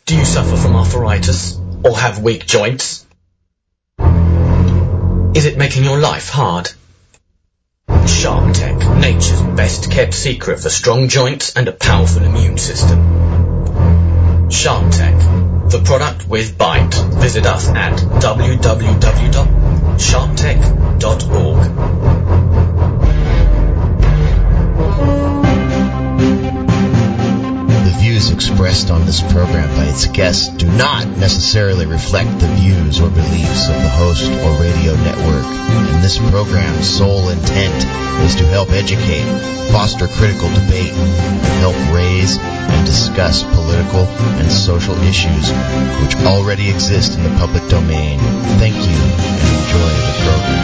Do you suffer from arthritis or have weak joints? Is it making your life hard? Sharp Tech, nature's best kept secret for strong joints and a powerful immune system. Sharp Tech, the product with bite. Visit us at www.sharptech.org. The views expressed on this program by its guests do not necessarily reflect the views or beliefs of the host or radio network, and this program's sole intent is to help educate, foster critical debate, and help raise and discuss political and social issues which already exist in the public domain. Thank you and enjoy the program.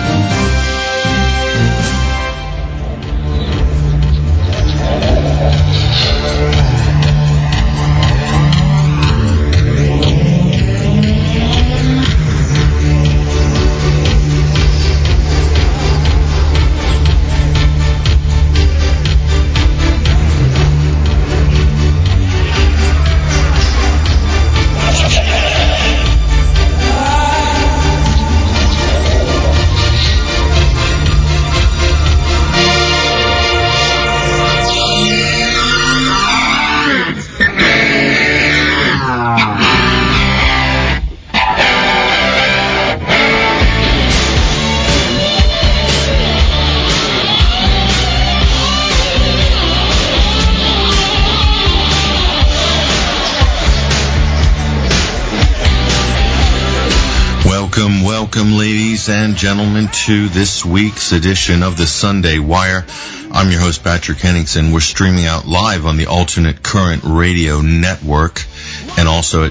Welcome, ladies and gentlemen, to this week's edition of the Sunday Wire. I'm your host, Patrick Henningsen. We're streaming out live on the Alternate Current Radio Network and also at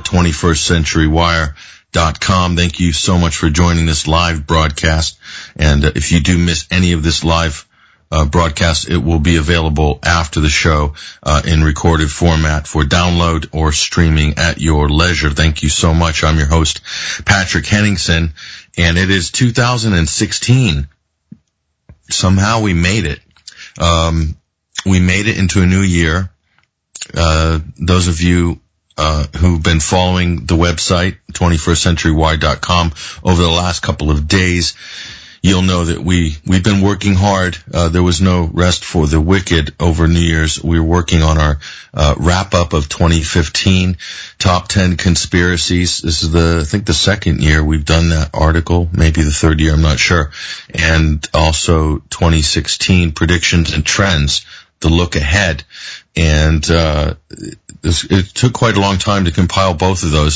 21stCenturyWire.com. Thank you so much for joining this live broadcast. And if you do miss any of this live broadcast, it will be available after the show in recorded format for download or streaming at your leisure. Thank you so much. I'm your host, Patrick Henningsen, and it is 2016. Somehow we made it. We made it into a new year. Those of you who've been following the website, 21stCenturyWire.com, over the last couple of days, you'll know that we've been working hard. There was no rest for the wicked over New Year's. We were working on our wrap-up of 2015, top 10 conspiracies. This is I think the second year we've done that article, maybe the third year, I'm not sure. And also 2016 predictions and trends, the look ahead. And it took quite a long time to compile both of those.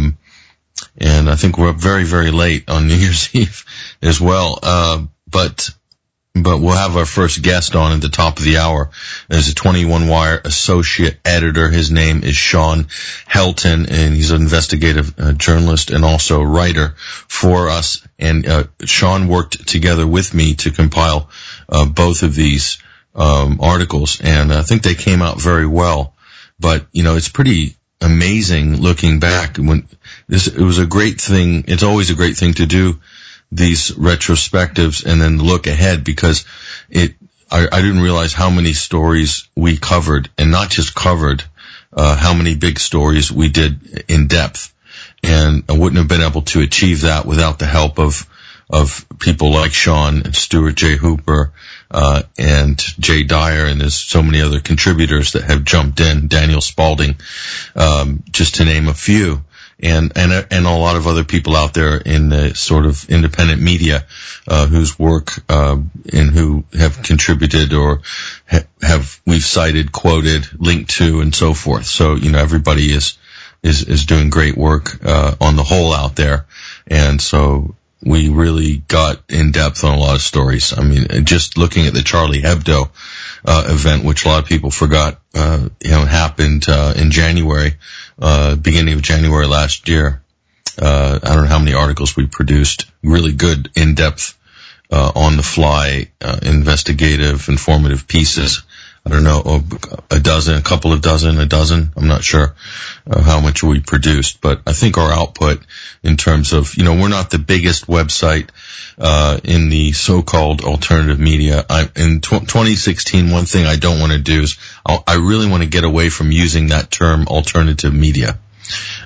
And I think we're up very, very late on New Year's Eve as well. But we'll have our first guest on at the top of the hour. There's a 21 Wire associate editor. His name is Sean Helton, and he's an investigative journalist and also writer for us. And Sean worked together with me to compile both of these articles, and I think they came out very well. But, it's pretty amazing looking back. It was a great thing. It's always a great thing to do these retrospectives and then look ahead, because I didn't realize how many stories we covered, and not just covered, how many big stories we did in depth. And I wouldn't have been able to achieve that without the help of people like Sean and Stuart J. Hooper, and Jay Dyer, and there's so many other contributors that have jumped in, Daniel Spalding, just to name a few. And a lot of other people out there in the sort of independent media, whose work, and who have contributed or we've cited, quoted, linked to, and so forth. So, everybody is doing great work, on the whole out there. And so we really got in depth on a lot of stories. I mean, just looking at the Charlie Hebdo, event, which a lot of people forgot, happened, in January, beginning of January last year. I don't know how many articles we produced, really good, in-depth, on the fly, investigative, informative pieces. I don't know, a couple of dozen, a dozen. I'm not sure how much we produced, but I think our output in terms of, we're not the biggest website in the so-called alternative media. In 2016, one thing I don't want to do is I really want to get away from using that term alternative media.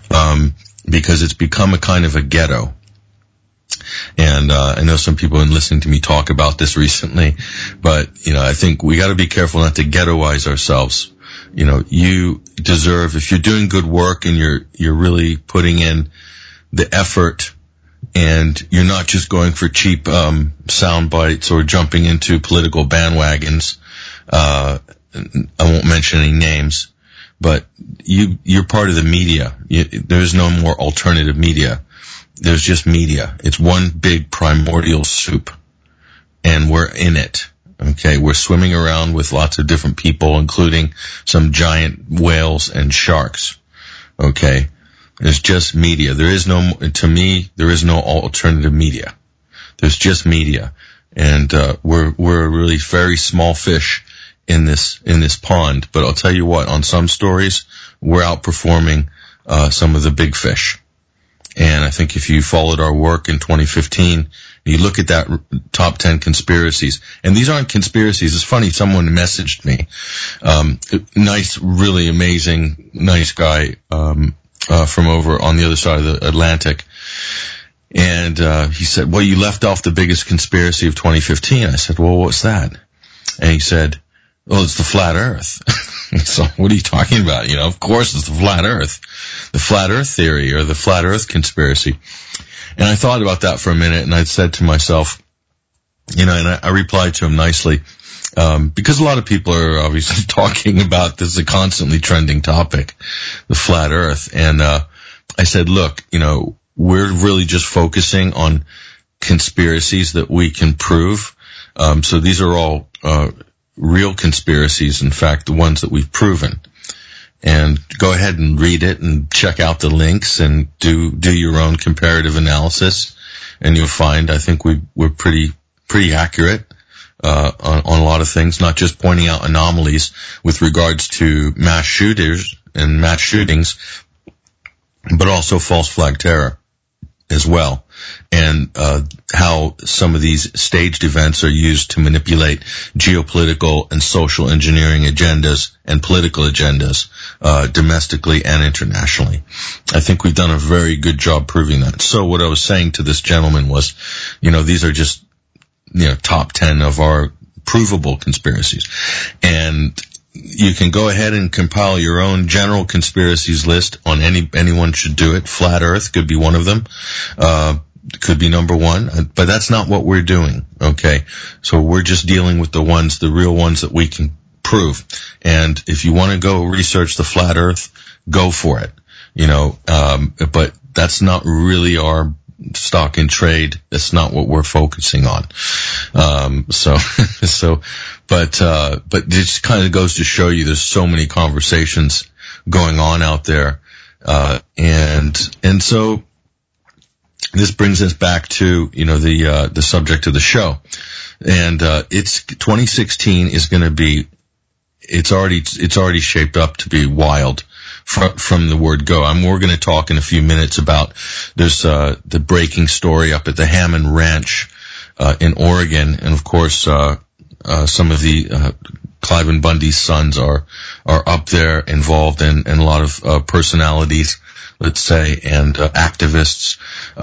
because it's become a kind of a ghetto. And I know some people have been listening to me talk about this recently, but, I think we got to be careful not to ghettoize ourselves. You deserve, if you're doing good work and you're really putting in the effort, and you're not just going for cheap sound bites or jumping into political bandwagons. I won't mention any names, but you're part of the media. There's no more alternative media. There's just media. It's one big primordial soup, and we're in it. Okay, we're swimming around with lots of different people, including some giant whales and sharks. Okay, it's just media. To me, there is no alternative media. There's just media, and we're a really very small fish in this pond. But I'll tell you what, on some stories, we're outperforming some of the big fish. And I think if you followed our work in 2015, you look at that top 10 conspiracies, and these aren't conspiracies. It's funny, someone messaged me, nice, really amazing, nice guy, from over on the other side of the Atlantic. And, he said, well, you left off the biggest conspiracy of 2015. I said, well, what's that? And he said, well, it's the flat earth. So what are you talking about? Of course it's the flat earth theory, or the flat earth conspiracy. And I thought about that for a minute, and I said to myself, and I replied to him nicely, because a lot of people are obviously talking about this, is a constantly trending topic, the flat earth. And, I said, look, we're really just focusing on conspiracies that we can prove. So these are all, real conspiracies, in fact, the ones that we've proven. And go ahead and read it and check out the links and do your own comparative analysis, and you'll find, I think we're pretty accurate, on a lot of things, not just pointing out anomalies with regards to mass shootings, but also false flag terror as well. And how some of these staged events are used to manipulate geopolitical and social engineering agendas and political agendas, domestically and internationally. I think we've done a very good job proving that. So what I was saying to this gentleman was, these are just, top 10 of our provable conspiracies. And you can go ahead and compile your own general conspiracies list on anyone should do it. Flat Earth could be one of them. Could be number one, but that's not what we're doing. Okay. So we're just dealing with the real ones that we can prove. And if you want to go research the flat earth, go for it. But that's not really our stock in trade. That's not what we're focusing on. But this kind of goes to show you there's so many conversations going on out there. And so this brings us back to, the subject of the show. And, 2016 is going to be, it's already shaped up to be wild from the word go. We're going to talk in a few minutes about, there's, the breaking story up at the Hammond Ranch, in Oregon. And of course, some of the, Cliven Bundy's sons are up there involved, and a lot of, personalities, let's say, and activists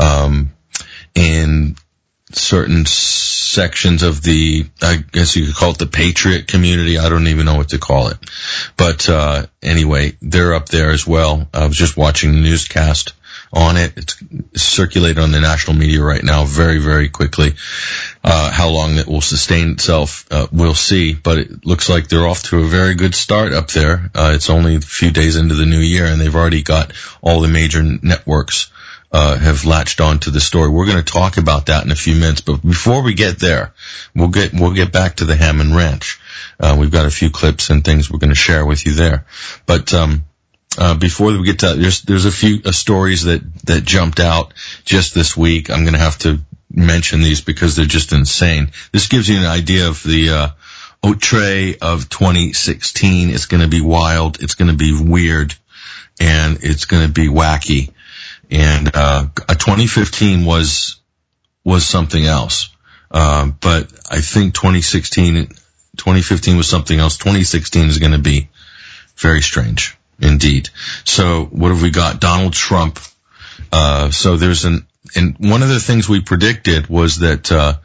in certain sections of the, I guess you could call it the patriot community. I don't even know what to call it. But anyway, they're up there as well. I was just watching the newscast on it. It's circulated on the national media right now very, very quickly. How long it will sustain itself, we'll see. But it looks like they're off to a very good start up there. It's only a few days into the new year, and they've already got all the major networks have latched on to the story. We're going to talk about that in a few minutes. But before we get there, we'll get back to the Hammond Ranch. We've got a few clips and things we're going to share with you there. But before we get to that, there's a few stories that jumped out just this week. I'm going to have to mention these because they're just insane. This gives you an idea of the outre of 2016. It's going to be wild, it's going to be weird, and it's going to be wacky. And 2015 was something else. But I think 2015 was something else. 2016 is going to be very strange. Indeed. So what have we got? Donald Trump. So there's and one of the things we predicted was that,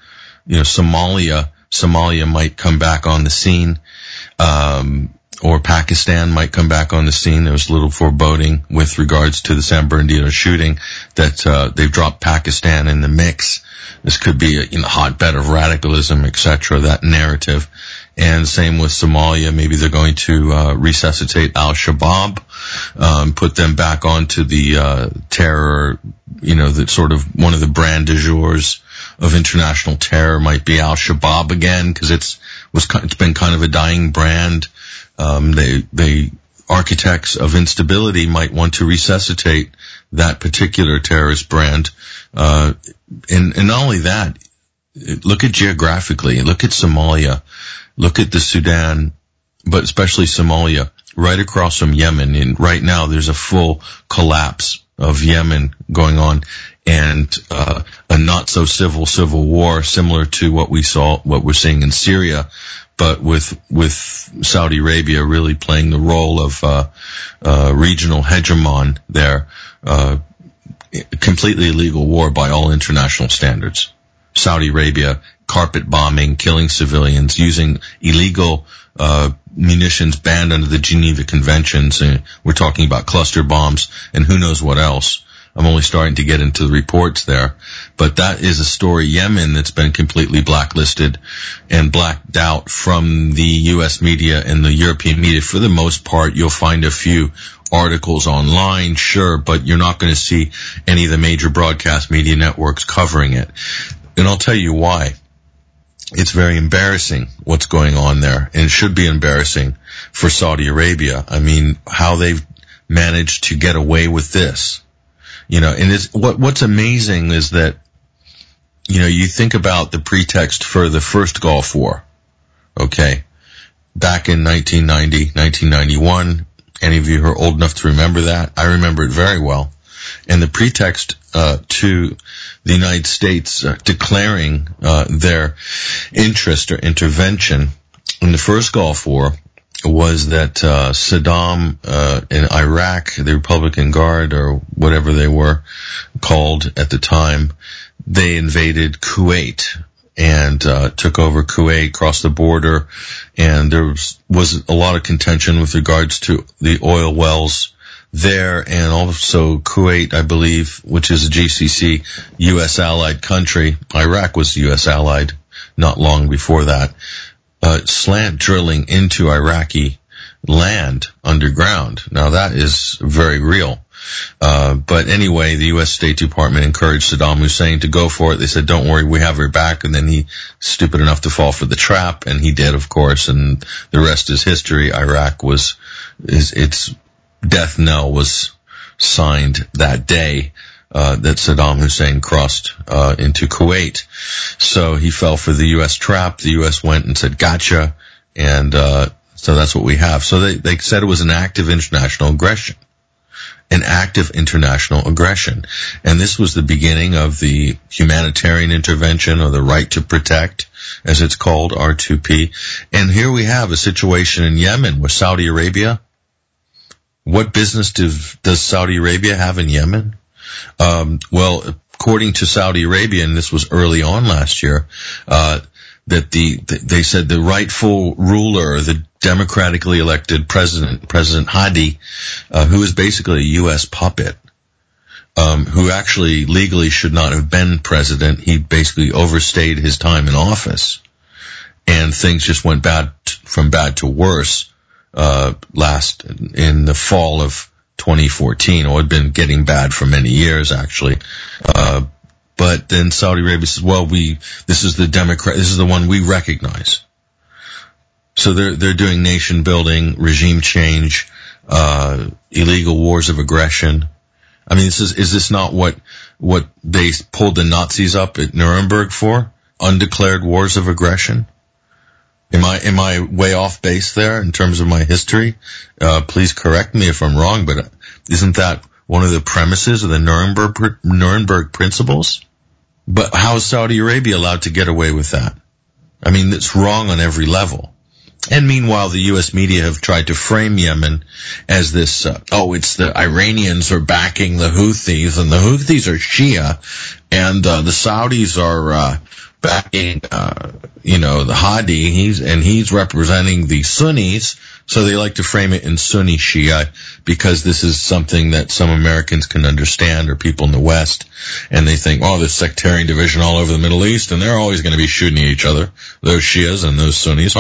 Somalia might come back on the scene, or Pakistan might come back on the scene. There was a little foreboding with regards to the San Bernardino shooting that, they've dropped Pakistan in the mix. This could be a hotbed of radicalism, etc., that narrative. And same with Somalia. Maybe they're going to resuscitate Al-Shabaab, put them back onto the terror, that sort of one of the brand du jours of international terror might be Al-Shabaab again, because it's been kind of a dying brand. They architects of instability might want to resuscitate that particular terrorist brand. And not only that, look at geographically, look at Somalia, look at the Sudan, but especially Somalia, right across from Yemen. And right now there's a full collapse of Yemen going on, and a not so civil war similar to what we're seeing in Syria, but with Saudi Arabia really playing the role of regional hegemon there. Completely illegal war by all international standards. Saudi Arabia carpet bombing, killing civilians, using illegal munitions banned under the Geneva Conventions. We're talking about cluster bombs and who knows what else. I'm only starting to get into the reports there. But that is a story, Yemen, that's been completely blacklisted and blacked out from the U.S. media and the European media. For the most part, you'll find a few articles online, sure, but you're not going to see any of the major broadcast media networks covering it. And I'll tell you why. It's very embarrassing what's going on there, and it should be embarrassing for Saudi Arabia. I mean, how they've managed to get away with this. And what's amazing is that, you think about the pretext for the first Gulf War, okay, back in 1990, 1991. Any of you who are old enough to remember that? I remember it very well. And the pretext to the United States declaring their interest or intervention in the first Gulf War was that Saddam in Iraq, the Republican Guard or whatever they were called at the time, they invaded Kuwait and took over Kuwait, crossed the border, and there was a lot of contention with regards to the oil wells there, and also Kuwait, I believe, which is a GCC U.S. allied country. Iraq was U.S. allied not long before that. Slant drilling into Iraqi land underground. Now that is very real. But anyway, the U.S. State Department encouraged Saddam Hussein to go for it. They said, don't worry, we have your back. And then he stupid enough to fall for the trap, and he did, of course, and the rest is history. Iraq its death knell was signed that day, that Saddam Hussein crossed, into Kuwait. So he fell for the U.S. trap. The U.S. went and said, gotcha. And, so that's what we have. So they said it was an act of international aggression. An act of international aggression. And this was the beginning of the humanitarian intervention, or the right to protect, as it's called, R2P. And here we have a situation in Yemen with Saudi Arabia. What business does Saudi Arabia have in Yemen? Well, according to Saudi Arabia, and this was early on last year, that they said the rightful ruler, the democratically elected President Hadi, who is basically a U.S. puppet, who actually legally should not have been president. He basically overstayed his time in office, and things just went from bad to worse, in the fall of 2014, or had been getting bad for many years, actually. But then Saudi Arabia says, well, this is the one we recognize. So they're doing nation building, regime change, illegal wars of aggression. I mean, is this not what they pulled the Nazis up at Nuremberg for? Undeclared wars of aggression? Am I way off base there in terms of my history? Please correct me if I'm wrong, but isn't that one of the premises of the Nuremberg principles? But how is Saudi Arabia allowed to get away with that? I mean, it's wrong on every level. And meanwhile, the U.S. media have tried to frame Yemen as this, it's the Iranians are backing the Houthis, and the Houthis are Shia, and the Saudis are backing, the Hadi, he's representing the Sunnis, so they like to frame it in Sunni Shia, because this is something that some Americans can understand, or people in the West, and they think, there's sectarian division all over the Middle East, and they're always going to be shooting at each other, those Shias and those Sunnis.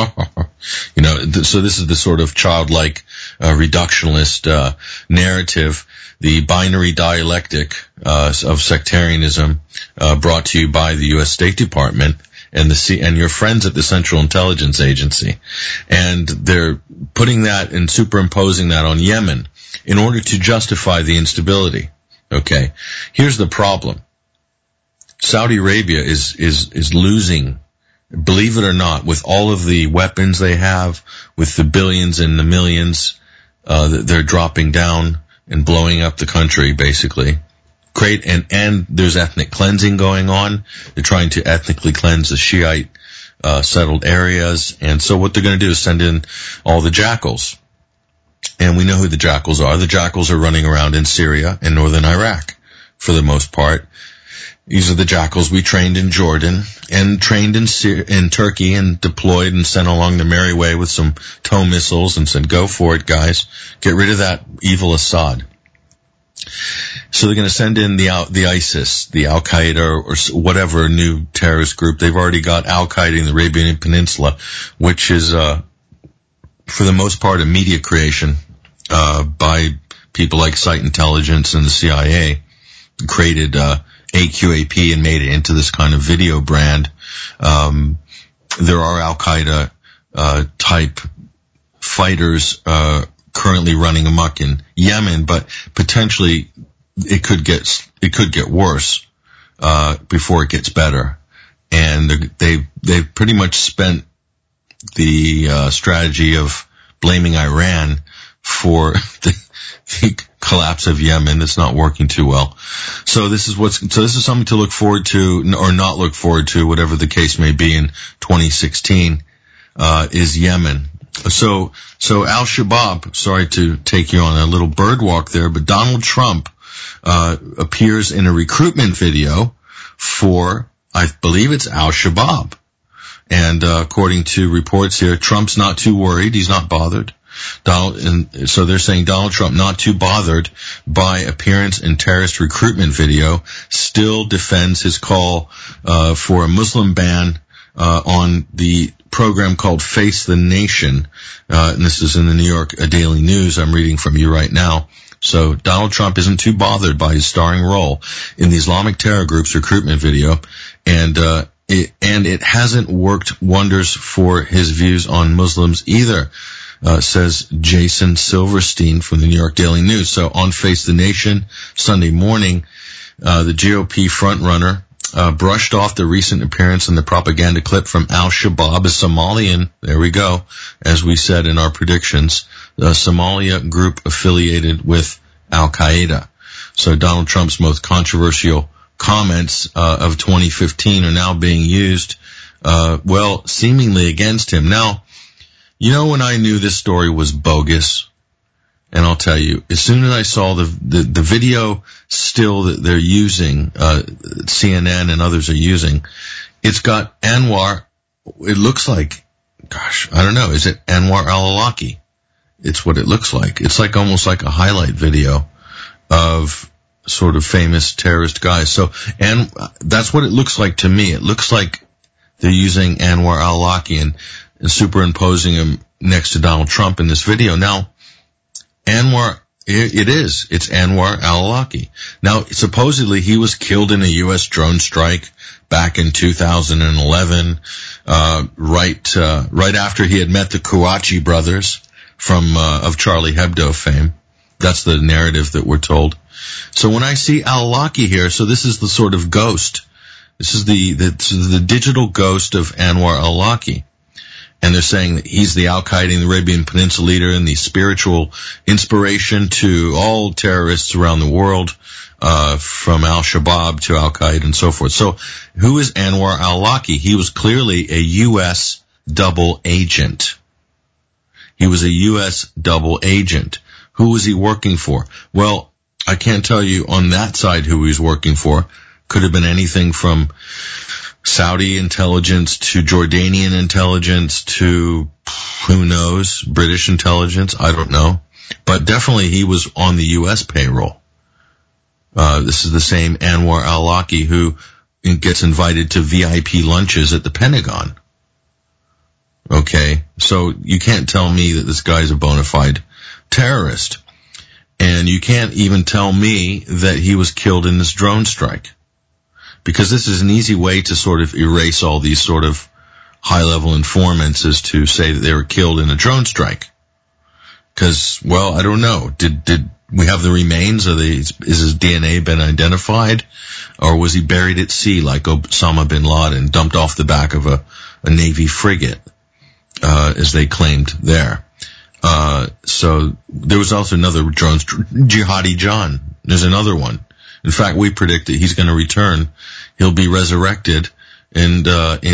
So this is the sort of childlike, reductionist, narrative, the binary dialectic, of sectarianism, brought to you by the U.S. State Department and your friends at the Central Intelligence Agency. And they're putting that and superimposing that on Yemen in order to justify the instability. Okay. Here's the problem. Saudi Arabia is losing, believe it or not, with all of the weapons they have, with the billions and the millions, that they're dropping down and blowing up the country, basically. Great, and there's ethnic cleansing going on. They're trying to ethnically cleanse the Shiite, settled areas. And so what they're going to do is send in all the jackals. And we know who the jackals are. The jackals are running around in Syria and northern Iraq, for the most part. These are the jackals we trained in Jordan and trained in Turkey and deployed and sent along the merry way with some tow missiles and said, go for it, guys. Get rid of that evil Assad. So they're going to send in the ISIS, the Al-Qaeda, or whatever new terrorist group. They've already got Al-Qaeda in the Arabian Peninsula, which is, for the most part, a media creation, by people like Site Intelligence and the CIA, created, AQAP and made it into this kind of video brand. There are Al-Qaeda, type fighters, currently running amok in Yemen, but potentially it could get worse, before it gets better. And they've pretty much spent the, strategy of blaming Iran for the collapse of Yemen. It's not working too well. So this is something to look forward to, or not look forward to, whatever the case may be, in 2016, is Yemen. So Al-Shabaab, sorry to take you on a little bird walk there, but Donald Trump, appears in a recruitment video for, I believe it's Al-Shabaab. And, according to reports here, Trump's not too worried. He's not bothered. So they're saying Donald Trump, not too bothered by appearance in terrorist recruitment video, still defends his call, for a Muslim ban, on the program called Face the Nation. And this is in the New York Daily News. I'm reading from you right now. So Donald Trump isn't too bothered by his starring role in the Islamic terror group's recruitment video, and it hasn't worked wonders for his views on Muslims either, says Jason Silverstein from the New York Daily News. So on Face the Nation Sunday morning, the GOP frontrunner brushed off the recent appearance in the propaganda clip from Al-Shabaab, a Somalian, there we go, as we said in our predictions, the Somalia group affiliated with Al-Qaeda. So Donald Trump's most controversial comments of 2015 are now being used, seemingly against him. Now, when I knew this story was bogus, and I'll tell you, as soon as I saw the video still that they're using, CNN and others are using, it's got Anwar, it looks like, I don't know, is it Anwar al-Awlaki? It's what it looks like. It's like almost like a highlight video of sort of famous terrorist guys. So, and that's what it looks like to me. It looks like they're using Anwar al-Awlaki and superimposing him next to Donald Trump in this video. Now, Anwar, it's Anwar al-Awlaki. Now, supposedly he was killed in a U.S. drone strike back in 2011, right after he had met the Kouachi brothers of Charlie Hebdo fame. That's the narrative that we're told. So when I see al-Awlaki here, so this is the sort of ghost. This is the digital ghost of Anwar al-Awlaki. And they're saying that he's the Al-Qaeda and the Arabian Peninsula leader and the spiritual inspiration to all terrorists around the world, from Al-Shabaab to Al-Qaeda and so forth. So who is Anwar al-Awlaki? He was clearly a U.S. double agent. He was a U.S. double agent. Who was he working for? Well, I can't tell you on that side who he was working for. Could have been anything from Saudi intelligence to Jordanian intelligence to, who knows, British intelligence. I don't know. But definitely he was on the U.S. payroll. This is the same Anwar al-Awlaki who gets invited to VIP lunches at the Pentagon. Okay, so you can't tell me that this guy's a bona fide terrorist. And you can't even tell me that he was killed in this drone strike. Because this is an easy way to sort of erase all these sort of high-level informants, is to say that they were killed in a drone strike. Because, well, I don't know. Did we have the remains? Is his DNA been identified? Or was he buried at sea like Osama bin Laden, dumped off the back of a Navy frigate, as they claimed there? So there was also another drone, Jihadi John. There's another one. In fact, we predict that he's going to return. He'll be resurrected in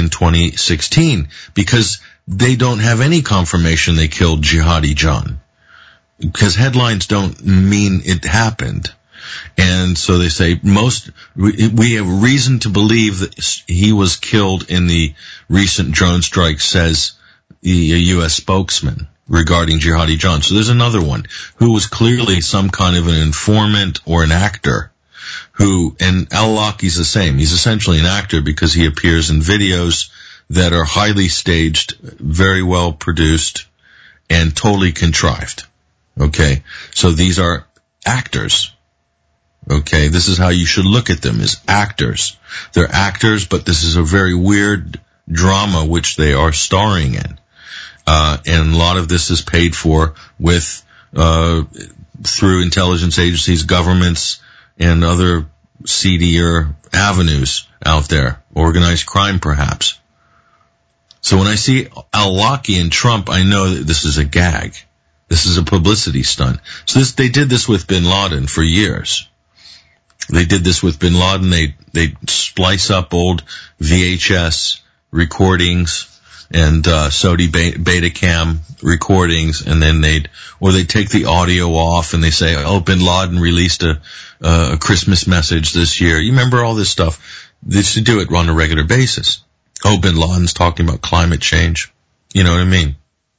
2016, because they don't have any confirmation they killed Jihadi John. Because headlines don't mean it happened. And so they say we have reason to believe that he was killed in the recent drone strike, says a U.S. spokesman regarding Jihadi John. So there's another one who was clearly some kind of an informant or an actor and al-Awlaki's the same. He's essentially an actor because he appears in videos that are highly staged, very well produced, and totally contrived. Okay, so these are actors. Okay, this is how you should look at them, as actors. They're actors, but this is a very weird drama which they are starring in. And a lot of this is paid for with, through intelligence agencies, governments, and other seedier avenues out there. Organized crime, perhaps. So when I see al-Awlaki and Trump, I know that this is a gag. This is a publicity stunt. So they did this with bin Laden for years. They did this with bin Laden. They splice up old VHS recordings and Sony Betacam recordings, and then they'd take the audio off and they say, oh, bin Laden released a Christmas message this year. You remember all this stuff? They should do it on a regular basis. Oh, bin Laden's talking about climate change. You know what I mean?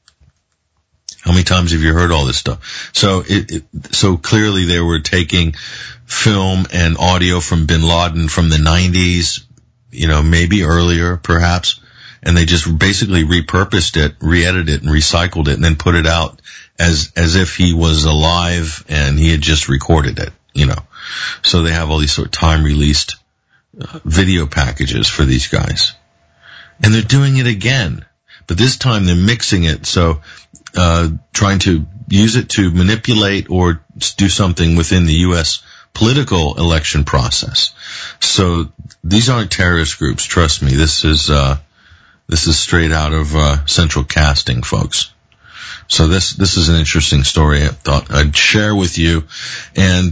How many times have you heard all this stuff? So so clearly they were taking film and audio from bin Laden from the 90s, maybe earlier, perhaps, and they just basically repurposed it, re-edited it, and recycled it, and then put it out as if he was alive and he had just recorded it, So they have all these sort of time-released video packages for these guys. And they're doing it again. But this time they're mixing it, so trying to use it to manipulate or do something within the U.S. political election process. So these aren't terrorist groups, trust me. This is straight out of Central Casting, folks. So this is an interesting story I thought I'd share with you. And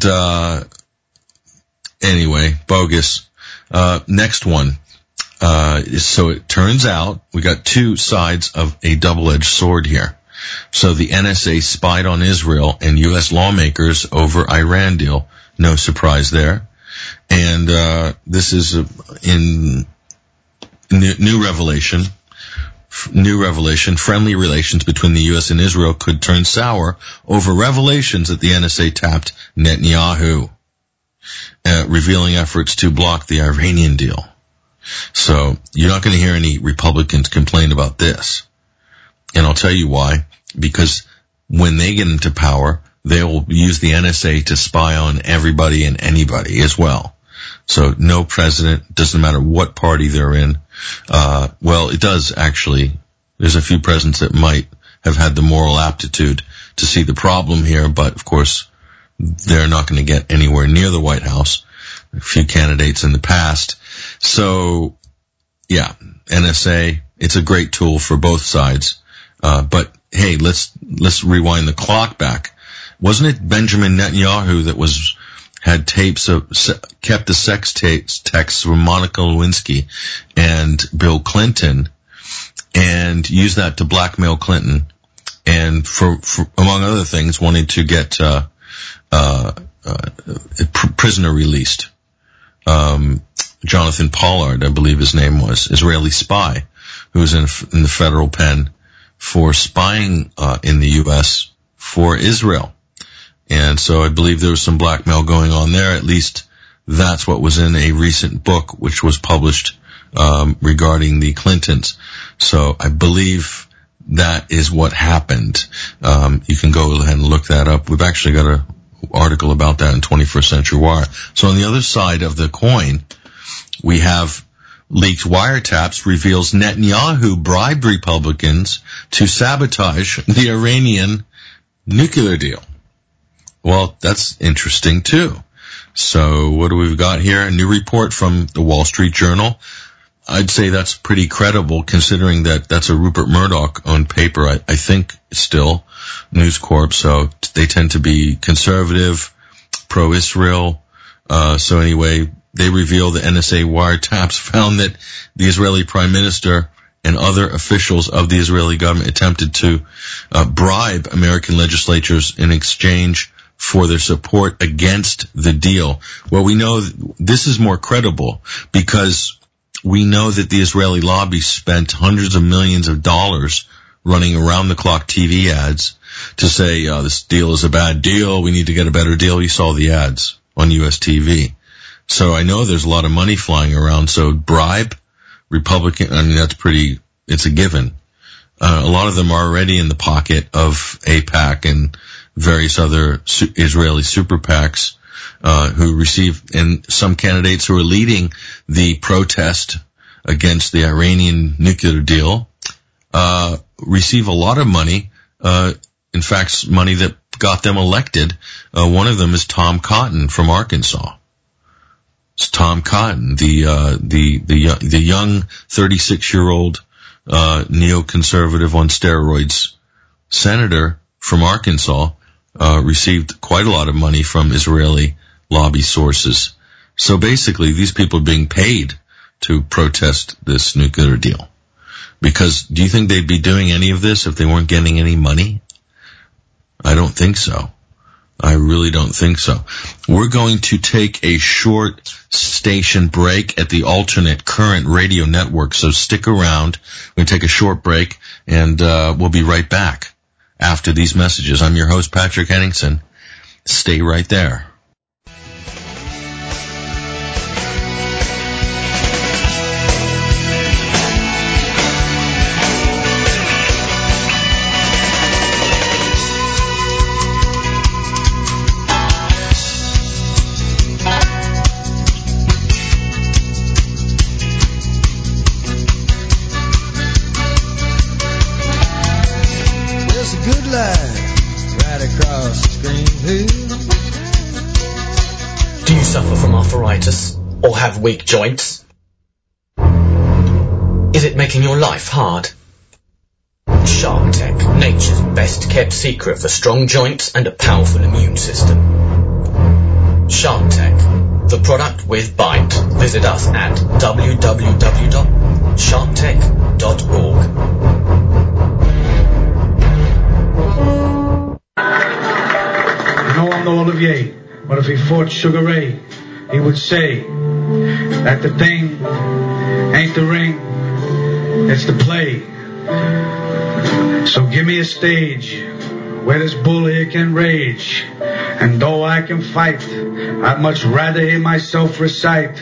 anyway, bogus. Next one. So it turns out we got two sides of a double-edged sword here. So the NSA spied on Israel and U.S. lawmakers over Iran deal. No surprise there. And this is in new revelation. New revelation. Friendly relations between the U.S. and Israel could turn sour over revelations that the NSA tapped Netanyahu, revealing efforts to block the Iranian deal. So you're not going to hear any Republicans complain about this. And I'll tell you why. Because when they get into power, they'll use the NSA to spy on everybody and anybody as well. So no president, doesn't matter what party they're in. Well, it does actually. There's a few presidents that might have had the moral aptitude to see the problem here, but of course they're not going to get anywhere near the White House. A few candidates in the past. So, yeah, NSA, it's a great tool for both sides. But hey, let's rewind the clock back. Wasn't it Benjamin Netanyahu that had tapes kept the sex texts from Monica Lewinsky and Bill Clinton and used that to blackmail Clinton and for among other things, wanted to get prisoner released. Jonathan Pollard, I believe his name was, Israeli spy, who was in the federal pen for spying in the U.S. for Israel. And so I believe there was some blackmail going on there. At least that's what was in a recent book which was published regarding the Clintons. So I believe that is what happened. You can go ahead and look that up. We've actually got an article about that in 21st Century Wire. So on the other side of the coin, we have leaked wiretaps reveals Netanyahu bribed Republicans to sabotage the Iranian nuclear deal. Well, that's interesting too. So what do we've got here? A new report from the Wall Street Journal. I'd say that's pretty credible considering that that's a Rupert Murdoch-owned paper, I think still, News Corp. So they tend to be conservative, pro-Israel. So anyway, they reveal the NSA wiretaps found that the Israeli Prime Minister and other officials of the Israeli government attempted to bribe American legislatures in exchange for their support against the deal. Well, we know this is more credible because we know that the Israeli lobby spent hundreds of millions of dollars running around-the-clock TV ads to say, this deal is a bad deal, we need to get a better deal. You saw the ads on U.S. TV. So I know there's a lot of money flying around. So bribe, Republican, I mean, it's a given. A lot of them are already in the pocket of AIPAC and various other Israeli super PACs, who receive, and some candidates who are leading the protest against the Iranian nuclear deal, receive a lot of money. In fact, money that got them elected. One of them is Tom Cotton from Arkansas. It's Tom Cotton, the young 36-year-old, neoconservative on steroids senator from Arkansas, received quite a lot of money from Israeli lobby sources. So basically, these people are being paid to protest this nuclear deal. Because do you think they'd be doing any of this if they weren't getting any money? I don't think so. I really don't think so. We're going to take a short station break at the alternate current radio network, so stick around. We're going to take a short break, and we'll be right back after these messages. I'm your host, Patrick Henningsen. Stay right there. Or have weak joints? Is it making your life hard? Shark Tech, nature's best kept secret for strong joints and a powerful immune system. Shark Tech, the product with bite. Visit us at www.sharktech.org. No, I'm no Olivier, but if he fought Sugar Ray, he would say that the thing ain't the ring, it's the play. So give me a stage where this bull here can rage. And though I can fight, I'd much rather hear myself recite.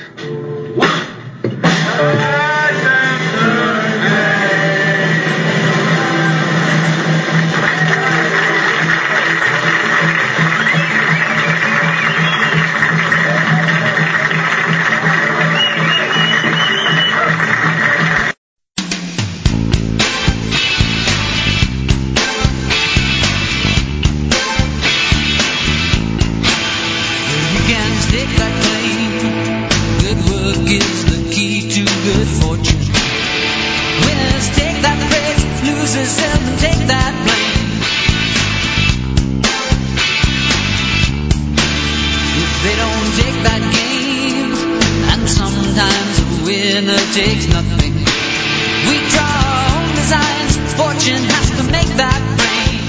Takes nothing. We draw our own designs. Fortune has to make that rain.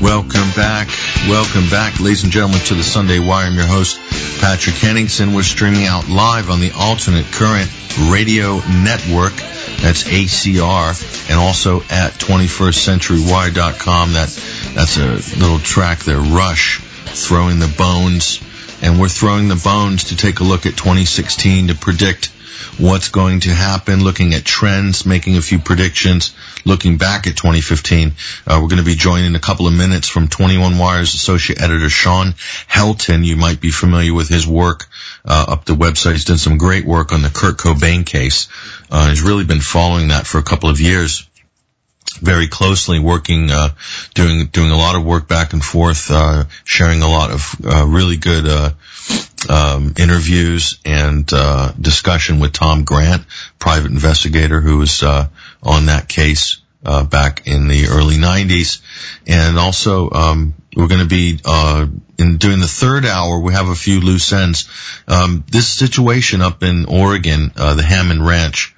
Welcome back, ladies and gentlemen, to the Sunday Wire. I'm your host, Patrick Henningsen. We're streaming out live on the Alternate Current Radio Network. That's ACR, and also at 21stcenturywire.com. That's a little track there, Rush, Throwing the Bones. And we're throwing the bones to take a look at 2016 to predict what's going to happen, looking at trends, making a few predictions, looking back at 2015. We're going to be joined in a couple of minutes from 21 Wire's associate editor Sean Helton. You might be familiar with his work up the website. He's done some great work on the Kurt Cobain case. He's really been following that for a couple of years, very closely, working, doing a lot of work back and forth, sharing a lot of really good interviews and discussion with Tom Grant, private investigator who was on that case back in the early 90s. And also we're going to be doing the third hour. We have a few loose ends. This situation up in Oregon, the Hammond Ranch,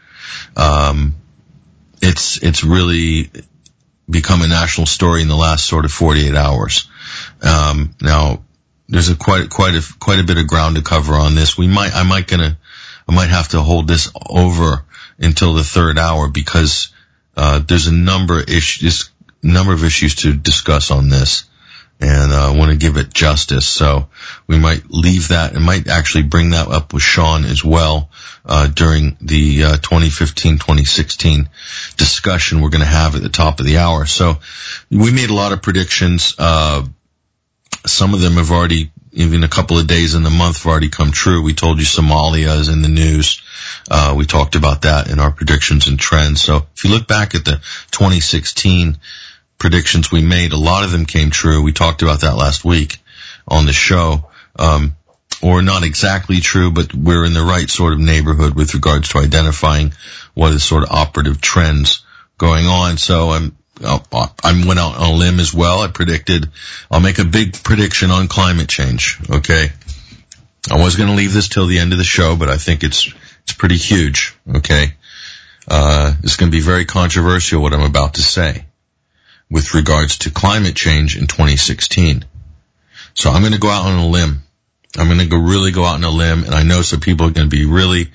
it's really become a national story in the last sort of 48 hours. Now there's quite a bit of ground to cover on this. I might have to hold this over until the third hour because there's a number of issues to discuss on this, and I want to give it justice. So we might leave that and might actually bring that up with Sean as well during the 2015-2016 discussion we're going to have at the top of the hour. So we made a lot of predictions. Some of them have already, even a couple of days in the month, have already come true. We told you Somalia is in the news. We talked about that in our predictions and trends. So if you look back at the 2016 predictions we made, a lot of them came true. We talked about that last week on the show. Or not exactly true, but we're in the right sort of neighborhood with regards to identifying what is sort of operative trends going on. So I went out on a limb as well. I'll make a big prediction on climate change. Okay. I was going to leave this till the end of the show, but I think it's pretty huge. Okay. It's going to be very controversial what I'm about to say with regards to climate change in 2016. So I'm going to go out on a limb. I'm going to really go out on a limb, and I know some people are going to be really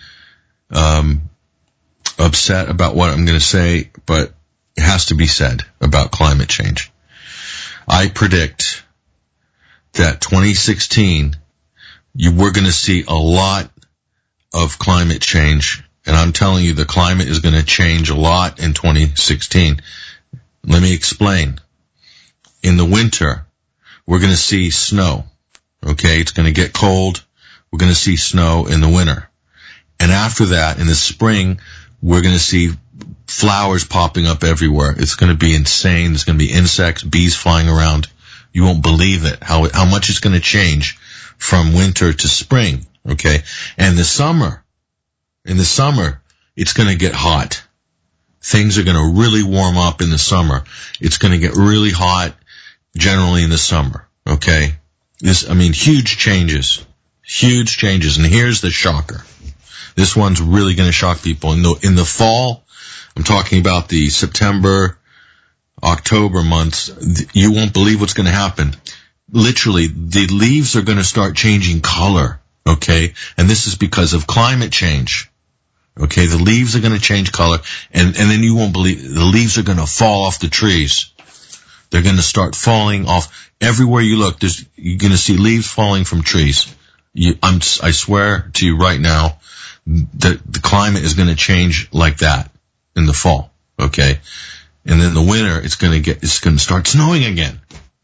upset about what I'm going to say, but it has to be said about climate change. I predict that 2016, we're going to see a lot of climate change, and I'm telling you the climate is going to change a lot in 2016. Let me explain. In the winter, we're going to see snow. Okay, it's going to get cold. We're going to see snow in the winter. And after that, in the spring, we're going to see flowers popping up everywhere. It's going to be insane. There's going to be insects, bees flying around. You won't believe it, how much it's going to change from winter to spring. Okay, and in the summer, it's going to get hot. Things are going to really warm up in the summer. It's going to get really hot generally in the summer. Okay, huge changes. And here's the shocker. This one's really going to shock people. In the fall, I'm talking about the September, October months, you won't believe what's going to happen. Literally, the leaves are going to start changing color, okay? And this is because of climate change. Okay, the leaves are going to change color, and then you won't believe, the leaves are going to fall off the trees. They're going to start falling off. Everywhere you look, you're going to see leaves falling from trees. I swear to you right now, the climate is going to change like that in the fall, okay? And then the winter, it's going to start snowing again,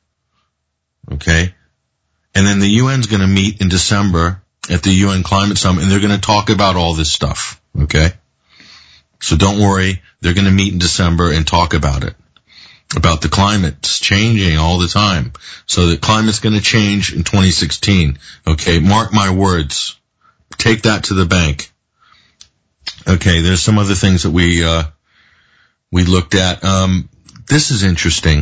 okay? And then the UN's going to meet in December at the UN Climate Summit, and they're going to talk about all this stuff, okay? So don't worry, they're going to meet in December and talk about it, about the climate's changing all the time. So the climate's going to change in 2016, okay? Mark my words. Take that to the bank. Okay, there's some other things that we looked at. This is interesting.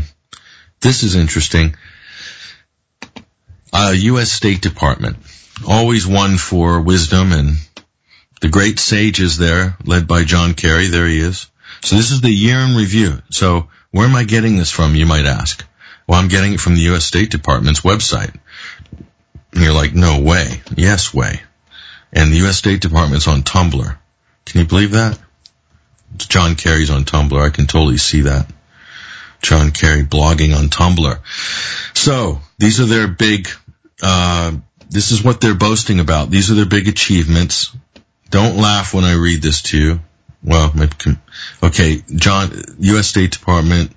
U.S. State Department, always one for wisdom, and the great sages there, led by John Kerry. There he is. So this is the year in review. So where am I getting this from, you might ask? Well, I'm getting it from the U.S. State Department's website. And you're like, no way. Yes way. And the U.S. State Department's on Tumblr. Can you believe that? John Kerry's on Tumblr. I can totally see that. John Kerry blogging on Tumblr. So, these are their big, this is what they're boasting about. These are their big achievements. Don't laugh when I read this to you. Well, okay, U.S. State Department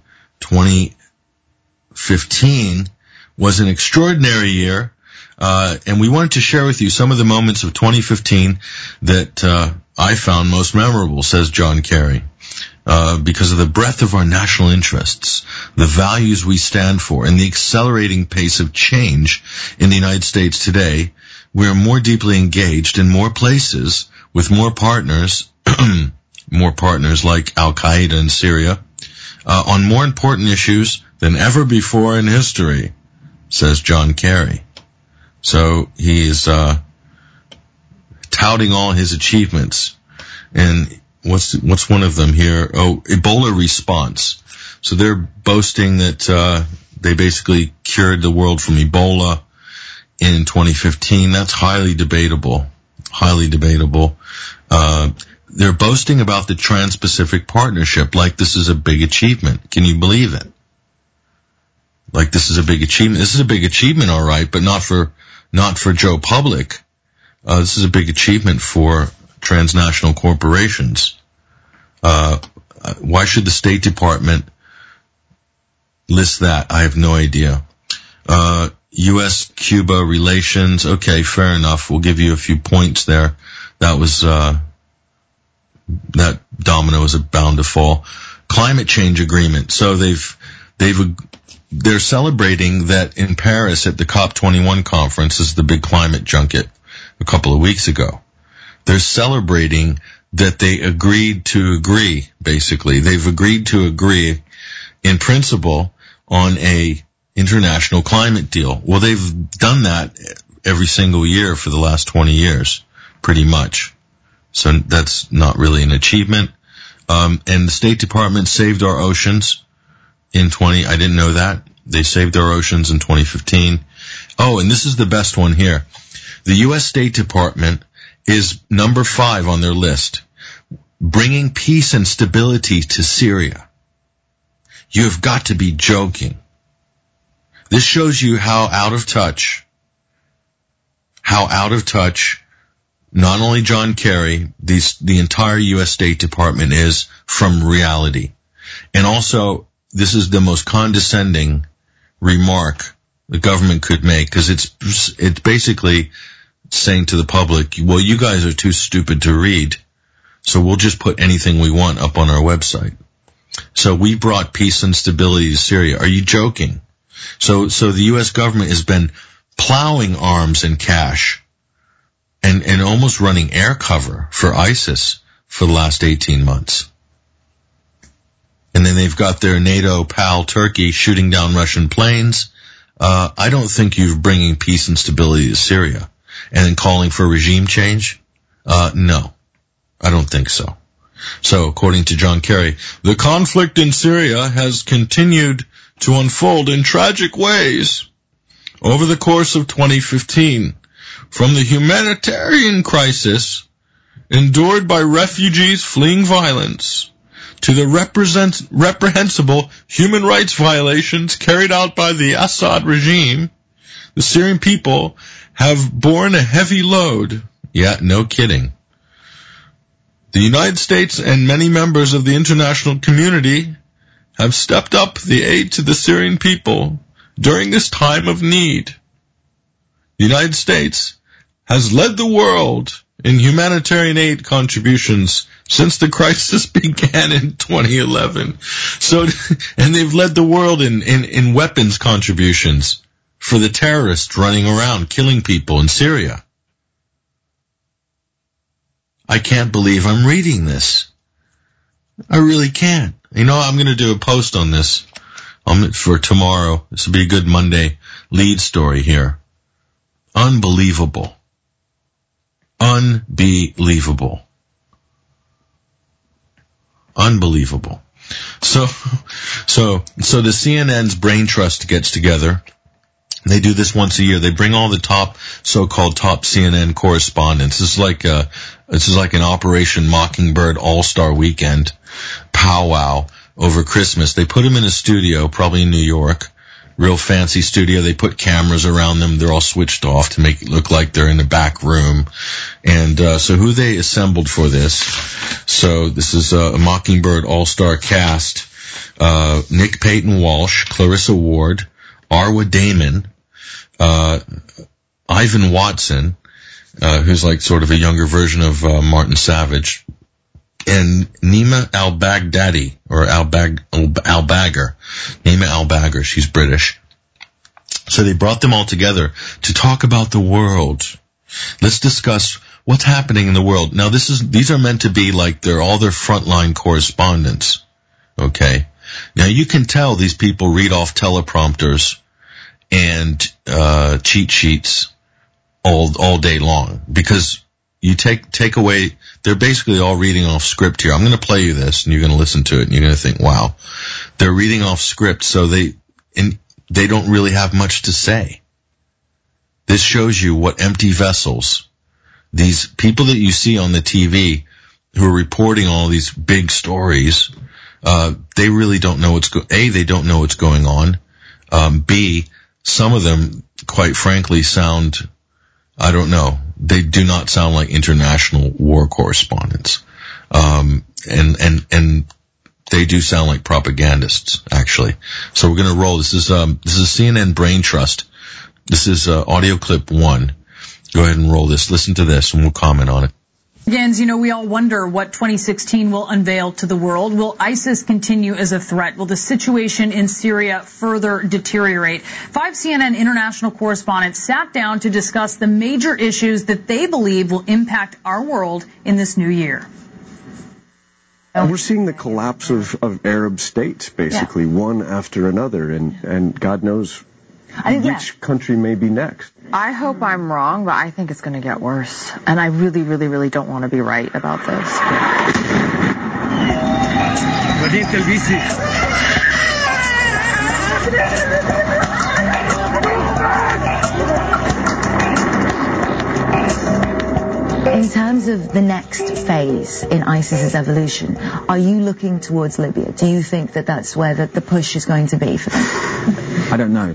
2015 was an extraordinary year, and we wanted to share with you some of the moments of 2015 that I found most memorable, says John Kerry, because of the breadth of our national interests, the values we stand for, and the accelerating pace of change in the United States today. We are more deeply engaged in more places with more partners, more partners like Al-Qaeda in Syria, on more important issues than ever before in history, says John Kerry. So he is touting all his achievements. And what's one of them here? Oh, Ebola response. So they're boasting that they basically cured the world from Ebola in 2015. That's highly debatable. Highly debatable. They're boasting about the Trans-Pacific Partnership like this is a big achievement. Can you believe it? Like this is a big achievement. This is a big achievement, all right, but not for Joe Public. This is a big achievement for transnational corporations. Why should the State Department list that? I have no idea. U.S.-Cuba relations. Okay, fair enough. We'll give you a few points there. That was, that domino is bound to fall. Climate change agreement. So they're celebrating that in Paris at the COP21 conference. This is the big climate junket a couple of weeks ago. They're celebrating that they agreed to agree, basically. They've agreed to agree in principle on a international climate deal. Well, they've done that every single year for the last 20 years, pretty much. So that's not really an achievement. And the State Department saved our oceans in I didn't know that. They saved our oceans in 2015. Oh, and this is the best one here. The U.S. State Department is number 5 on their list. Bringing peace and stability to Syria. You have got to be joking. This shows you how out of touch not only John Kerry, the entire U.S. State Department is from reality. And also, this is the most condescending remark the government could make, because it's basically saying to the public, well, you guys are too stupid to read, so we'll just put anything we want up on our website. So we brought peace and stability to Syria. Are you joking? So the U.S. government has been plowing arms and cash and almost running air cover for ISIS for the last 18 months. And then they've got their NATO pal Turkey shooting down Russian planes. I don't think you're bringing peace and stability to Syria. And then calling for regime change? No, I don't think so. So, according to John Kerry, the conflict in Syria has continued to unfold in tragic ways over the course of 2015, from the humanitarian crisis endured by refugees fleeing violence to the reprehensible human rights violations carried out by the Assad regime. The Syrian people have borne a heavy load. Yeah, no kidding. The United States and many members of the international community have stepped up the aid to the Syrian people during this time of need. The United States has led the world in humanitarian aid contributions since the crisis began in 2011. So, and they've led the world in weapons contributions for the terrorists running around killing people in Syria. I can't believe I'm reading this. I really can't. You know, I'm going to do a post on this for tomorrow. This will be a good Monday lead story here. Unbelievable. Unbelievable. Unbelievable. So the CNN's Brain Trust gets together. They do this once a year. They bring all the so-called top CNN correspondents. This is like an Operation Mockingbird All-Star Weekend powwow over Christmas. They put them in a studio, probably in New York, real fancy studio. They put cameras around them. They're all switched off to make it look like they're in a back room. And so who they assembled for this? So this is a Mockingbird All-Star cast. Nick Payton Walsh, Clarissa Ward, Arwa Damon, Ivan Watson, who's like sort of a younger version of Martin Savage, and Nima al-Baghdadi, or al-Bagher. Nima al-Bagher, she's British. So they brought them all together to talk about the world. Let's discuss what's happening in the world. Now these are meant to be like all their frontline correspondents. Okay? Now you can tell these people read off teleprompters and cheat sheets all day long, because you take away, they're basically all reading off script here. I'm going to play you this, and you're going to listen to it, and you're going to think, wow, they're reading off script, so they don't really have much to say. This shows you what empty vessels, these people that you see on the TV who are reporting all these big stories, they really don't know they don't know what's going on. B, some of them, quite frankly, sound, I don't know, they do not sound like international war correspondents. And they do sound like propagandists, actually. So we're going to roll. This is CNN Brain Trust. This is audio clip 1. Go ahead and roll this. Listen to this, and we'll comment on it. Jens, we all wonder what 2016 will unveil to the world. Will ISIS continue as a threat? Will the situation in Syria further deteriorate? 5 CNN international correspondents sat down to discuss the major issues that they believe will impact our world in this new year. We're seeing the collapse of Arab states, basically, one after another, and God knows which country may be next. I hope I'm wrong, but I think it's going to get worse. And I really, really, really don't want to be right about this. In terms of the next phase in ISIS's evolution, are you looking towards Libya? Do you think that that's where the push is going to be for them? I don't know.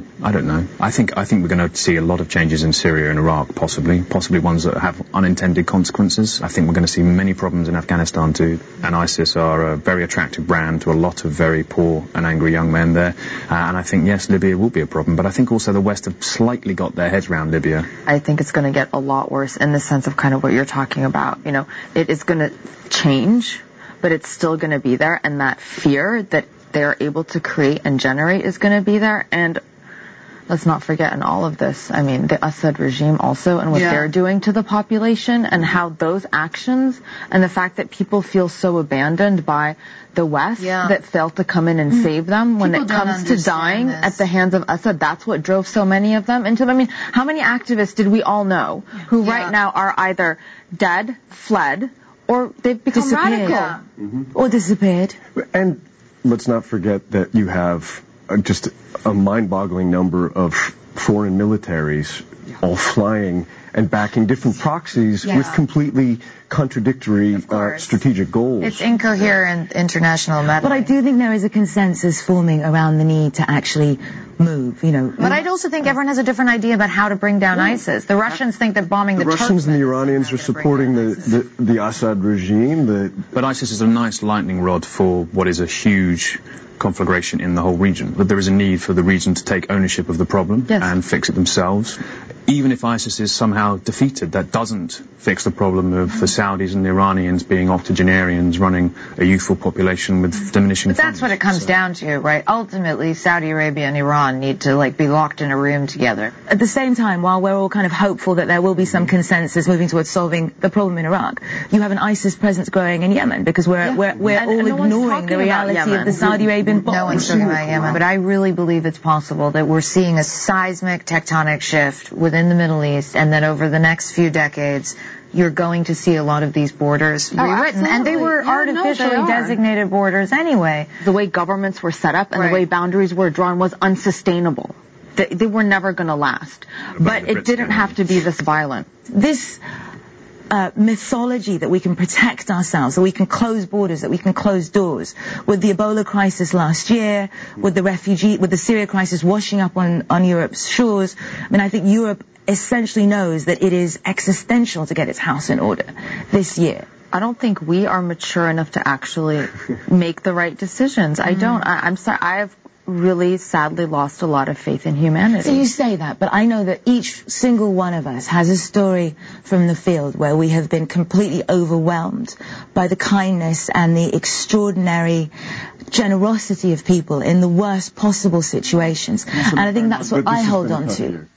I think we're going to see a lot of changes in Syria and Iraq, possibly ones that have unintended consequences. I think we're going to see many problems in Afghanistan too. And ISIS are a very attractive brand to a lot of very poor and angry young men there. And I think, yes, Libya will be a problem. But I think also the West have slightly got their heads around Libya. I think it's going to get a lot worse in the sense of kind of what you're talking about. It is going to change, but it's still going to be there. And that fear that they're able to create and generate is going to be there. And let's not forget in all of this, the Assad regime also, and what they're doing to the population, and how those actions and the fact that people feel so abandoned by the West that failed to come in and save them when it comes to dying at the hands of Assad. That's what drove so many of them into them. How many activists did we all know who right now are either dead, fled, or they've become radical? Or disappeared. And let's not forget that you have just a mind-boggling number of foreign militaries all flying and backing different proxies with completely contradictory strategic goals. It's incoherent international meddling. But I do think there is a consensus forming around the need to actually move, But I also think everyone has a different idea about how to bring down ISIS. The Russians think that bombing the Russians and the Iranians are supporting the Assad regime. But ISIS is a nice lightning rod for what is a huge conflagration in the whole region. But there is a need for the region to take ownership of the problem and fix it themselves. Even if ISIS is somehow defeated, that doesn't fix the problem of the Saudis and the Iranians being octogenarians running a youthful population with diminishing funds. But that's what it comes down to, right? Ultimately, Saudi Arabia and Iran need to be locked in a room together. At the same time, while we're all kind of hopeful that there will be some consensus moving towards solving the problem in Iraq, you have an ISIS presence growing in Yemen, because we're all ignoring the reality of the Saudi Arabian bomb. No one's talking about Yemen. But I really believe it's possible that we're seeing a seismic tectonic shift within within the Middle East, and then over the next few decades, you're going to see a lot of these borders rewritten. Absolutely. And they were artificially designated borders anyway. The way governments were set up and the way boundaries were drawn was unsustainable. They were never going to last. But it didn't have to be this violent. This mythology that we can protect ourselves, that we can close borders, that we can close doors. With the Ebola crisis last year, with the Syria crisis washing up on Europe's shores, I mean, I think Europe essentially knows that it is existential to get its house in order this year. I don't think we are mature enough to actually make the right decisions. I'm sorry. I've really sadly lost a lot of faith in humanity. So you say that, but I know that each single one of us has a story from the field where we have been completely overwhelmed by the kindness and the extraordinary generosity of people in the worst possible situations. And I think that's what I hold on to.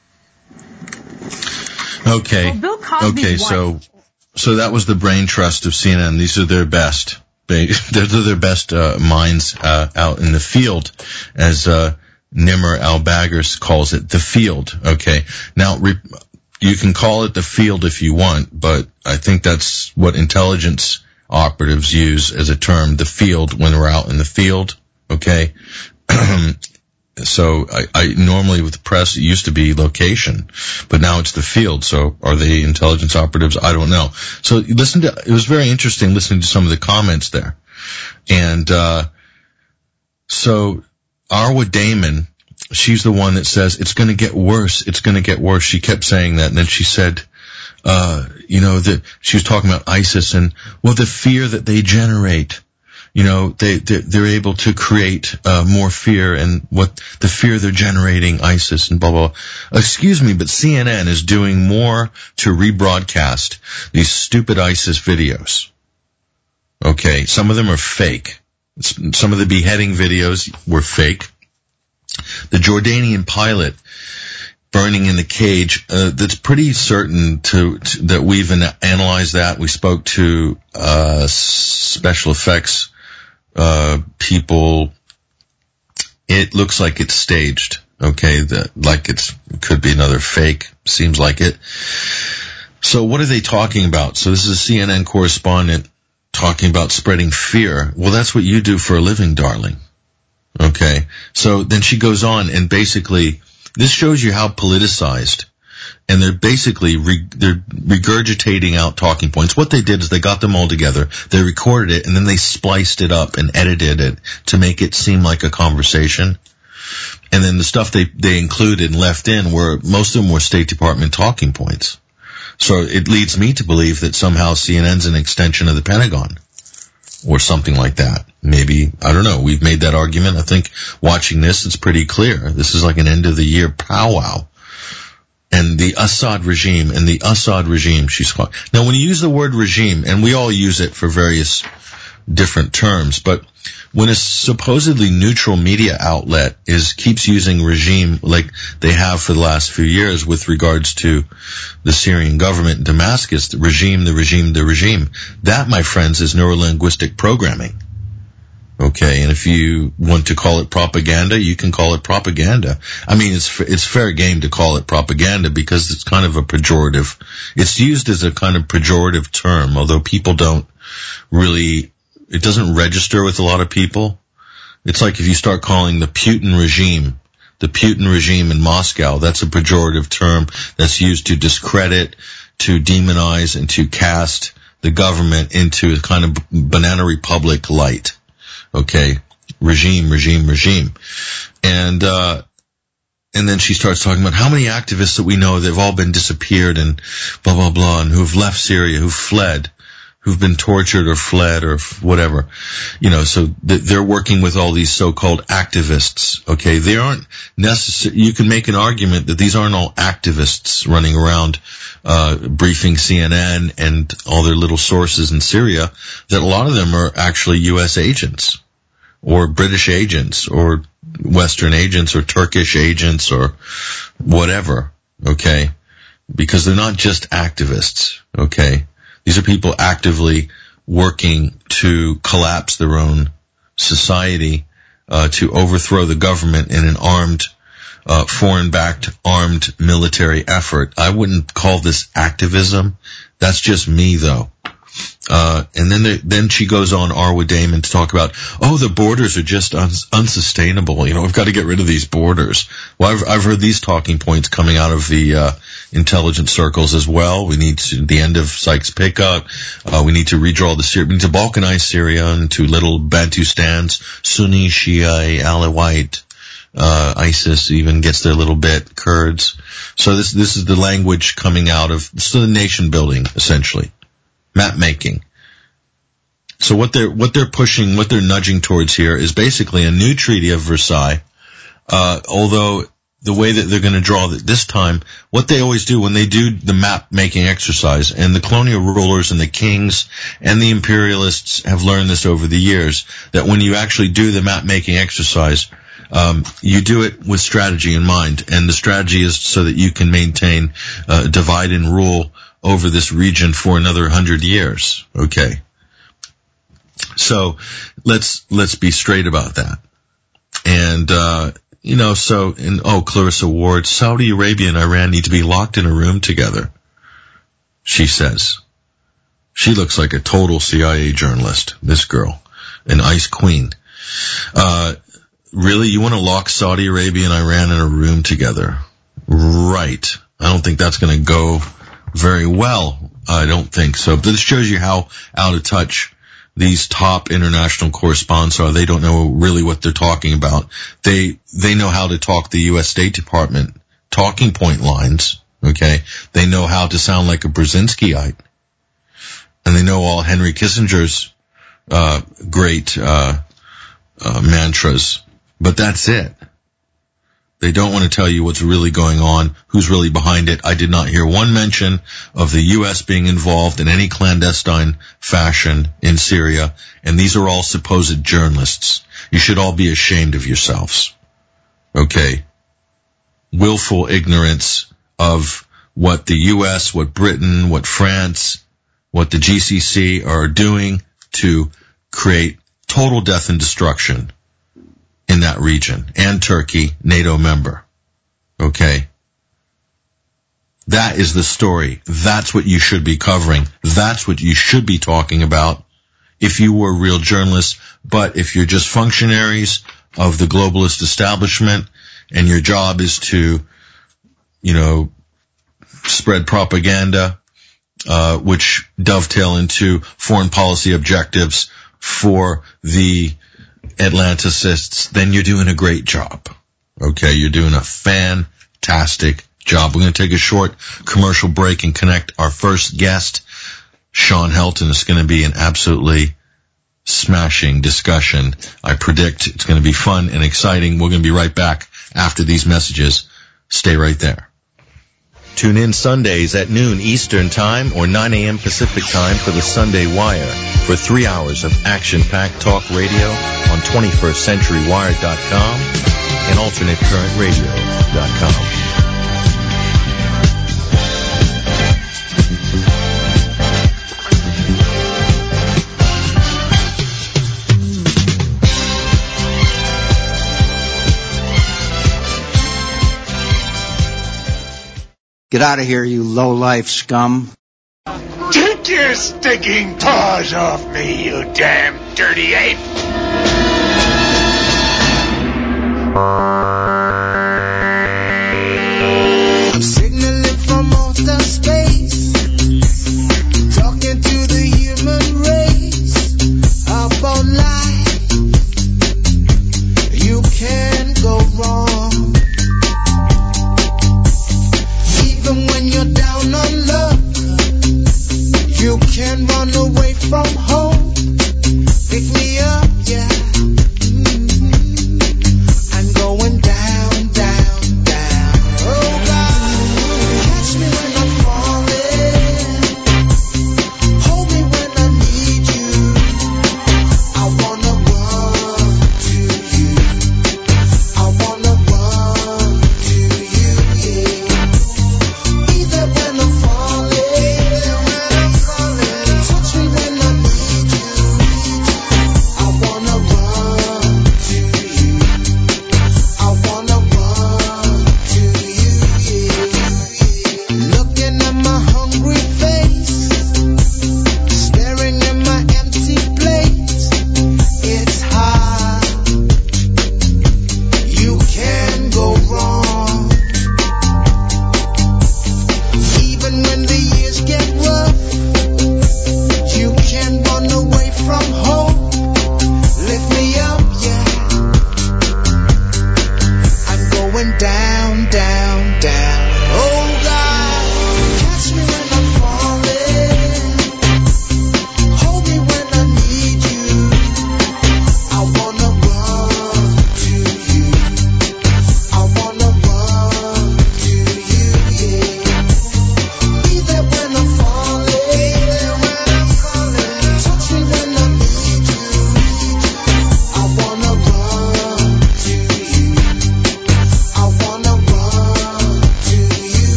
Okay. Well, Bill Cosby's wife. So that was the brain trust of CNN. These are their best. They're their best minds out in the field, as Nimr al-Baghers calls it, the field. Okay. Now, you can call it the field if you want, but I think that's what intelligence operatives use as a term, the field, when we're out in the field. Okay. So I normally with the press, it used to be location, but now it's the field. So are they intelligence operatives? I don't know. So it was very interesting listening to some of the comments there. And, so Arwa Damon, she's the one that says it's going to get worse. It's going to get worse. She kept saying that. And then she said, that she was talking about ISIS and, well, the fear that they generate. They're able to create more fear, and what the fear they're generating, ISIS and blah, blah, blah. Excuse me, but CNN is doing more to rebroadcast these stupid ISIS videos. Okay, some of them are fake. Some of the beheading videos were fake. The Jordanian pilot burning in the cage, that's pretty certain that we've analyzed that. We spoke to special effects people. It looks like it's staged. Okay, it could be another fake. Seems like it. So what are they talking about? So this is a CNN correspondent talking about spreading fear. Well, that's what you do for a living, darling. Okay. So then she goes on, and basically this shows you how politicized. And they're basically they're regurgitating out talking points. What they did is they got them all together, they recorded it, and then they spliced it up and edited it to make it seem like a conversation. And then the stuff they included and left in most of them were State Department talking points. So it leads me to believe that somehow CNN's an extension of the Pentagon or something like that. Maybe, I don't know. We've made that argument. I think watching this, it's pretty clear. This is like an end of the year powwow. And the Assad regime, she's called. Now, when you use the word regime, and we all use it for various different terms, but when a supposedly neutral media outlet keeps using regime like they have for the last few years with regards to the Syrian government in Damascus, the regime, that, my friends, is neurolinguistic programming. Okay, and if you want to call it propaganda, you can call it propaganda. I mean, it's fair game to call it propaganda because it's kind of a pejorative. It's used as a kind of pejorative term, although people don't really, it doesn't register with a lot of people. It's like if you start calling the Putin regime in Moscow, that's a pejorative term that's used to discredit, to demonize, and to cast the government into a kind of banana republic light. Okay, regime. And then she starts talking about how many activists that we know, they've all been disappeared and blah, blah, blah, and who've left Syria, who've fled, who've been tortured or fled or whatever. So they're working with all these so-called activists. Okay, they aren't necessary. You can make an argument that these aren't all activists running around briefing CNN and all their little sources in Syria, that a lot of them are actually U.S. agents or British agents or Western agents or Turkish agents or whatever, okay? Because they're not just activists, okay? These are people actively working to collapse their own society, to overthrow the government in an armed foreign-backed armed military effort. I wouldn't call this activism. That's just me, though. And then she goes on, Arwa Damon, to talk about, the borders are just unsustainable. We've got to get rid of these borders. Well, I've heard these talking points coming out of the intelligence circles as well. We need the end of Sykes-Picot. We need to redraw we need to balkanize Syria into little Bantustans, Sunni, Shia, Alawite. ISIS even gets their little bit, Kurds. So this is the language coming out of the nation building, essentially. Map making. So what they're pushing, what they're nudging towards here is basically a new Treaty of Versailles. Although the way that they're going to draw this time, what they always do when they do the map making exercise, and the colonial rulers and the kings and the imperialists have learned this over the years, that when you actually do the map making exercise, you do it with strategy in mind, and the strategy is so that you can maintain, divide and rule over this region for another 100 years. Okay. So let's be straight about that. And, Clarissa Ward, Saudi Arabia and Iran need to be locked in a room together, she says. She looks like a total CIA journalist, this girl, an ice queen. Really, you want to lock Saudi Arabia and Iran in a room together? Right. I don't think that's going to go very well. I don't think so. But this shows you how out of touch these top international correspondents are. They don't know really what they're talking about. They know how to talk the U.S. State Department talking point lines. Okay. They know how to sound like a Brzezinskiite. And they know all Henry Kissinger's, great, mantras. But that's it. They don't want to tell you what's really going on, who's really behind it. I did not hear one mention of the U.S. being involved in any clandestine fashion in Syria, and these are all supposed journalists. You should all be ashamed of yourselves. Okay? Willful ignorance of what the U.S., what Britain, what France, what the GCC are doing to create total death and destruction in that region, and Turkey, NATO member. Okay? That is the story. That's what you should be covering. That's what you should be talking about if you were real journalists. But if you're just functionaries of the globalist establishment and your job is to, spread propaganda, which dovetail into foreign policy objectives for the Atlanticists, then you're doing a great job. Okay, you're doing a fantastic job. We're going to take a short commercial break and connect our first guest, Sean Helton. It's going to be an absolutely smashing discussion. I predict it's going to be fun and exciting. We're going to be right back after these messages. Stay right there. Tune in Sundays at noon Eastern Time or 9 a.m. Pacific Time for the Sunday Wire for 3 hours of action-packed talk radio on 21stCenturyWire.com and AlternateCurrentRadio.com. Get out of here, you low-life scum. Take your stinking paws off me, you damn dirty ape! I'm signaling from outer space, talking to the human race about life. You can't go wrong. When you're down on luck, you can run away from home. Pick me up, yeah. I'm going down, down, down. Oh God, catch me when I'm falling. Hold me when I need you. I wanna run to you. I wanna run to you, yeah. When I'm falling, touch me when I need you.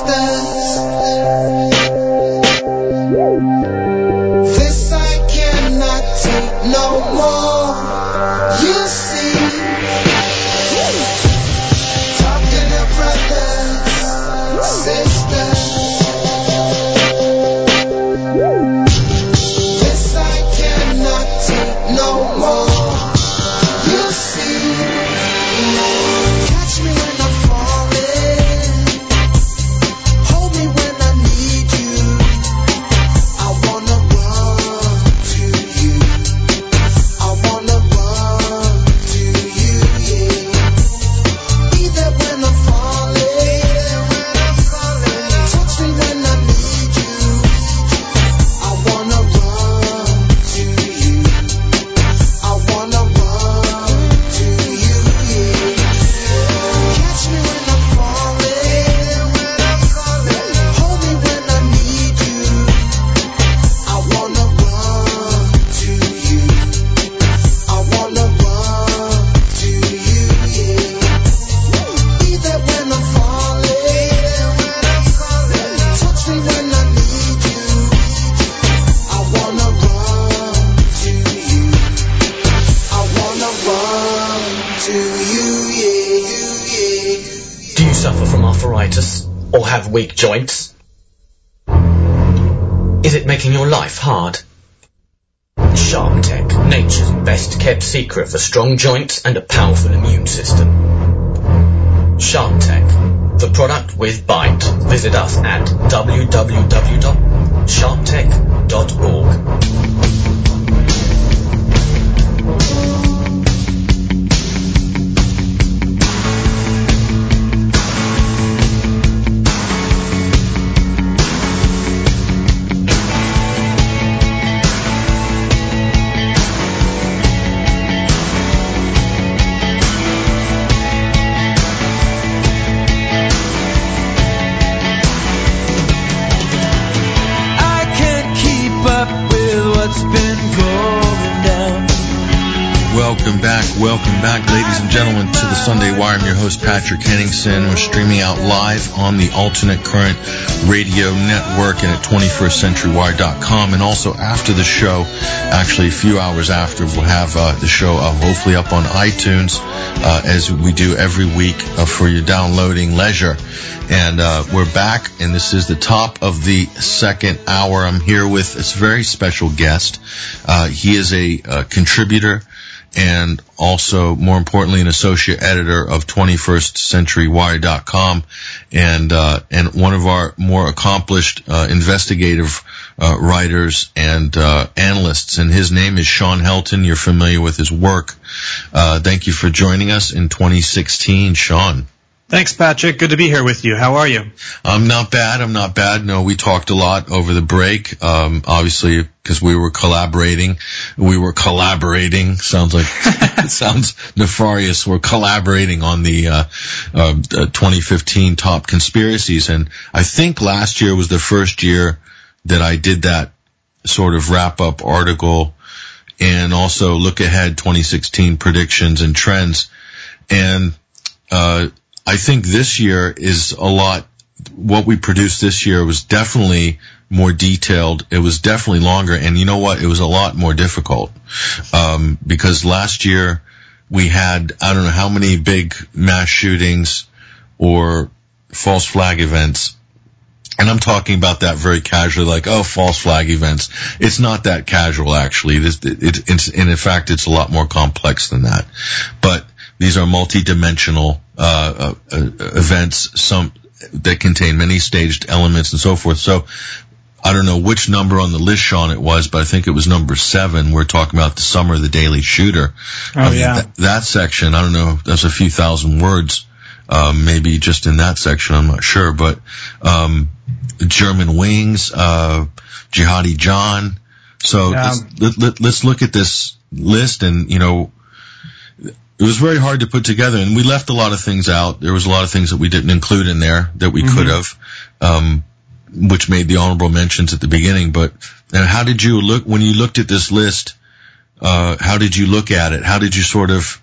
brothers. This I cannot take no more. You see, talk to the brothers, sisters. This I cannot take no more. You see, catch me when I'm falling, hold me when I need you. I wanna run to you. I wanna run to you, yeah. Be there when I'm falling, touch me when I need you. I wanna run to you. I wanna run to you, yeah. Catch me when I'm falling, hold me when I need you. I wanna run to you. I wanna run to you, yeah. Be there when I'm falling, touch me when I need you. I wanna run to you. I wanna run to you, yeah, yeah. Do you suffer from arthritis or have weak joints? Is it making your life hard? SharpTech, nature's best kept secret for strong joints and a powerful immune system. SharpTech, the product with bite. Visit us at www.sharptech.org. I can't keep up with what's been going down. Welcome back, ladies and gentlemen, to the Sunday Wire. I'm your host, Patrick Henningsen. We're streaming out live on the Alternate Current Radio Network and at 21stcenturywire.com. And also after the show, actually a few hours after, we'll have the show hopefully up on iTunes as we do every week for your downloading leisure. And we're back, and this is the top of the second hour. I'm here with a very special guest. He is a contributor and also, more importantly, an associate editor of 21stcenturywire.com and one of our more accomplished investigative writers and analysts. And his name is Sean Helton. You're familiar with his work. Thank you for joining us in 2016, Sean. Thanks, Patrick. Good to be here with you. How are you? I'm not bad. No, we talked a lot over the break, obviously, because we were collaborating. Sounds like, it sounds nefarious. We're collaborating on the 2015 top conspiracies. And I think last year was the first year that I did that sort of wrap-up article and also look ahead 2016 predictions and trends. And I think this year is a lot, what we produced this year was definitely more detailed. It was definitely longer. And you know what? It was a lot more difficult. Because last year we had, I don't know how many big mass shootings or false flag events. And I'm talking about that very casually, like, oh, false flag events. It's not that casual, actually. In fact, it's a lot more complex than that. But these are multi-dimensional events, some that contain many staged elements and so forth. So I don't know which number on the list, Sean, it was, but I think it was number 7. We're talking about the summer of the Daily Shooter. Oh, yeah. That section, I don't know, that's a few thousand words, maybe just in that section, I'm not sure. But German Wings, Jihadi John. So let's look at this list, and, you know, it was very hard to put together, and we left a lot of things out. There was a lot of things that we didn't include in there that we could have, which made the honorable mentions at the beginning. But how did you look when you looked at this list? How did you look at it? How did you sort of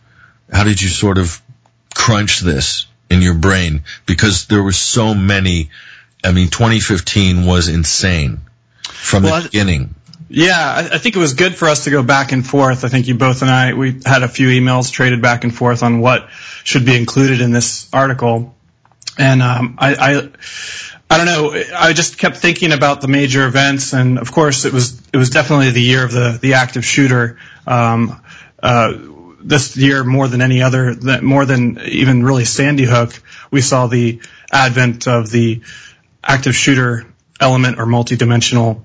crunch this in your brain? Because there were so many I mean, 2015 was insane from the beginning. Yeah, I think it was good for us to go back and forth. I think you both and I, we had a few emails traded back and forth on what should be included in this article. And I don't know, I just kept thinking about the major events, and of course it was definitely the year of the active shooter. This year, more than any other, more than even really Sandy Hook, we saw the advent of the active shooter element or multidimensional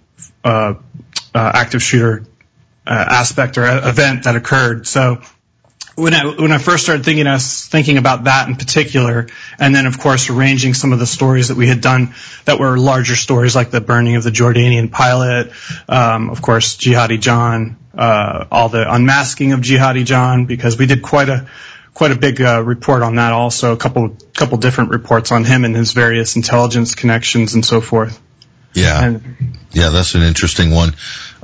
active shooter aspect or event that occurred. So when I first started thinking about that in particular, and then of course arranging some of the stories that we had done that were larger stories, like the burning of the Jordanian pilot, of course Jihadi John, all the unmasking of Jihadi John, because we did quite a big report on that also, a couple different reports on him and his various intelligence connections and so forth. Yeah, that's an interesting one.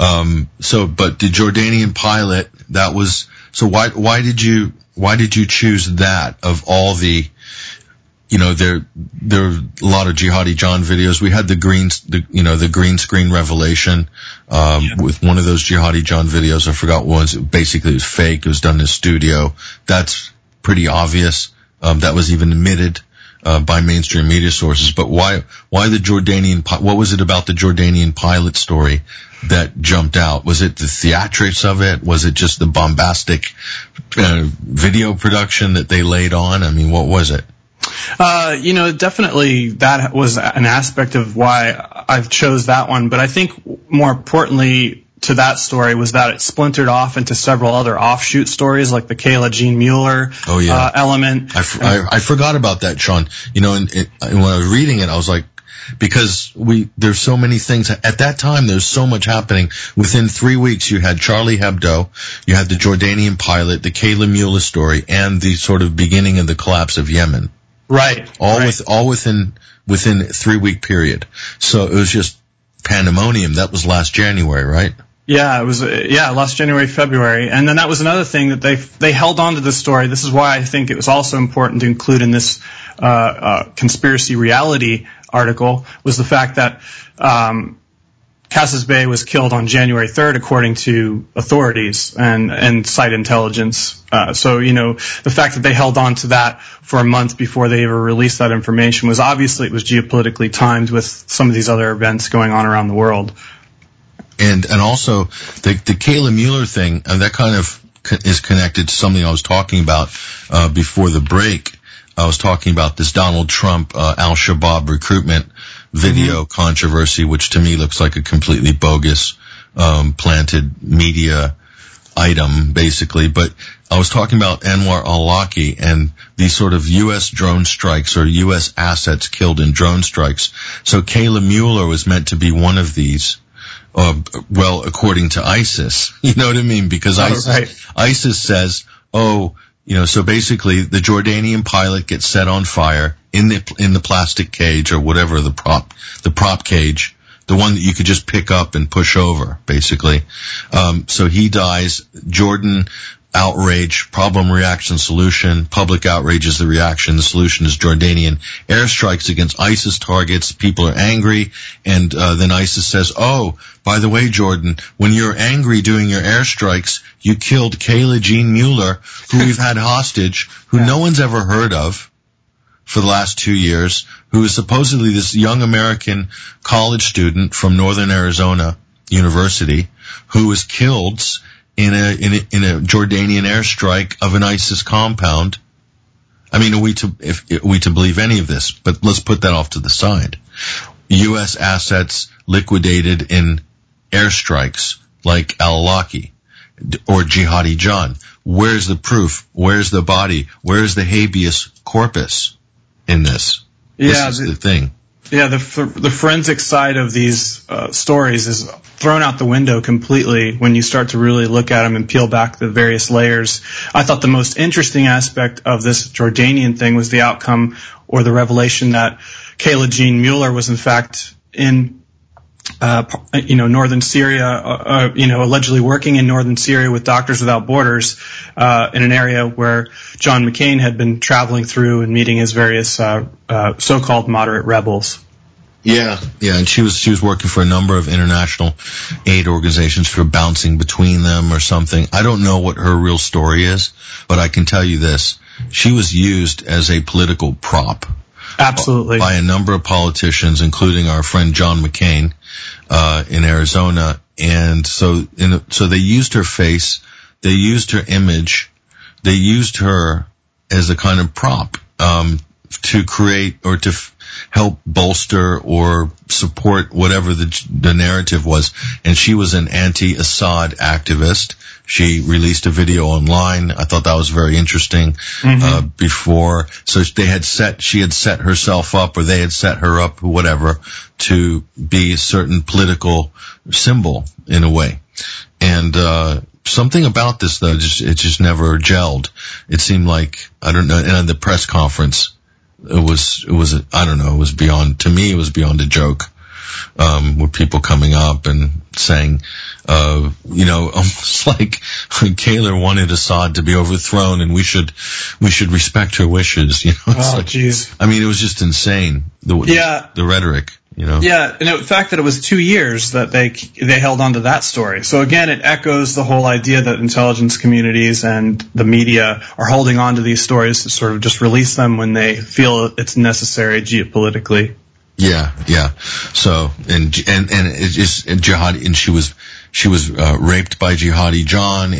But the Jordanian pilot, that was, so why did you choose that of all the, there are a lot of Jihadi John videos. We had the green screen revelation, with one of those Jihadi John videos. I forgot what it was. Basically it was fake. It was done in a studio. That's pretty obvious. That was even admitted by mainstream media sources. But why the Jordanian? What was it about the Jordanian pilot story that jumped out? Was it the theatrics of it? Was it just the bombastic video production that they laid on? I mean, what was it? Definitely that was an aspect of why I chose that one. But I think more importantly to that story was that it splintered off into several other offshoot stories, like the Kayla Jean Mueller element. I forgot about that, Sean. And when I was reading it, I was like, because there's so many things at that time. There's so much happening. Within 3 weeks, you had Charlie Hebdo, you had the Jordanian pilot, the Kayla Mueller story, and the sort of beginning of the collapse of Yemen. Right. All within 3 week period. So it was just pandemonium. That was last January, right? Yeah, it was, last January, February. And then that was another thing that they held on to the story. This is why I think it was also important to include in this, conspiracy reality article, was the fact that, Cassis Bey was killed on January 3rd, according to authorities and site intelligence. So the fact that they held on to that for a month before they ever released that information was obviously, it was geopolitically timed with some of these other events going on around the world. And also the Kayla Mueller thing, that kind of is connected to something I was talking about before the break. I was talking about this Donald Trump Al-Shabaab recruitment video controversy, which to me looks like a completely bogus planted media item, basically. But I was talking about Anwar al-Awlaki and these sort of U.S. drone strikes or U.S. assets killed in drone strikes. So Kayla Mueller was meant to be one of these. According to ISIS, you know what I mean? Because ISIS says, so basically the Jordanian pilot gets set on fire in the plastic cage or whatever, the prop cage, the one that you could just pick up and push over, basically. So he dies. Jordan, outrage, problem, reaction, solution. Public outrage is the reaction. The solution is Jordanian airstrikes against ISIS targets. People are angry, and then ISIS says, by the way, Jordan, when you're angry doing your airstrikes, you killed Kayla Jean Mueller, who we've had hostage, who no one's ever heard of for the last 2 years, who is supposedly this young American college student from Northern Arizona University, who was killed in a Jordanian airstrike of an ISIS compound. I mean, are we to believe any of this? But let's put that off to the side. U.S. assets liquidated in airstrikes like al-Awlaki or Jihadi John. Where's the proof? Where's the body? Where's the habeas corpus in this? This is the thing. Yeah, the forensic side of these stories is thrown out the window completely when you start to really look at them and peel back the various layers. I thought the most interesting aspect of this Jordanian thing was the outcome or the revelation that Kayla Jean Mueller was in fact in northern Syria, allegedly working in northern Syria with Doctors Without Borders, in an area where John McCain had been traveling through and meeting his various so-called moderate rebels. Yeah, and she was working for a number of international aid organizations for bouncing between them or something. I don't know what her real story is, but I can tell you this. She was used as a political prop. Absolutely. By a number of politicians, including our friend John McCain, in Arizona. And so they used her face, they used her image, they used her as a kind of prop, to create or to help bolster or support whatever the narrative was. And she was an anti-Assad activist. She released a video online. I thought that was very interesting. Before, so she had set herself up, or they had set her up, whatever, to be a certain political symbol in a way. And something about this though, it just never gelled. It seemed like, I don't know, and at the press conference, it was beyond, to me it was beyond a joke. With people coming up and saying, almost like Kaler wanted Assad to be overthrown and we should respect her wishes, jeez. I mean, it was just insane. The rhetoric, Yeah, and the fact that it was 2 years that they held on to that story. So again, it echoes the whole idea that intelligence communities and the media are holding on to these stories to sort of just release them when they feel it's necessary geopolitically. Yeah. So, and it's just jihadi, and she was raped by Jihadi John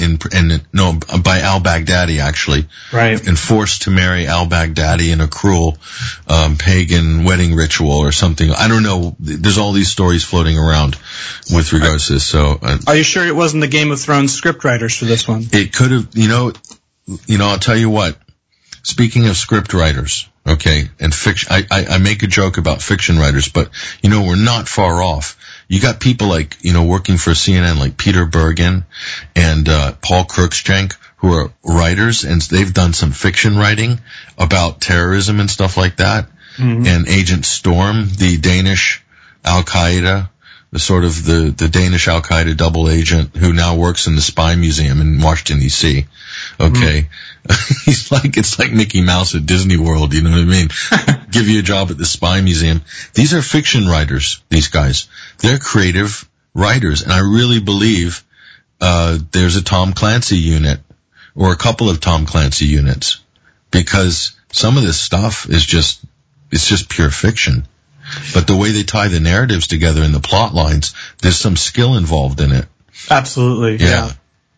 by al-Baghdadi actually. Right. And forced to marry al-Baghdadi in a cruel, pagan wedding ritual or something. I don't know. There's all these stories floating around with regards to this. So, are you sure it wasn't the Game of Thrones scriptwriters for this one? It could have, I'll tell you what. Speaking of script writers, okay, and fiction, I make a joke about fiction writers, but, we're not far off. You got people like, working for CNN, like Peter Bergen and, Paul Cruikshank, who are writers, and they've done some fiction writing about terrorism and stuff like that. Mm-hmm. And Agent Storm, the Danish Al-Qaeda, the Danish Al-Qaeda double agent who now works in the Spy Museum in Washington, D.C. Okay. Mm. It's like Mickey Mouse at Disney World, you know what I mean? Give you a job at the Spy Museum. These are fiction writers, these guys. They're creative writers, and I really believe there's a Tom Clancy unit, or a couple of Tom Clancy units, because some of this stuff is just pure fiction. But the way they tie the narratives together in the plot lines, there's some skill involved in it. Absolutely, yeah.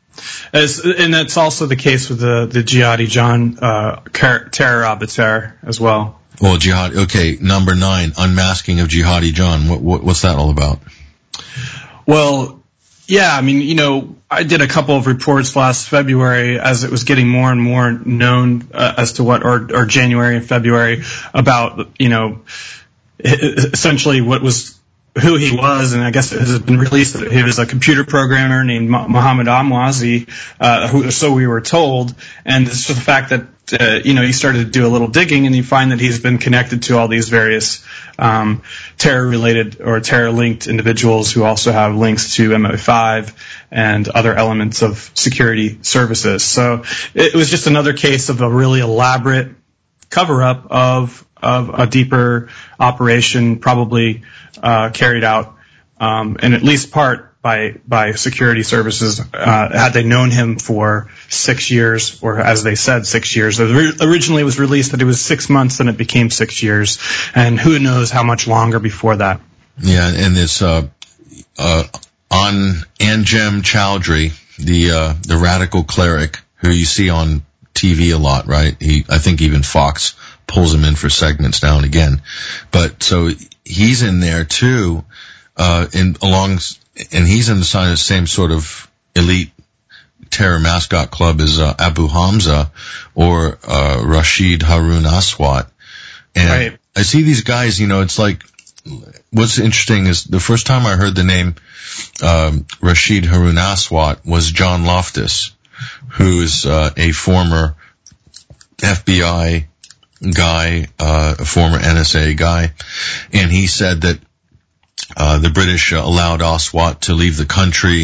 And that's also the case with the Jihadi John terror obiter as well. Well, okay, number 9, Unmasking of Jihadi John. What's that all about? Well, yeah, I mean, I did a couple of reports last February as it was getting more and more known as to or January and February about, essentially who he was, and I guess it has been released that he was a computer programmer named Mohammed Amwazi, so we were told, and it's just the fact that, you started to do a little digging and you find that he's been connected to all these various, terror-related or terror-linked individuals who also have links to MI5 and other elements of security services. So it was just another case of a really elaborate cover-up of a deeper operation, probably carried out in at least part by security services. Had they known him for 6 years, or as they said, 6 years. Originally it was released that it was 6 months, and it became 6 years, and who knows how much longer before that. Yeah, and this on Anjem Chowdhury, the radical cleric who you see on TV a lot, right? I think even Fox pulls him in for segments now and again. But so he's in there too, and he's in the same sort of elite terror mascot club as Abu Hamza or Rashid Harun Aswat. And right. I see these guys, it's like, what's interesting is the first time I heard the name Rashid Harun Aswat was John Loftus, who is a former FBI guy, a former NSA guy, and he said that the British allowed Aswat to leave the country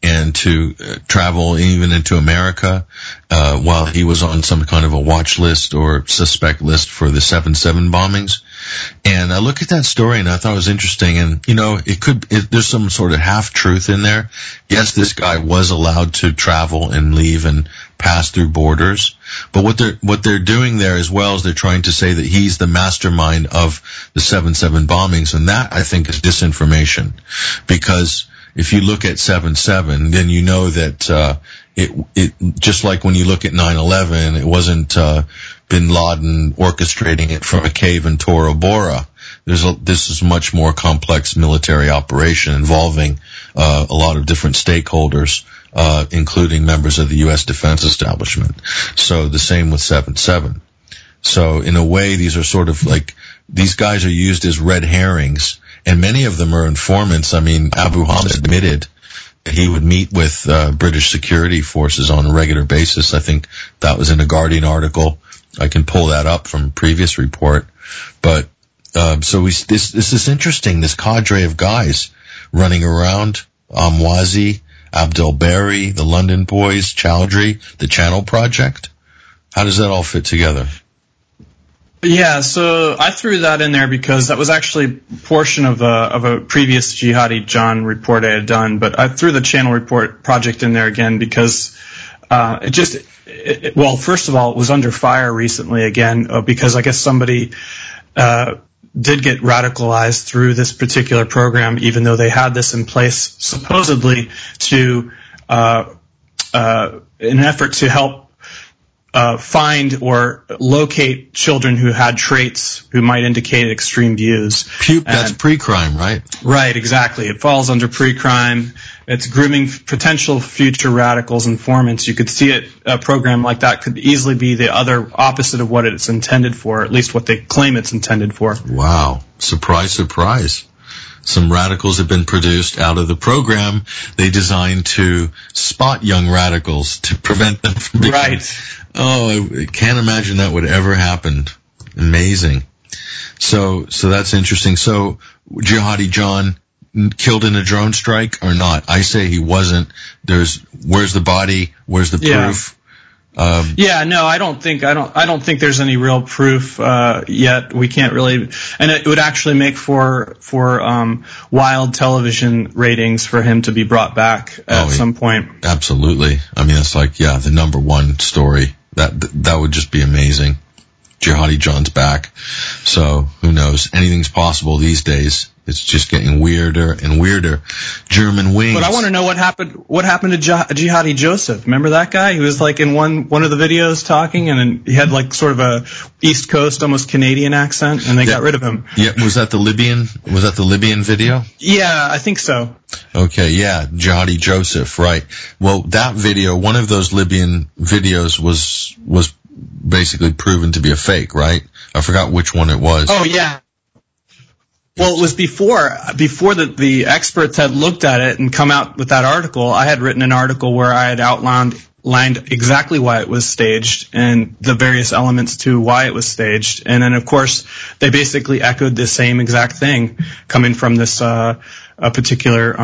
and to travel even into America, while he was on some kind of a watch list or suspect list for the 7/7 bombings. And I look at that story and I thought it was interesting, and there's some sort of half truth in there. Yes, this guy was allowed to travel and leave and pass through borders, but what they're doing there as well is they're trying to say that he's the mastermind of the 7/7 bombings, and that I think is disinformation, because if you look at 7/7, then you know that it just like when you look at 9/11, it wasn't bin Laden orchestrating it from a cave in Tora Bora. This is a much more complex military operation involving a lot of different stakeholders, including members of the U.S. defense establishment. So the same with 7/7. So in a way, these are sort of like, these guys are used as red herrings, and many of them are informants. I mean, Abu Hamid admitted that he would meet with British security forces on a regular basis. I think that was in a Guardian article. I can pull that up from a previous report. But this is interesting, this cadre of guys running around, Amwazi, Abdel Bari, the London Boys, Chowdhury, the Channel Project. How does that all fit together? Yeah, so I threw that in there because that was actually a portion of a previous Jihadi John report I had done, but I threw the Channel Report project in there again because well, first of all, it was under fire recently again because I guess somebody did get radicalized through this particular program, even though they had this in place supposedly to in an effort to help find or locate children who had traits who might indicate extreme views. That's pre-crime, right? Right, exactly. It falls under pre-crime. It's grooming potential future radicals, informants. You could see it, a program like that could easily be the other opposite of what it's intended for, at least what they claim it's intended for. Wow. Surprise, surprise. Some radicals have been produced out of the program they designed to spot young radicals to prevent them from becoming... Right. Oh, I can't imagine that would ever happen. Amazing. So that's interesting. So Jihadi John killed in a drone strike or not? I say he wasn't. Where's the body? Where's the proof? No, I don't think there's any real proof yet. We can't really, and it would actually make for wild television ratings for him to be brought back at some point. Absolutely. I mean, it's like, the number one story. That would just be amazing. Jihadi John's back. So who knows? Anything's possible these days. It's just getting weirder and weirder. German wings. But I want to know what happened to Jihadi Joseph. Remember that guy? He was like in one of the videos talking, and then he had like sort of a East Coast, almost Canadian accent, and they got rid of him. Yeah, was that the Libyan video? Yeah, I think so. Okay, yeah, Jihadi Joseph, right. Well, that video, one of those Libyan videos was basically proven to be a fake, right? I forgot which one it was. Oh, yeah. Well, it was before the experts had looked at it and come out with that article. I had written an article where I had outlined exactly why it was staged and the various elements to why it was staged. And then, of course, they basically echoed the same exact thing coming from this particular,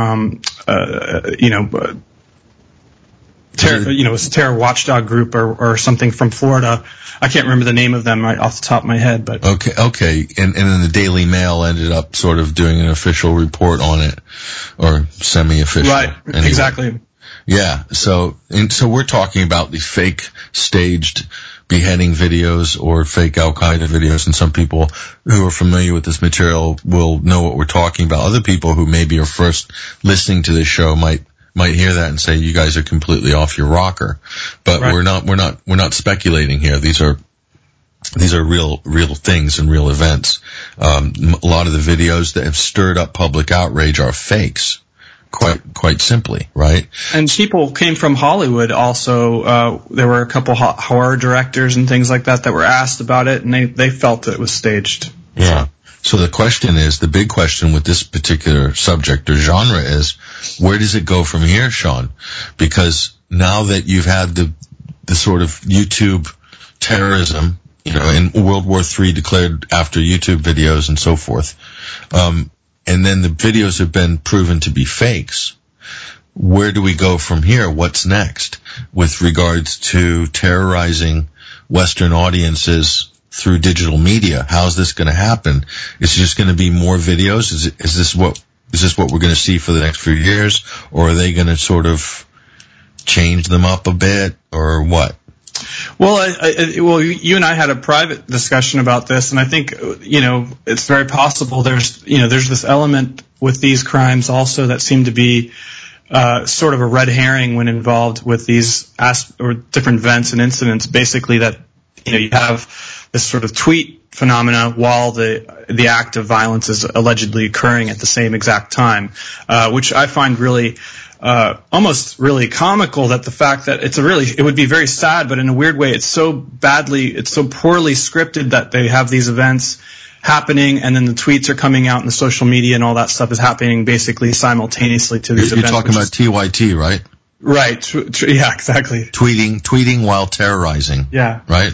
terror watchdog group or something from Florida. I can't remember the name of them right off the top of my head, but okay. And then the Daily Mail ended up sort of doing an official report on it, or semi-official. Right. Anyway. Exactly. Yeah. So we're talking about these fake staged beheading videos or fake Al-Qaeda videos, and some people who are familiar with this material will know what we're talking about. Other people who maybe are first listening to this show might hear that and say, you guys are completely off your rocker. But right. We're not speculating here. These are real things and real events. A lot of the videos that have stirred up public outrage are fakes. Quite simply, right? And people came from Hollywood also. There were a couple horror directors and things like that were asked about it, and they felt that it was staged. Yeah. So the big question with this particular subject or genre is, where does it go from here, Sean? Because now that you've had the sort of YouTube terrorism, and World War III declared after YouTube videos and so forth, and then the videos have been proven to be fakes, where do we go from here? What's next with regards to terrorizing Western audiences through digital media? How's this going to happen? Is it just going to be more videos? Is this what we're going to see for the next few years, or are they going to sort of change them up a bit, or what? Well, you and I had a private discussion about this, and I think, it's very possible there's this element with these crimes also that seem to be sort of a red herring when involved with these or different events and incidents. Basically, that you have this sort of tweet phenomena while the act of violence is allegedly occurring at the same exact time, which I find really almost really comical, that the fact that it would be very sad, but in a weird way it's so poorly scripted that they have these events happening, and then the tweets are coming out and the social media and all that stuff is happening basically simultaneously to these events. You're talking about TYT, right? Right. Yeah, exactly. Tweeting while terrorizing. Yeah. Right?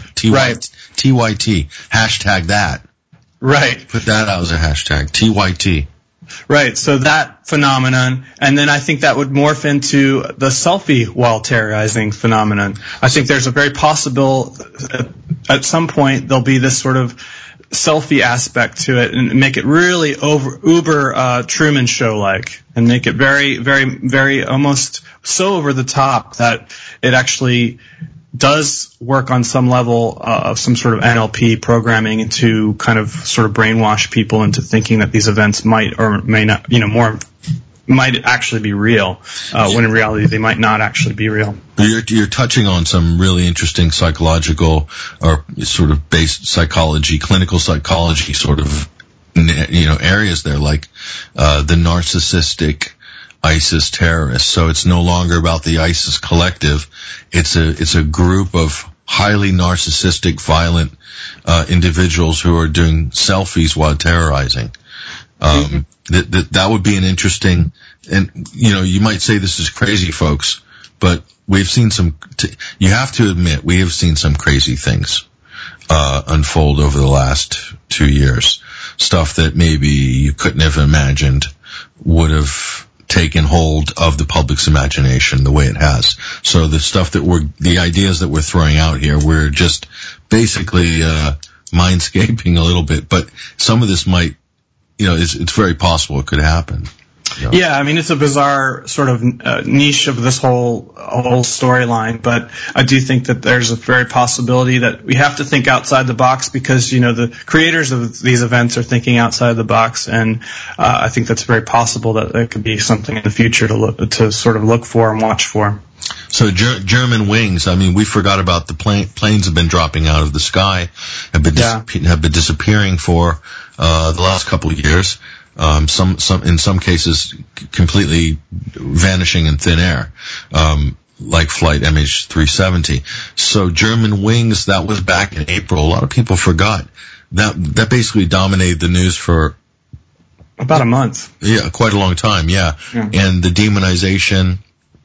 TYT. Hashtag that. Right. Put that out as a hashtag. TYT. Right. So that phenomenon, and then I think that would morph into the selfie while terrorizing phenomenon. I think there's a very possible, at some point, there'll be this sort of selfie aspect to it and make it really uber Truman Show-like, and make it very, very, very almost so over the top that it actually does work on some level of some sort of NLP programming into kind of sort of brainwash people into thinking that these events might or may not, might actually be real, when in reality they might not actually be real. You're touching on some really interesting psychological or sort of based psychology, clinical psychology sort of, areas there, like the narcissistic ISIS terrorists. So it's no longer about the ISIS collective. It's a group of highly narcissistic, violent individuals who are doing selfies while terrorizing. That would be an interesting, and you might say this is crazy, folks, but we've seen you have to admit, we have seen some crazy things unfold over the last 2 years. Stuff that maybe you couldn't have imagined would have taken hold of the public's imagination the way it has. So the stuff the ideas that we're throwing out here, we're just basically mindscaping a little bit, but some of this might, it's very possible it could happen. Yeah, I mean, it's a bizarre sort of niche of this whole storyline, but I do think that there's a very possibility that we have to think outside the box, because, the creators of these events are thinking outside the box, and I think that's very possible that there could be something in the future to sort of look for and watch for. So German wings, I mean, we forgot about the planes have been dropping out of the sky, have been disappearing for the last couple of years. In some cases completely vanishing in thin air, like flight MH370. So German wings, that was back in April. A lot of people forgot. That basically dominated the news for about a month. Yeah, quite a long time, yeah. And the demonization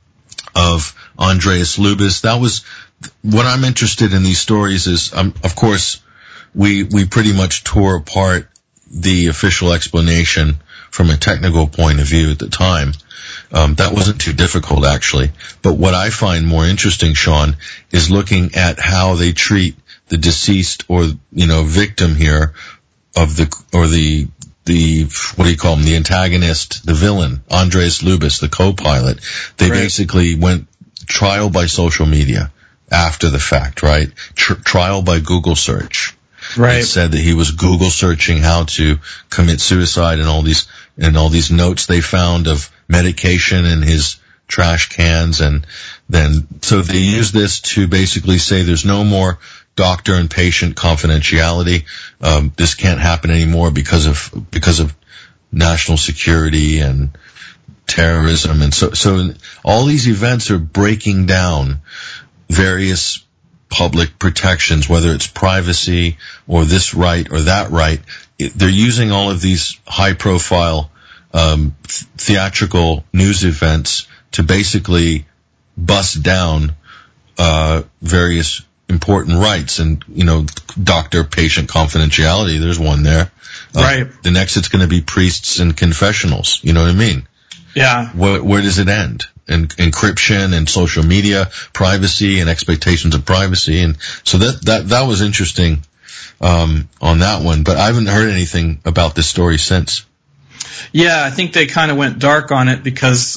of Andreas Lubis, that was what I'm interested in these stories is, of course, we pretty much tore apart the official explanation from a technical point of view at the time. That wasn't too difficult, actually. But what I find more interesting, Sean, is looking at how they treat the deceased or, victim here of the what do you call him? The antagonist, the villain, Andreas Lubis, the co-pilot. They basically went trial by social media after the fact, right? Trial by Google search. Right. He said that he was Google searching how to commit suicide, and all these notes they found of medication in his trash cans, and then so they use this to basically say there's no more doctor and patient confidentiality. This can't happen anymore because of national security and terrorism, and so all these events are breaking down various public protections, whether it's privacy or this right or that right. They're using all of these high-profile theatrical news events to basically bust down various important rights. And, doctor-patient confidentiality, there's one there. Right. The next it's going to be priests and confessionals. You know what I mean? Yeah. Where does it end? encryption and social media privacy and expectations of privacy. And so that was interesting, on that one, but I haven't heard anything about this story since. Yeah, I think they kind of went dark on it because,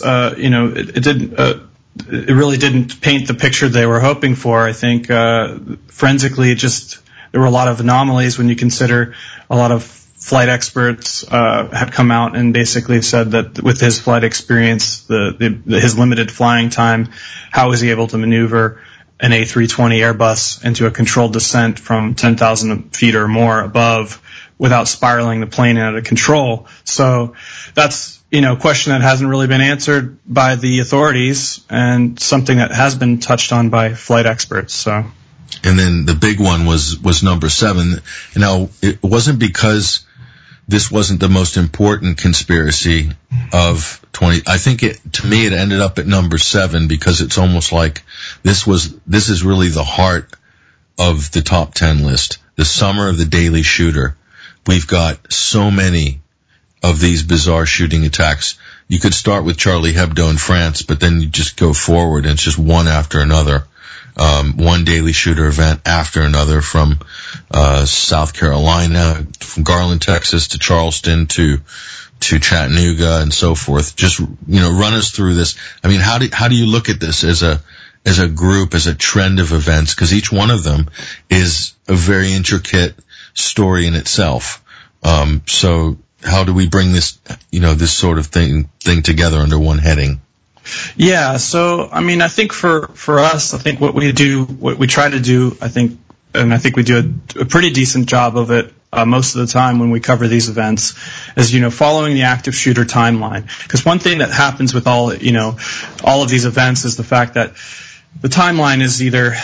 it really didn't paint the picture they were hoping for. I think, forensically, there were a lot of anomalies when you consider a lot of flight experts had come out and basically said that with his flight experience, his limited flying time, how was he able to maneuver an A320 Airbus into a controlled descent from 10,000 feet or more above without spiraling the plane out of control? So that's, a question that hasn't really been answered by the authorities and something that has been touched on by flight experts. So. And then the big one was number 7. Now, it wasn't because this wasn't the most important conspiracy of 20. I think to me it ended up at number 7 because it's almost like this is really the heart of the top 10 list. The summer of the Daily Shooter. We've got so many of these bizarre shooting attacks. You could start with Charlie Hebdo in France, but then you just go forward and it's just one after another. One Daily Shooter event after another, from South Carolina, from Garland, Texas to Charleston to Chattanooga and so forth. Just, run us through this. I mean, how do you look at this as a group, as a trend of events? Because each one of them is a very intricate story in itself. So how do we bring this, this sort of thing together under one heading? Yeah, so, I think for us, I think what we try to do, I think we do a pretty decent job of it most of the time when we cover these events, is, following the active shooter timeline. Because one thing that happens with all of these events is the fact that the timeline is either,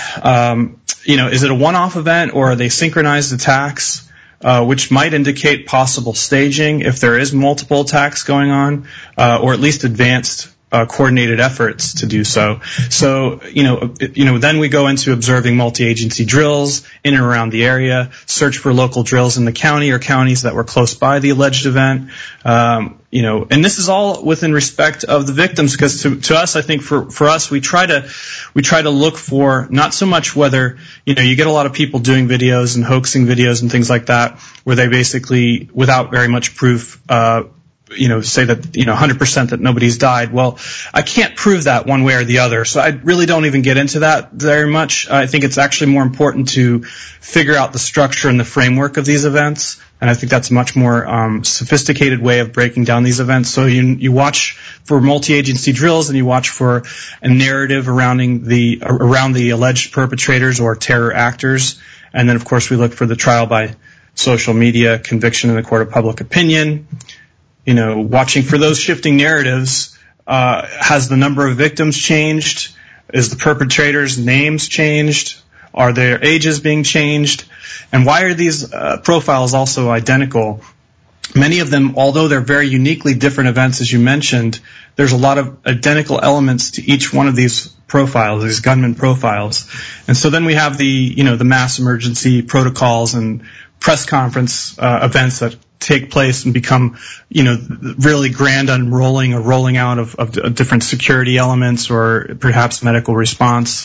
is it a one-off event or are they synchronized attacks? Which might indicate possible staging if there is multiple attacks going on, or at least advanced coordinated efforts to do so. So, then we go into observing multi-agency drills in and around the area, search for local drills in the county or counties that were close by the alleged event. And this is all within respect of the victims, because to us, I think for us, we try to look for not so much whether, you get a lot of people doing videos and hoaxing videos and things like that, where they basically, without very much proof, say that, 100% that nobody's died. Well, I can't prove that one way or the other, so I really don't even get into that very much. I think it's actually more important to figure out the structure and the framework of these events, and I think that's a much more sophisticated way of breaking down these events. So you watch for multi-agency drills, and you watch for a narrative around the alleged perpetrators or terror actors, and then, of course, we look for the trial by social media, conviction in the court of public opinion. Watching for those shifting narratives. Has the number of victims changed? Is the perpetrators' names changed? Are their ages being changed? And why are these profiles also identical? Many of them, although they're very uniquely different events, as you mentioned, there's a lot of identical elements to each one of these profiles, these gunman profiles. And so then we have the mass emergency protocols and press conference events that take place and become, really grand unrolling or rolling out of different security elements, or perhaps medical response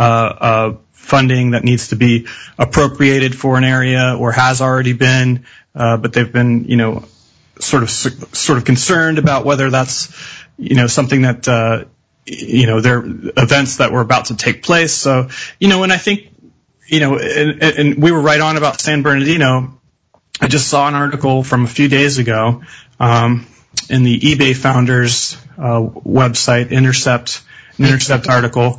funding that needs to be appropriated for an area or has already been, but they've been, sort of concerned about whether that's, something that, they're events that were about to take place. So, and I think, and we were right on about San Bernardino. I just saw an article from a few days ago in the eBay founders website, Intercept article.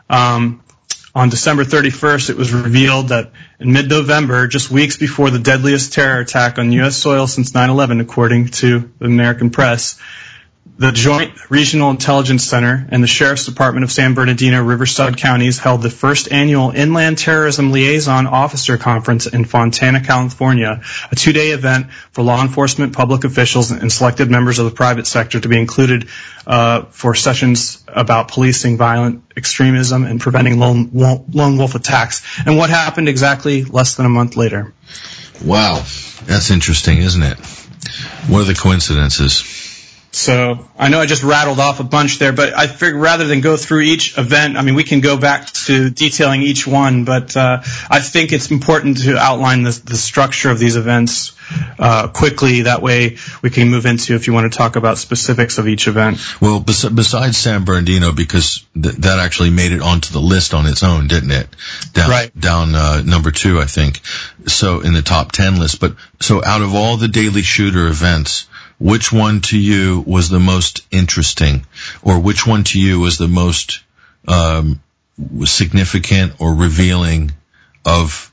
On December 31st, it was revealed that in mid-November, just weeks before the deadliest terror attack on U.S. soil since 9/11, according to the American press, the Joint Regional Intelligence Center and the Sheriff's Department of San Bernardino, Riverside counties held the first annual Inland Terrorism Liaison Officer Conference in Fontana, California, a 2-day event for law enforcement, public officials, and selected members of the private sector to be included for sessions about policing violent extremism and preventing lone wolf attacks. And what happened exactly less than a month later? Wow, that's interesting, isn't it? What are the coincidences? So I know I just rattled off a bunch there, but I figured rather than go through each event, I mean, we can go back to detailing each one, but I think it's important to outline the structure of these events quickly. That way we can move into, if you want to talk about specifics of each event. Well, besides San Bernardino, because that actually made it onto the list on its own, didn't it? Down number 2, I think. So in the top 10 list. But so out of all the daily shooter events, which one to you was the most interesting, or which one to you was the most significant or revealing of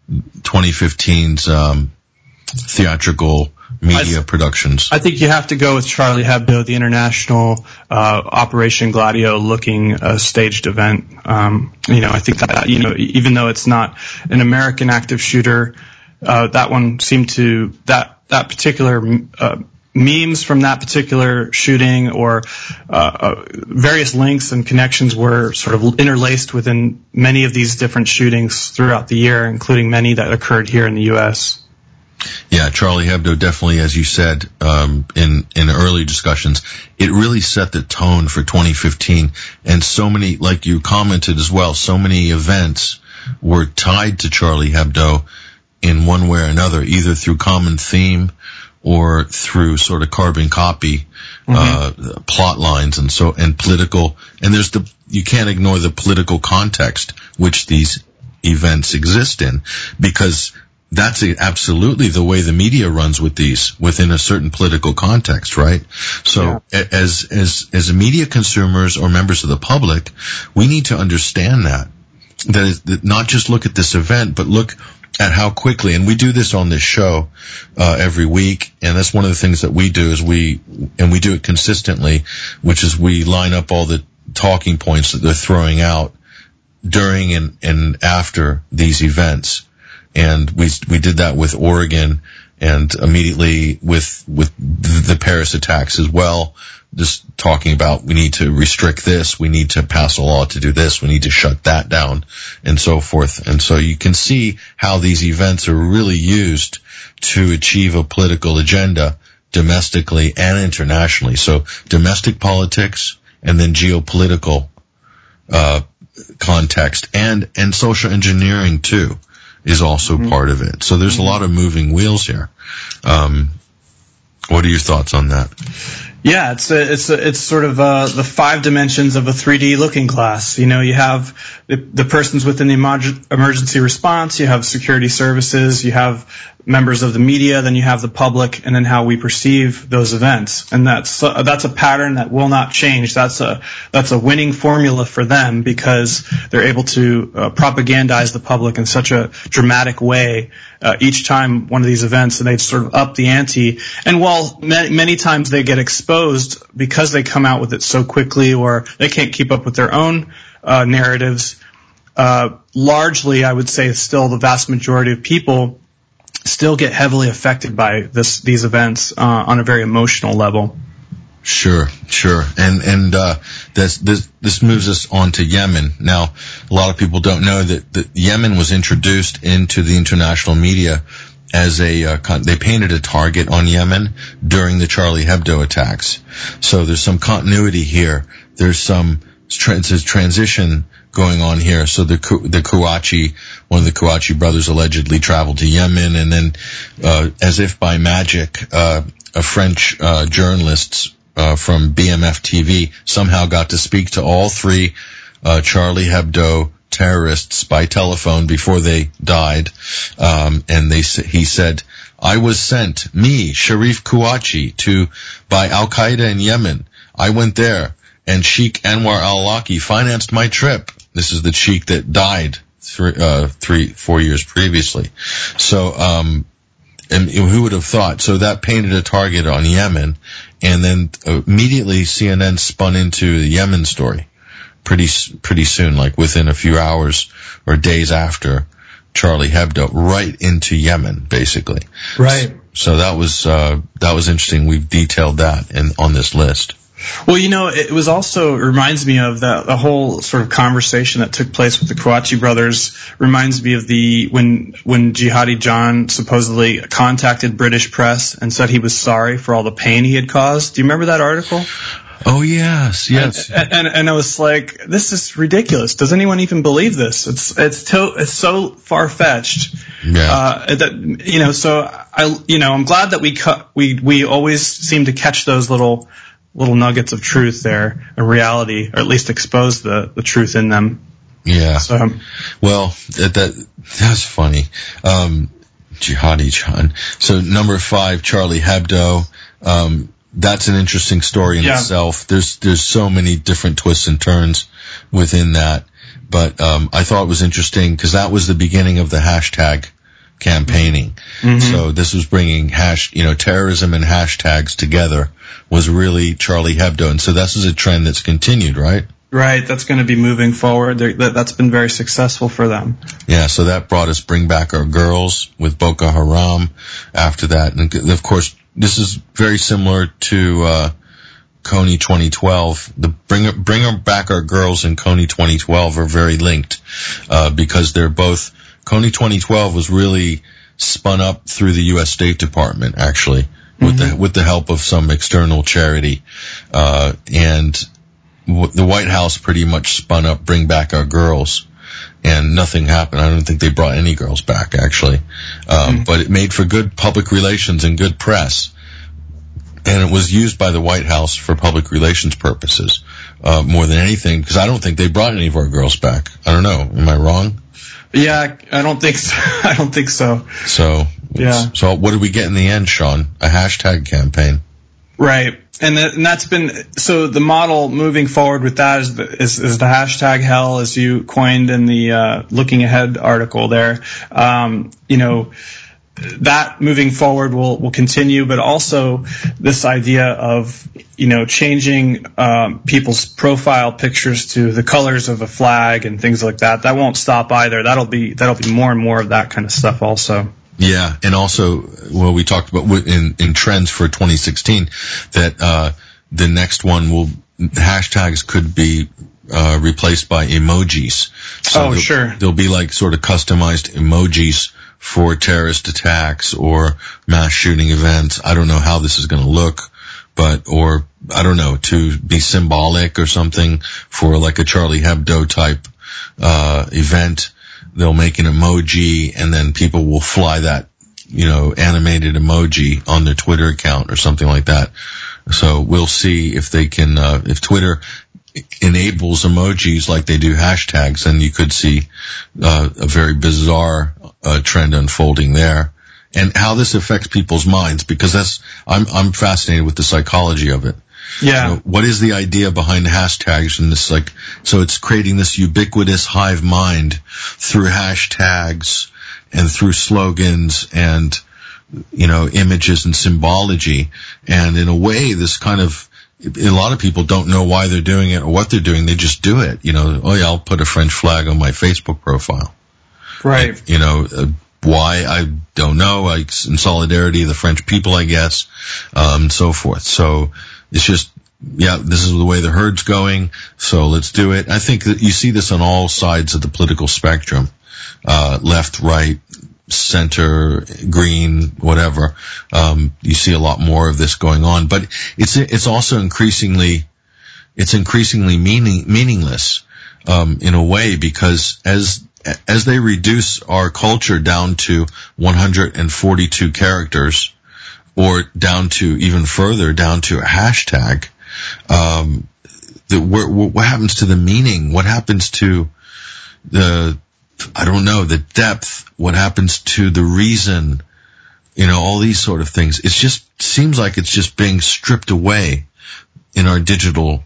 2015's theatrical media productions? I think you have to go with Charlie Hebdo, the international Operation Gladio looking staged event. I think that, even though it's not an American active shooter, that one seemed to, that particular memes from that particular shooting or various links and connections were sort of interlaced within many of these different shootings throughout the year, including many that occurred here in the U.S. Yeah, Charlie Hebdo definitely, as you said, in early discussions, it really set the tone for 2015. And so many, like you commented as well, so many events were tied to Charlie Hebdo in one way or another, either through common theme or through sort of carbon copy, plot lines and political, and you can't ignore the political context which these events exist in, because that's absolutely the way the media runs with these, within a certain political context, right? So as media consumers or members of the public, we need to understand that not just look at this event, but look at how quickly, and we do this on this show every week, and that's one of the things that we do is we do it consistently, which is we line up all the talking points that they're throwing out during and after these events. And we did that with Oregon, and immediately with the Paris attacks as well, just talking about we need to restrict this, we need to pass a law to do this, we need to shut that down, and so forth. And so you can see how these events are really used to achieve a political agenda domestically and internationally. So domestic politics and then geopolitical context and social engineering too is also part of it. So there's a lot of moving wheels here. What are your thoughts on that? Yeah, it's sort of the 5 dimensions of a 3D looking glass. You have the persons within the emergency response, you have security services, you have members of the media, then you have the public, and then how we perceive those events. And that's a pattern that will not change. That's a winning formula for them, because they're able to propagandize the public in such a dramatic way each time one of these events, and they sort of up the ante. And while many times they get exposed because they come out with it so quickly, or they can't keep up with their own narratives, largely I would say still the vast majority of people still get heavily affected by these events on a very emotional level. Sure. And this moves us on to Yemen. Now, a lot of people don't know that Yemen was introduced into the international media as they painted a target on Yemen during the Charlie Hebdo attacks. So there's some continuity here. There's some transition going on here. So one of the Kouachi brothers allegedly traveled to Yemen, and then, as if by magic, a French journalist from BMF TV somehow got to speak to all 3 Charlie Hebdo terrorists by telephone before they died, and he said, "I was sent, me, Sharif Kouachi, by Al-Qaeda in Yemen. I went there, and Sheikh Anwar al-Awlaki financed my trip." This is the Sheikh that died 4 years previously. So, and who would have thought? So that painted a target on Yemen, and then immediately CNN spun into the Yemen story pretty soon, like within a few hours or days after Charlie Hebdo, right into Yemen, basically. Right. So that was interesting. We've detailed that on this list. Well, it was also, it reminds me of the whole sort of conversation that took place with the Kouachi brothers. Reminds me of when Jihadi John supposedly contacted British press and said he was sorry for all the pain he had caused. Do you remember that article? Oh, yes. And I was like, this is ridiculous. Does anyone even believe this? It's so far-fetched. Yeah. So I'm glad that we always seem to catch those little nuggets of truth there, a reality, or at least expose the truth in them. Yeah. So, well, that's funny. Jihadi John. So number 5, Charlie Hebdo. That's an interesting story in itself. There's so many different twists and turns within that. But I thought it was interesting because that was the beginning of the hashtag campaigning. Mm-hmm. So this was bringing terrorism and hashtags together was really Charlie Hebdo. And so this is a trend that's continued, right? Right. That's going to be moving forward. That's been very successful for them. Yeah. So that brought us Bring Back Our Girls with Boko Haram after that. And of course, this is very similar to Kony 2012. The Bring Back Our Girls and Kony 2012 are very linked because they're both. Kony 2012 was really spun up through the U.S. State Department, actually, with the help of some external charity, and the White House pretty much spun up Bring Back Our Girls, and nothing happened. I don't think they brought any girls back, actually, but it made for good public relations and good press. And it was used by the White House for public relations purposes, more than anything, because I don't think they brought any of our girls back. I don't know. Am I wrong? Yeah, I don't think so. I don't think so. So what did we get in the end, Sean? A hashtag campaign. Right. And that's been, so the model moving forward with that is the hashtag hell, as you coined in the Looking Ahead article there. That moving forward will continue, but also this idea of, changing people's profile pictures to the colors of a flag and things like that. That won't stop either. That'll be more and more of that kind of stuff also. Yeah, and also, we talked about in trends for 2016 that the next one hashtags could be replaced by emojis. So sure. There'll be like sort of customized emojis for terrorist attacks or mass shooting events. I don't know how this is going to look, or I don't know, to be symbolic or something for like a Charlie Hebdo type event. They'll make an emoji and then people will fly that, animated emoji on their Twitter account or something like that. So we'll see if they can, if Twitter enables emojis like they do hashtags, then you could see a very bizarre trend unfolding there. And how this affects people's minds, because I'm fascinated with the psychology of it. Yeah. What is the idea behind hashtags and this so it's creating this ubiquitous hive mind through hashtags and through slogans and, images and symbology. And in a way, this kind of, a lot of people don't know why they're doing it or what they're doing. They just do it. I'll put a French flag on my Facebook profile. Right. Why? I don't know. In solidarity of the French people, I guess, and so forth. So it's just, this is the way the herd's going, so let's do it. I think that you see this on all sides of the political spectrum, left, right, center, green, whatever. You see a lot more of this going on, but it's also increasingly meaningless, in a way, because as they reduce our culture down to 142 characters, or down to even further, down to a hashtag, what happens to the meaning? What happens to the depth? What happens to the reason? All these sort of things. It just seems like it's just being stripped away in our digital,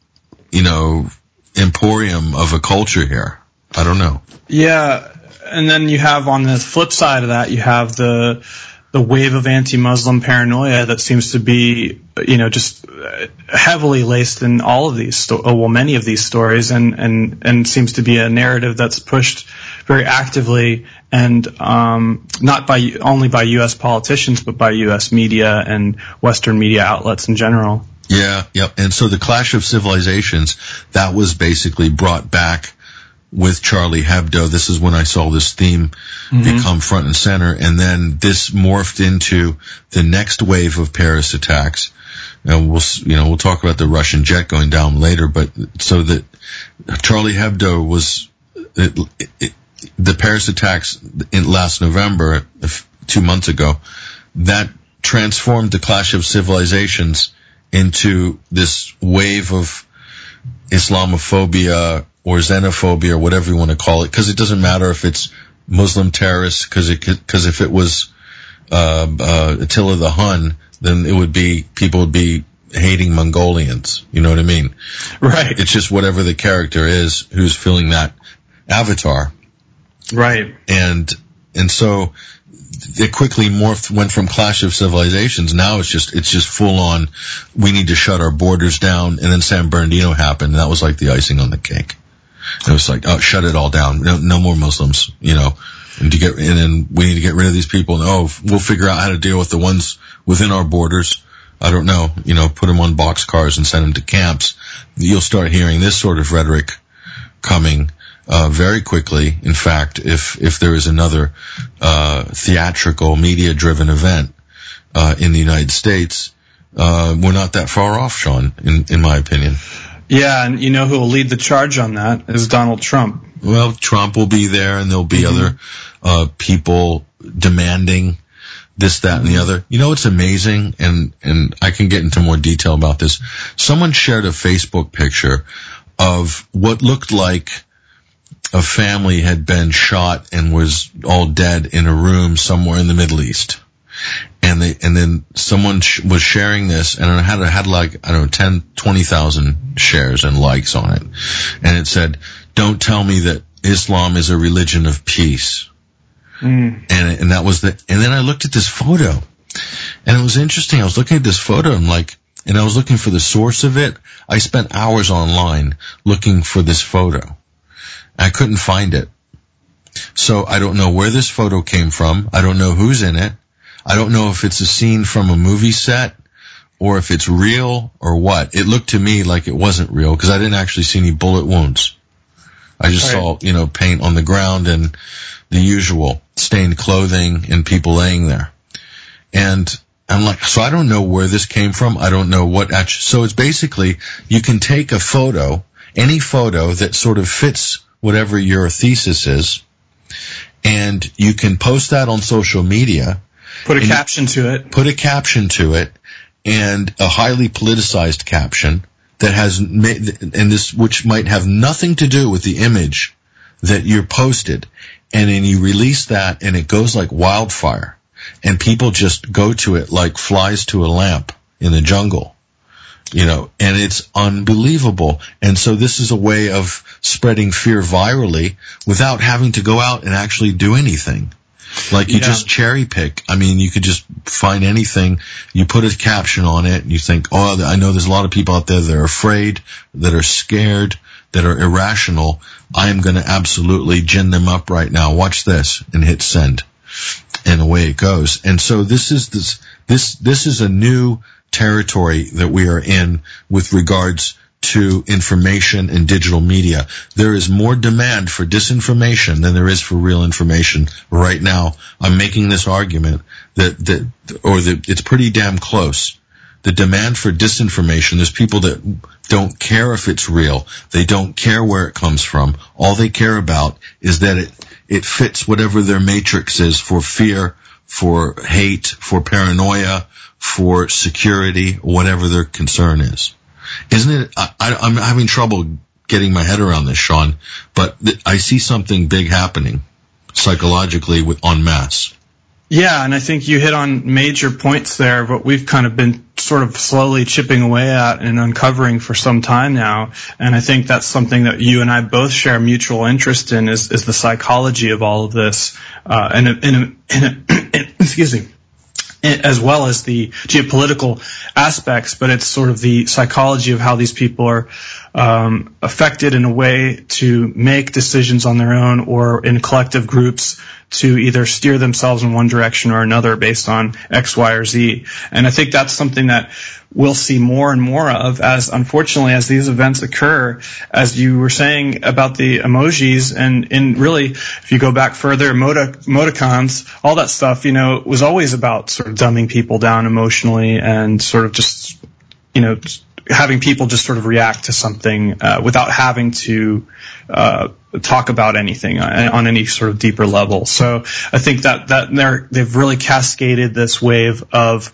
emporium of a culture here. I don't know. Yeah, and then you have on the flip side of that, you have the wave of anti-Muslim paranoia that seems to be, just heavily laced in all of these, many of these stories, and seems to be a narrative that's pushed very actively, and not only by U.S. politicians, but by U.S. media and Western media outlets in general. Yeah, yep. And so the Clash of Civilizations, that was basically brought back with Charlie Hebdo. This is when I saw this theme become front and center, and then this morphed into the next wave of Paris attacks. And we'll talk about the Russian jet going down later, but so that Charlie Hebdo was the Paris attacks in last November, 2 months ago, that transformed the Clash of Civilizations into this wave of Islamophobia or xenophobia or whatever you want to call it, because it doesn't matter if it's Muslim terrorists, because if it was Attila the Hun, then people would be hating Mongolians. You know what I mean? Right. It's just whatever the character is who's filling that avatar. Right. And so it quickly went from Clash of Civilizations. Now it's just full on, we need to shut our borders down. And then San Bernardino happened, and that was like the icing on the cake. It was like, oh, shut it all down. No more Muslims, and then we need to get rid of these people. And we'll figure out how to deal with the ones within our borders. I don't know, put them on boxcars and send them to camps. You'll start hearing this sort of rhetoric coming very quickly. In fact, if there is another theatrical, media-driven event in the United States, we're not that far off, Sean, in my opinion. Yeah, and you know who will lead the charge on that is Donald Trump. Well, Trump will be there, and there'll be other people demanding this, that, and the other. It's amazing, and I can get into more detail about this. Someone shared a Facebook picture of what looked like a family had been shot and was all dead in a room somewhere in the Middle East. And then someone was sharing this, and it had like, 10, 20,000 shares and likes on it. And it said, "Don't tell me that Islam is a religion of peace." And that was and then I looked at this photo, and it was interesting. I was looking at this photo and I was looking for the source of it. I spent hours online looking for this photo. I couldn't find it. So I don't know where this photo came from. I don't know who's in it. I don't know if it's a scene from a movie set or if it's real or what. It looked to me like it wasn't real because I didn't actually see any bullet wounds. I just saw, paint on the ground and the usual stained clothing and people laying there. And I'm like, so I don't know where this came from. I don't know what actually. So it's basically, you can take a photo, any photo that sort of fits whatever your thesis is, and you can post that on social media. Put a caption to it. Put a caption to it, and a highly politicized caption that has which might have nothing to do with the image that you're posted. And then you release that, and it goes like wildfire, and people just go to it like flies to a lamp in the jungle, and it's unbelievable. And so this is a way of spreading fear virally without having to go out and actually do anything. Like you just cherry pick. I mean, you could just find anything, you put a caption on it, and you think, oh, I know there's a lot of people out there that are afraid, that are scared, that are irrational. I am going to absolutely gin them up right now. Watch this, and hit send. And away it goes. And so this is a new territory that we are in with regards to information and digital media. There is more demand for disinformation than there is for real information right now. I'm making this argument that it's pretty damn close. The demand for disinformation, there's people that don't care if it's real. They don't care where it comes from. All they care about is that it fits whatever their matrix is for fear, for hate, for paranoia, for security, whatever their concern is. Isn't it? I'm having trouble getting my head around this, Sean, but I see something big happening psychologically en masse. Yeah, and I think you hit on major points there, but we've kind of been sort of slowly chipping away at and uncovering for some time now. And I think that's something that you and I both share mutual interest in is the psychology of all of this. Excuse me. as well as the geopolitical aspects, but it's sort of the psychology of how these people are affected in a way to make decisions on their own or in collective groups to either steer themselves in one direction or another based on X, Y, or Z. And I think that's something that we'll see more and more of as, unfortunately, as these events occur, as you were saying about the emojis, and really, if you go back further, emoticons, all that stuff, was always about sort of dumbing people down emotionally and sort of just, having people just sort of react to something without having to talk about anything on any sort of deeper level. So I think that they've really cascaded this wave of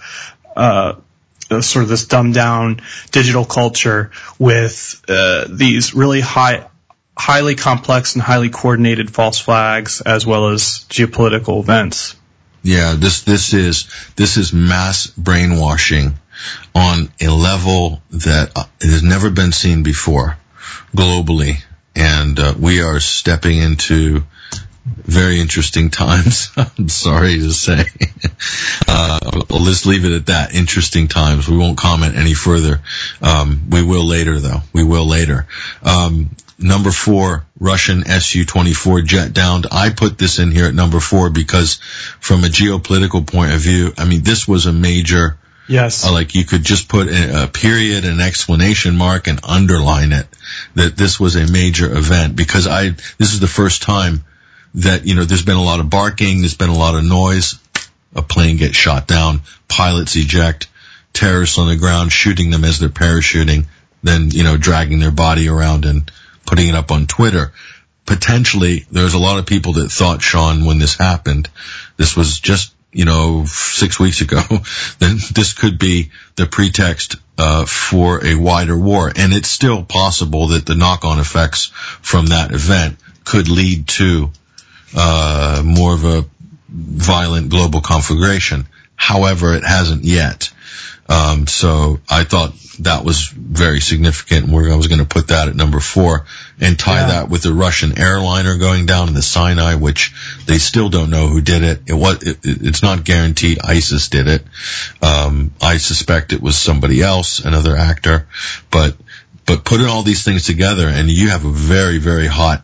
sort of this dumbed down digital culture with these really highly complex and highly coordinated false flags as well as geopolitical events. Yeah, this is mass brainwashing on a level that has never been seen before globally, and we are stepping into very interesting times. I'm sorry to say. We'll just leave it at that. Interesting times. We won't comment any further. We will later, though. We will later. Number 4, Russian Su-24 jet downed. I put this in here at number 4 because from a geopolitical point of view, I mean, this was a major... Yes. Like you could just put a period, an exclamation mark, and underline it, that this was a major event, because this is the first time that, there's been a lot of barking, there's been a lot of noise, a plane gets shot down, pilots eject, terrorists on the ground shooting them as they're parachuting, then, dragging their body around and putting it up on Twitter. Potentially, there's a lot of people that thought, Sean, when this happened, this was just, 6 weeks ago, then this could be the pretext for a wider war. And it's still possible that the knock-on effects from that event could lead to more of a violent global conflagration. However, it hasn't yet. So I thought that was very significant, where I was going to put that at number 4 and tie that with the Russian airliner going down in the Sinai, which they still don't know who did it. It's not guaranteed ISIS did it. I suspect it was somebody else, another actor, but putting all these things together, and you have a very, very hot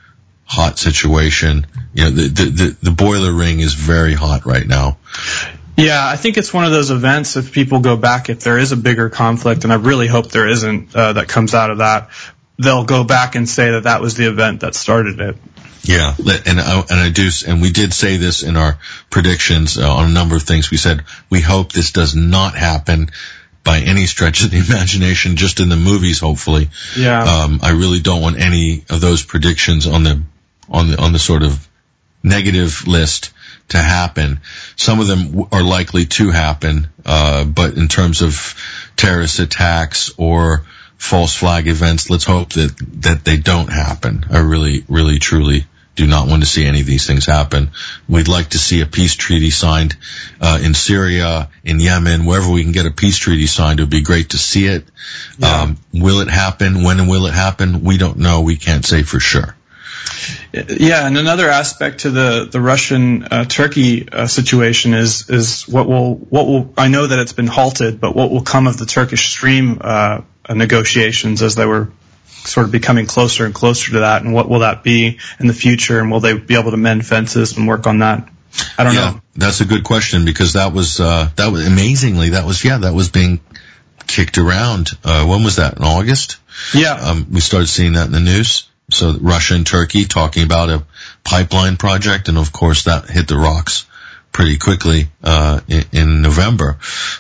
situation. The boiler ring is very hot right now. Yeah, I think it's one of those events, if people go back, if there is a bigger conflict, and I really hope there isn't, that comes out of that, they'll go back and say that was the event that started it. Yeah, and we did say this in our predictions on a number of things. We said, we hope this does not happen by any stretch of the imagination, just in the movies, hopefully. Yeah. I really don't want any of those predictions on the sort of negative list to happen. Some of them are likely to happen, but in terms of terrorist attacks or false flag events, let's hope that they don't happen. I really, really, truly do not want to see any of these things happen. We'd like to see a peace treaty signed in Syria, in Yemen, wherever we can get a peace treaty signed. It would be great to see it. Yeah. Will it happen? When will it happen? We don't know. We can't say for sure. Yeah, and another aspect to the Russian Turkey situation is what will I know that it's been halted, but what will come of the Turkish Stream negotiations as they were sort of becoming closer and closer to that, and what will that be in the future, and will they be able to mend fences and work on that? I don't know. That's a good question, because that was amazingly that was being kicked around. When was that? In August? Yeah. We started seeing that in the news. So Russia and Turkey talking about a pipeline project, and of course that hit the rocks pretty quickly in November.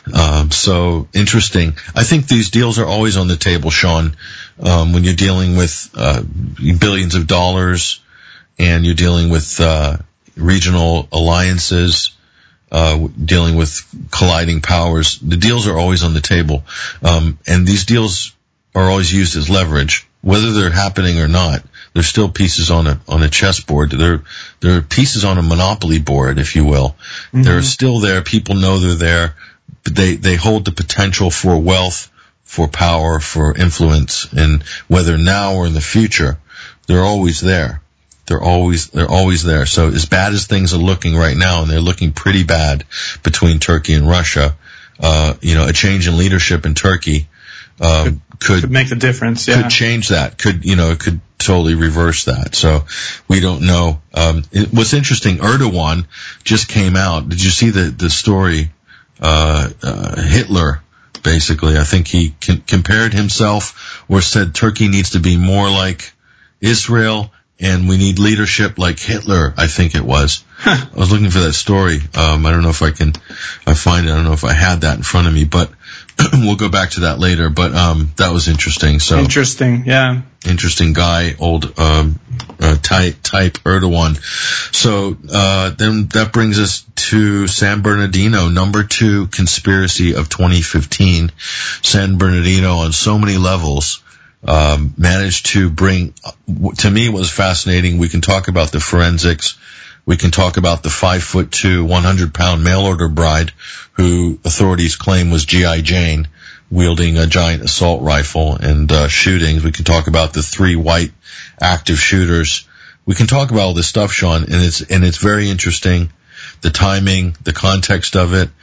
So interesting. I think these deals are always on the table, Sean, when you're dealing with billions of dollars and you're dealing with regional alliances, dealing with colliding powers. The deals are always on the table, and these deals are always used as leverage. Whether they're happening or not, they're still pieces on a chessboard. They're pieces on a monopoly board, if you will. Mm-hmm. They're still there. People know they're there, but they hold the potential for wealth, for power, for influence, and whether now or in the future, they're always there. They're always there. So as bad as things are looking right now, and they're looking pretty bad between Turkey and Russia, a change in leadership in Turkey, could make the difference. Yeah. Could change that. It could totally reverse that. So we don't know. What's interesting, Erdogan just came out. Did you see the story? Hitler, basically, I think he compared himself or said Turkey needs to be more like Israel, and we need leadership like Hitler, I think it was. I was looking for that story. I don't know if I find it. I don't know if I had that in front of me, but we'll go back to that later. But that was interesting. So interesting, yeah. Interesting guy, old type Erdogan. So then that brings us to San Bernardino, number 2 conspiracy of 2015. San Bernardino on so many levels managed to bring, to me it was fascinating. We can talk about the forensics. We can talk about the 5'2", 100-pound mail-order bride who authorities claim was G.I. Jane, wielding a giant assault rifle and shootings. We can talk about the 3 white active shooters. We can talk about all this stuff, Sean, and it's very interesting, the timing, the context of it.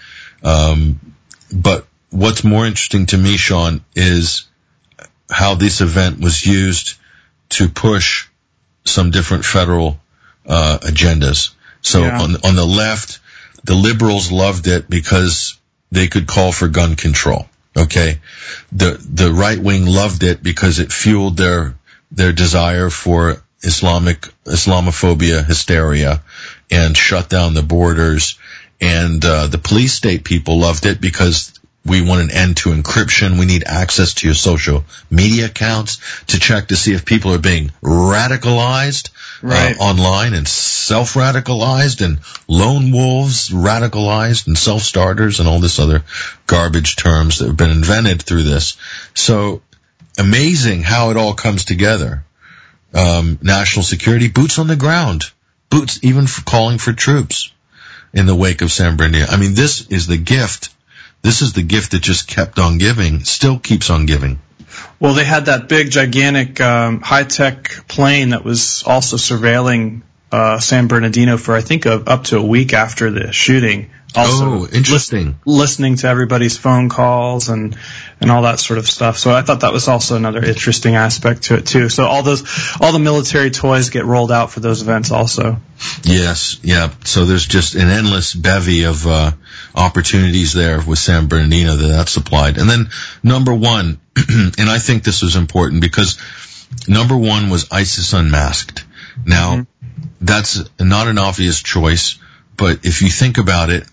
But what's more interesting to me, Sean, is how this event was used to push some different federal agendas. So on the left, the liberals loved it because they could call for gun control. Okay. The right wing loved it because it fueled their desire for Islamophobia hysteria and shut down the borders. And the police state people loved it because we want an end to encryption. We need access to your social media accounts to check to see if people are being radicalized online, and self-radicalized, and lone wolves radicalized, and self-starters, and all this other garbage terms that have been invented through this. So amazing how it all comes together. National security, boots on the ground, boots even for calling for troops in the wake of San Bernardino. I mean, this is the gift. This is the gift that just kept on giving, still keeps on giving. Well, they had that big, gigantic, high-tech plane that was also surveilling San Bernardino for, I think, up to a week after the shooting. Also, interesting. Listening to everybody's phone calls and all that sort of stuff. So I thought that was also another interesting aspect to it too. So all the military toys get rolled out for those events also. Yes, yeah. So there's just an endless bevy of opportunities there with San Bernardino that's supplied. And then number 1, and I think this was important because number 1 was ISIS Unmasked. Now, that's not an obvious choice, but if you think about it,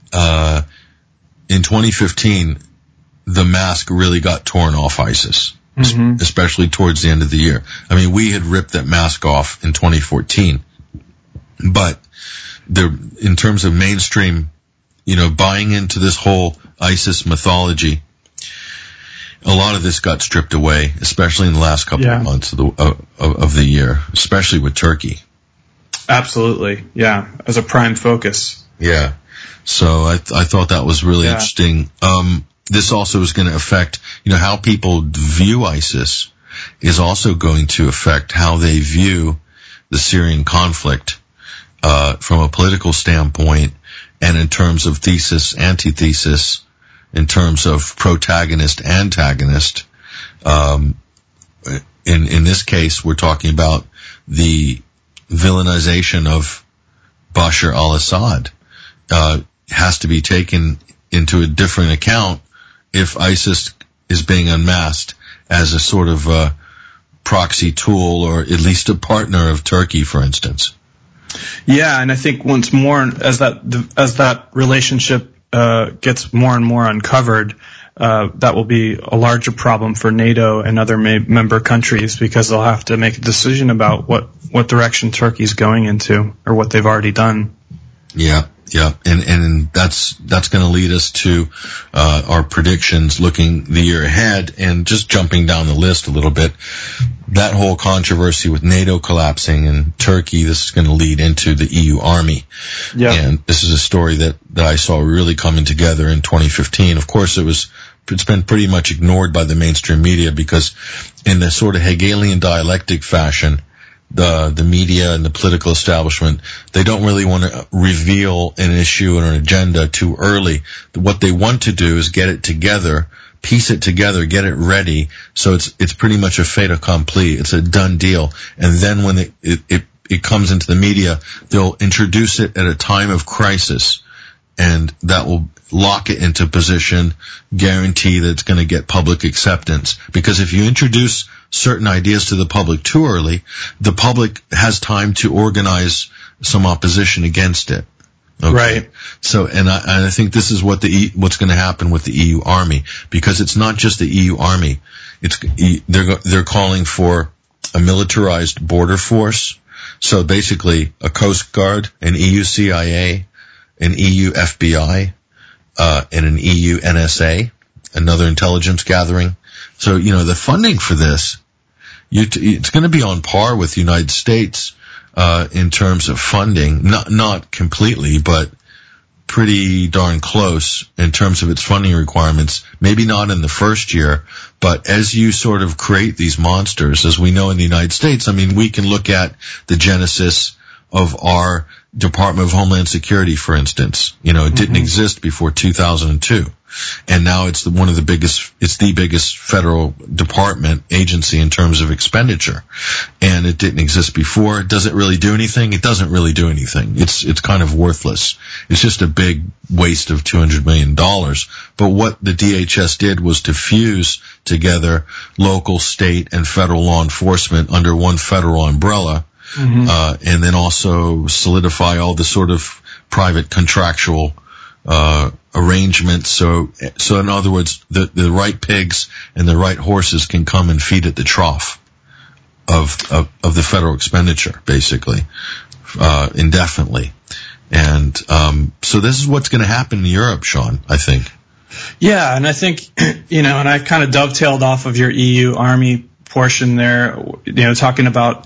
in 2015, the mask really got torn off ISIS, especially towards the end of the year. I mean, we had ripped that mask off in 2014, but in terms of mainstream, buying into this whole ISIS mythology, a lot of this got stripped away, especially in the last couple of months of the year, especially with Turkey. Absolutely, yeah, as a prime focus. Yeah. So I thought that was really interesting. This also is going to affect, how people view ISIS is also going to affect how they view the Syrian conflict, from a political standpoint, and in terms of thesis, antithesis, in terms of protagonist, antagonist. In this case, we're talking about the villainization of Bashar al-Assad. Has to be taken into a different account if ISIS is being unmasked as a sort of proxy tool, or at least a partner of Turkey, for instance. Yeah, and I think once more, as that relationship gets more and more uncovered, that will be a larger problem for NATO and other member countries, because they'll have to make a decision about what direction Turkey's going into, or what they've already done. Yeah. Yeah, and that's going to lead us to our predictions looking the year ahead, and just jumping down the list a little bit. That whole controversy with NATO collapsing and Turkey, this is going to lead into the EU army. Yeah. And this is a story that I saw really coming together in 2015. Of course, it's been pretty much ignored by the mainstream media, because in the sort of Hegelian dialectic fashion, the media and the political establishment, they don't really want to reveal an issue or an agenda too early. What they want to do is get it together, piece it together, get it ready, so it's pretty much a fait accompli. It's a done deal. And then when it comes into the media, they'll introduce it at a time of crisis, and that will lock it into position, guarantee that it's going to get public acceptance. Because if you introduce certain ideas to the public too early, the public has time to organize some opposition against it. Okay. Right. So, and I think this is what's going to happen with the EU army, because it's not just the EU army. They're calling for a militarized border force. So basically a Coast Guard, an EU CIA, an EU FBI, and an EU NSA, another intelligence gathering. So, the funding for this, it's going to be on par with the United States, in terms of funding. Not completely, but pretty darn close in terms of its funding requirements. Maybe not in the first year, but as you sort of create these monsters, as we know in the United States, we can look at the genesis of our Department of Homeland Security, for instance. It didn't exist before 2002. And now it's the biggest federal department agency in terms of expenditure. And it didn't exist before. Does it really do anything? It doesn't really do anything. It's kind of worthless. It's just a big waste of $200 million. But what the DHS did was to fuse together local, state, and federal law enforcement under one federal umbrella. And then also solidify all the sort of private contractual arrangements. So in other words, the right pigs and the right horses can come and feed at the trough of the federal expenditure, basically, indefinitely. And so this is what's going to happen in Europe, Sean, I think. Yeah, and I think, and I kind of dovetailed off of your EU army portion there, talking about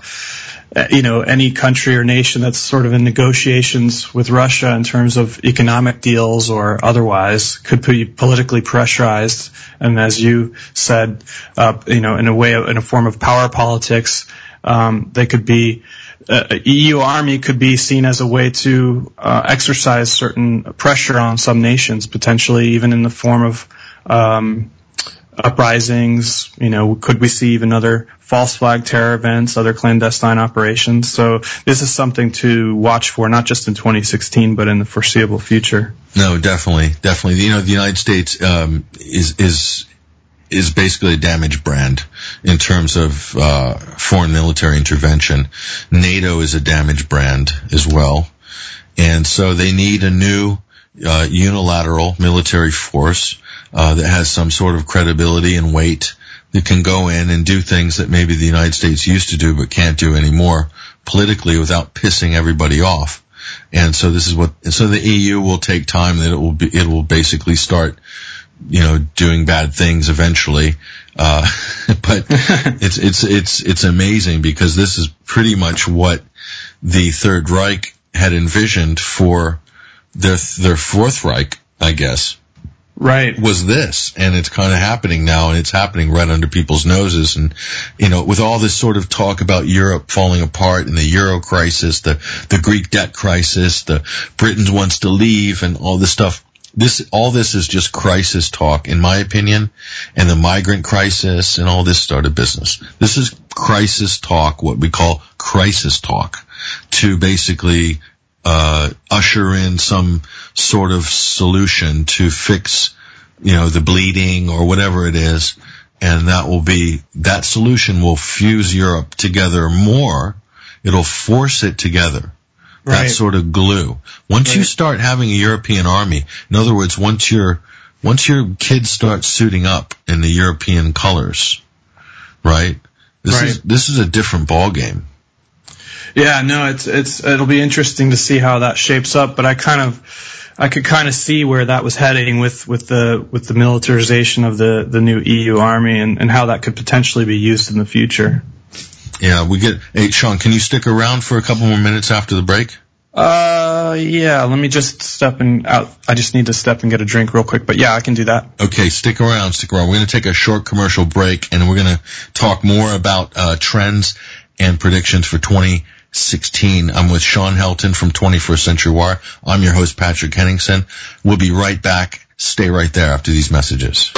any country or nation that's sort of in negotiations with Russia in terms of economic deals or otherwise could be politically pressurized. And as you said, in a form of power politics, they could be, EU army could be seen as a way to exercise certain pressure on some nations, potentially even in the form of uprisings. Could we see even other false flag terror events, other clandestine operations? So this is something to watch for, not just in 2016, but in the foreseeable future. No, definitely. The United States is basically a damaged brand in terms of foreign military intervention. NATO is a damaged brand as well, and so they need a new unilateral military force that has some sort of credibility and weight, that can go in and do things that maybe the United States used to do but can't do anymore politically without pissing everybody off. And so so the EU will take time, that it will basically start, doing bad things eventually. But it's amazing, because this is pretty much what the Third Reich had envisioned for their Fourth Reich, I guess. Right. Was this, and it's kind of happening now, and it's happening right under people's noses. And, with all this sort of talk about Europe falling apart and the Euro crisis, the Greek debt crisis, the Britain wants to leave and all this stuff, all this is just crisis talk, in my opinion, and the migrant crisis and all this started business. This is crisis talk, what we call crisis talk, to basically usher in some sort of solution to fix, the bleeding or whatever it is. And that solution will fuse Europe together more. It'll force it together. Right. That sort of glue. Once you start having a European army, in other words, once your kids start suiting up in the European colors, right? This is a different ball game. Yeah, no, it'll be interesting to see how that shapes up, but I could kind of see where that was heading with the militarization of the new EU army and how that could potentially be used in the future. Yeah, hey, Sean, can you stick around for a couple more minutes after the break? Yeah, let me just step out. I just need to step and get a drink real quick, but yeah, I can do that. Okay, stick around. We're going to take a short commercial break, and we're going to talk more about trends and predictions for 2016. I'm with Sean Helton from 21st Century Wire. I'm your host, Patrick Henningsen. We'll be right back. Stay right there after these messages.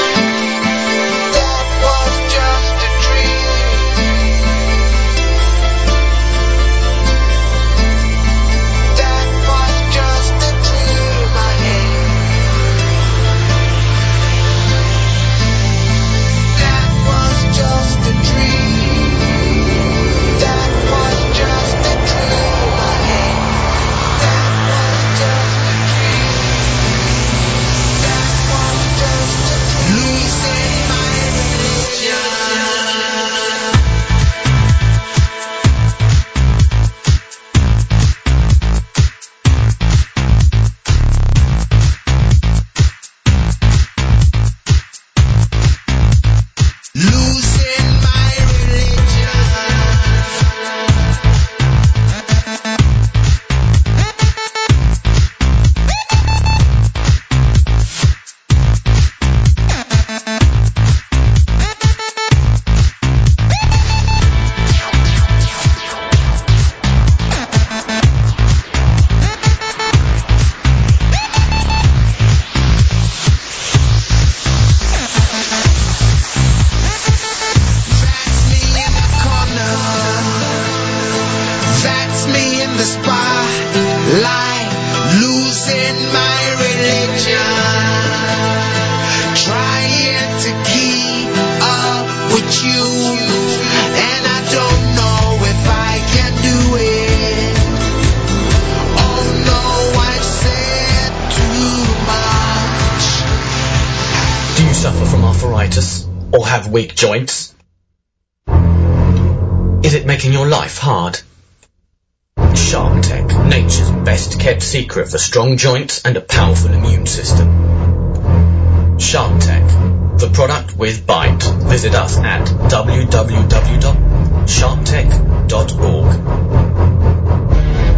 Weak joints? Is it making your life hard? Shark Tech, nature's best kept secret for strong joints and a powerful immune system. Shark Tech, the product with bite. Visit us at www.sharktech.org.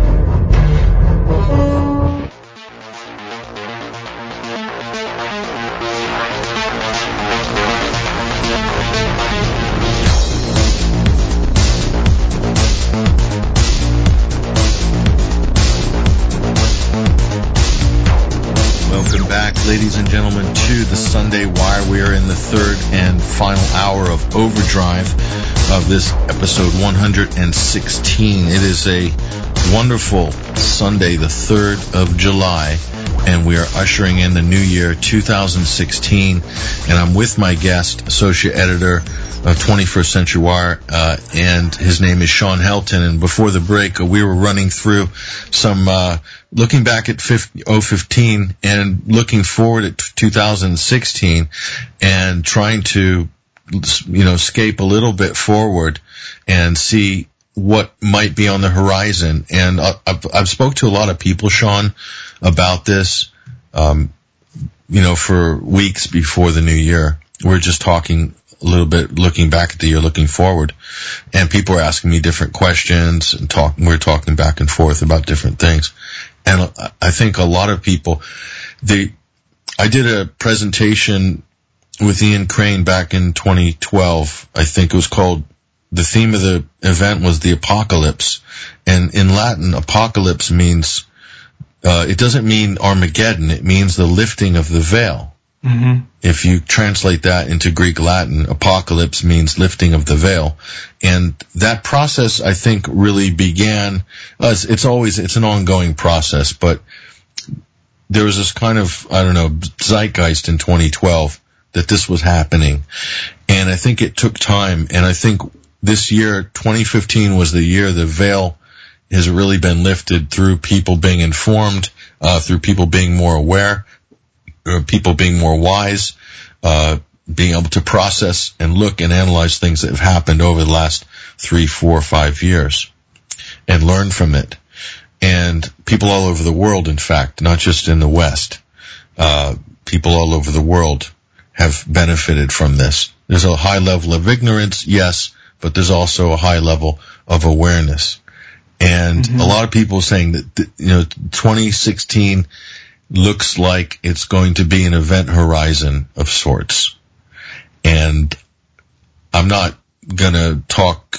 Ladies and gentlemen, to the Sunday Wire. We are in the third and final hour of Overdrive of this episode 116. It is a wonderful Sunday, the 3rd of July, and we are ushering in the new year 2016. And I'm with my guest, associate editor of 21st Century Wire, and his name is Sean Helton. And before the break, we were running through some looking back at 2015 and looking forward at 2016 and trying to, escape a little bit forward and see what might be on the horizon. And I've spoke to a lot of people, Sean, about this, for weeks before the new year. We're just talking a little bit, looking back at the year, looking forward. And people are asking me different questions and we're talking back and forth about different things. And I think a lot of people, I did a presentation with Ian Crane back in 2012. I think it was called, the theme of the event was the apocalypse. And in Latin, apocalypse means, it doesn't mean Armageddon. It means the lifting of the veil. Mm-hmm. If you translate that into Greek Latin, apocalypse means lifting of the veil. And that process, I think, really began, it's an ongoing process, but there was this kind of, zeitgeist in 2012 that this was happening. And I think it took time. And I think this year, 2015, was the year the veil has really been lifted through people being informed, through people being more aware, people being more wise, being able to process and look and analyze things that have happened over the last 3, 4, 5 years and learn from it. And people all over the world, in fact, not just in the West, people all over the world have benefited from this. There's a high level of ignorance, yes, but there's also a high level of awareness. And a lot of people are saying that, 2016 looks like it's going to be an event horizon of sorts. And I'm not going to talk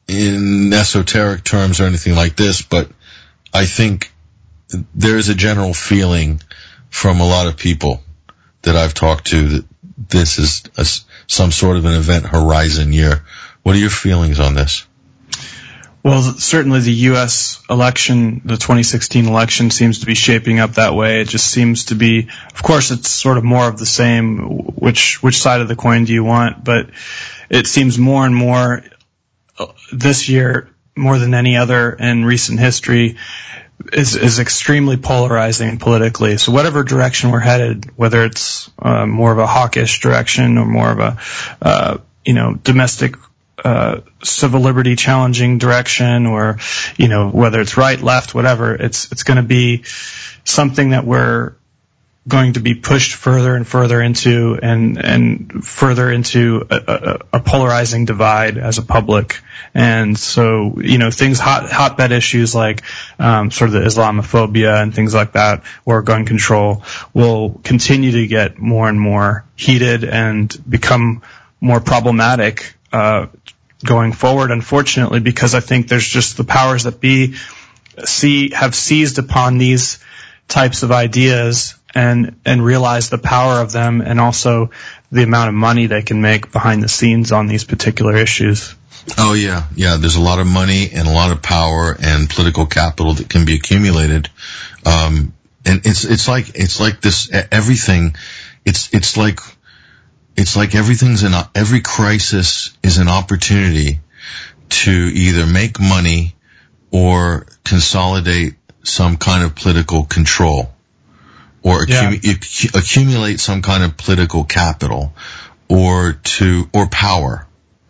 in esoteric terms or anything like this, but I think there is a general feeling from a lot of people that I've talked to that this is some sort of an event horizon year. What are your feelings on this? Well, certainly the U.S. election, the 2016 election, seems to be shaping up that way. It just seems to be, of course, it's sort of more of the same. Which side of the coin do you want? But it seems more and more this year, more than any other in recent history, is extremely polarizing politically. So whatever direction we're headed, whether it's more of a hawkish direction or more of a domestic civil liberty challenging direction, or whether it's right, left, whatever, it's going to be something that we're going to be pushed further and further into and further into a polarizing divide as a public. And so, things, hotbed issues like sort of the Islamophobia and things like that, or gun control, will continue to get more and more heated and become more problematic going forward, unfortunately, because I think there's just the powers that be have seized upon these types of ideas and realize the power of them, and also the amount of money they can make behind the scenes on these particular issues. Oh yeah. There's a lot of money and a lot of power and political capital that can be accumulated. And it's like this everything. It's like every crisis is an opportunity to either make money or consolidate some kind of political control, or accumulate some kind of political capital, or power.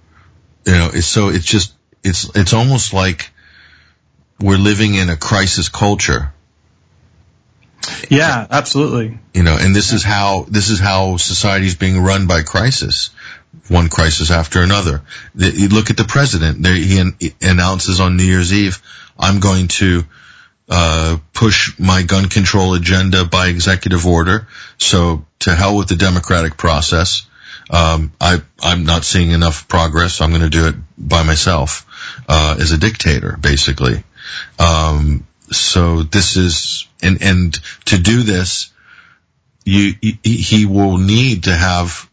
So it's almost like we're living in a crisis culture. Yeah, absolutely. And this is how society is being run by crisis, one crisis after another. You look at the president. He announces on New Year's Eve, "I'm going to push my gun control agenda by executive order. So to hell with the democratic process. I'm not seeing enough progress. I'm going to do it by myself as a dictator, basically." So this is, and to do this, he will need to have,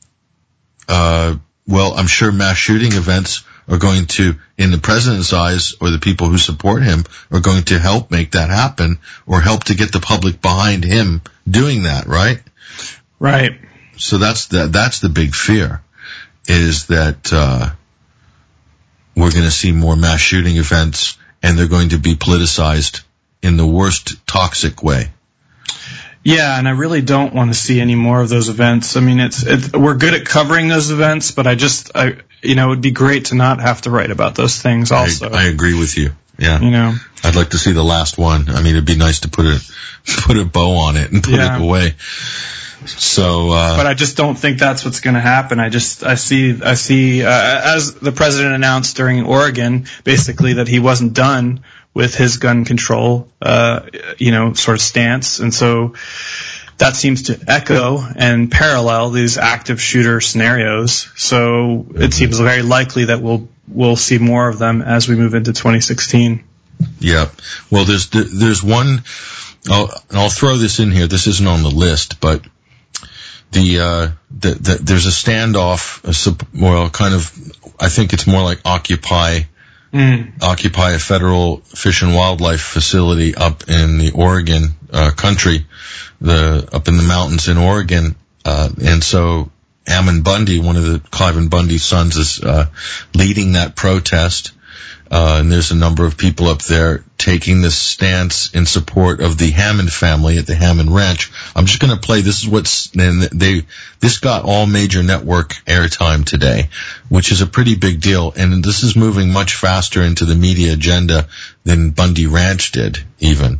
I'm sure mass shooting events are going to, in the president's eyes, or the people who support him, are going to help make that happen, or help to get the public behind him doing that, right? Right. So that's the big fear, is that, we're going to see more mass shooting events, and they're going to be politicized in the worst toxic way. Yeah, and I really don't want to see any more of those events. I mean, we're good at covering those events, but it would be great to not have to write about those things also. I agree with you. Yeah. I'd like to see the last one. I mean, it'd be nice to put a bow on it and put it away. So, but I just don't think that's what's going to happen. I see, as the president announced during Oregon, basically that he wasn't done with his gun control, sort of stance. And so that seems to echo and parallel these active shooter scenarios. So it seems very likely that we'll see more of them as we move into 2016. Yeah. Well, there's one, I'll throw this in here. This isn't on the list, but there's a standoff, I think it's more like Occupy a federal fish and wildlife facility up in the Oregon country, up in the mountains in Oregon, and so Ammon Bundy, one of the Cliven Bundy sons, is leading that protest. And there's a number of people up there taking this stance in support of the Hammond family at the Hammond Ranch. I'm just going to play. This got all major network airtime today, which is a pretty big deal. And this is moving much faster into the media agenda than Bundy Ranch did, even.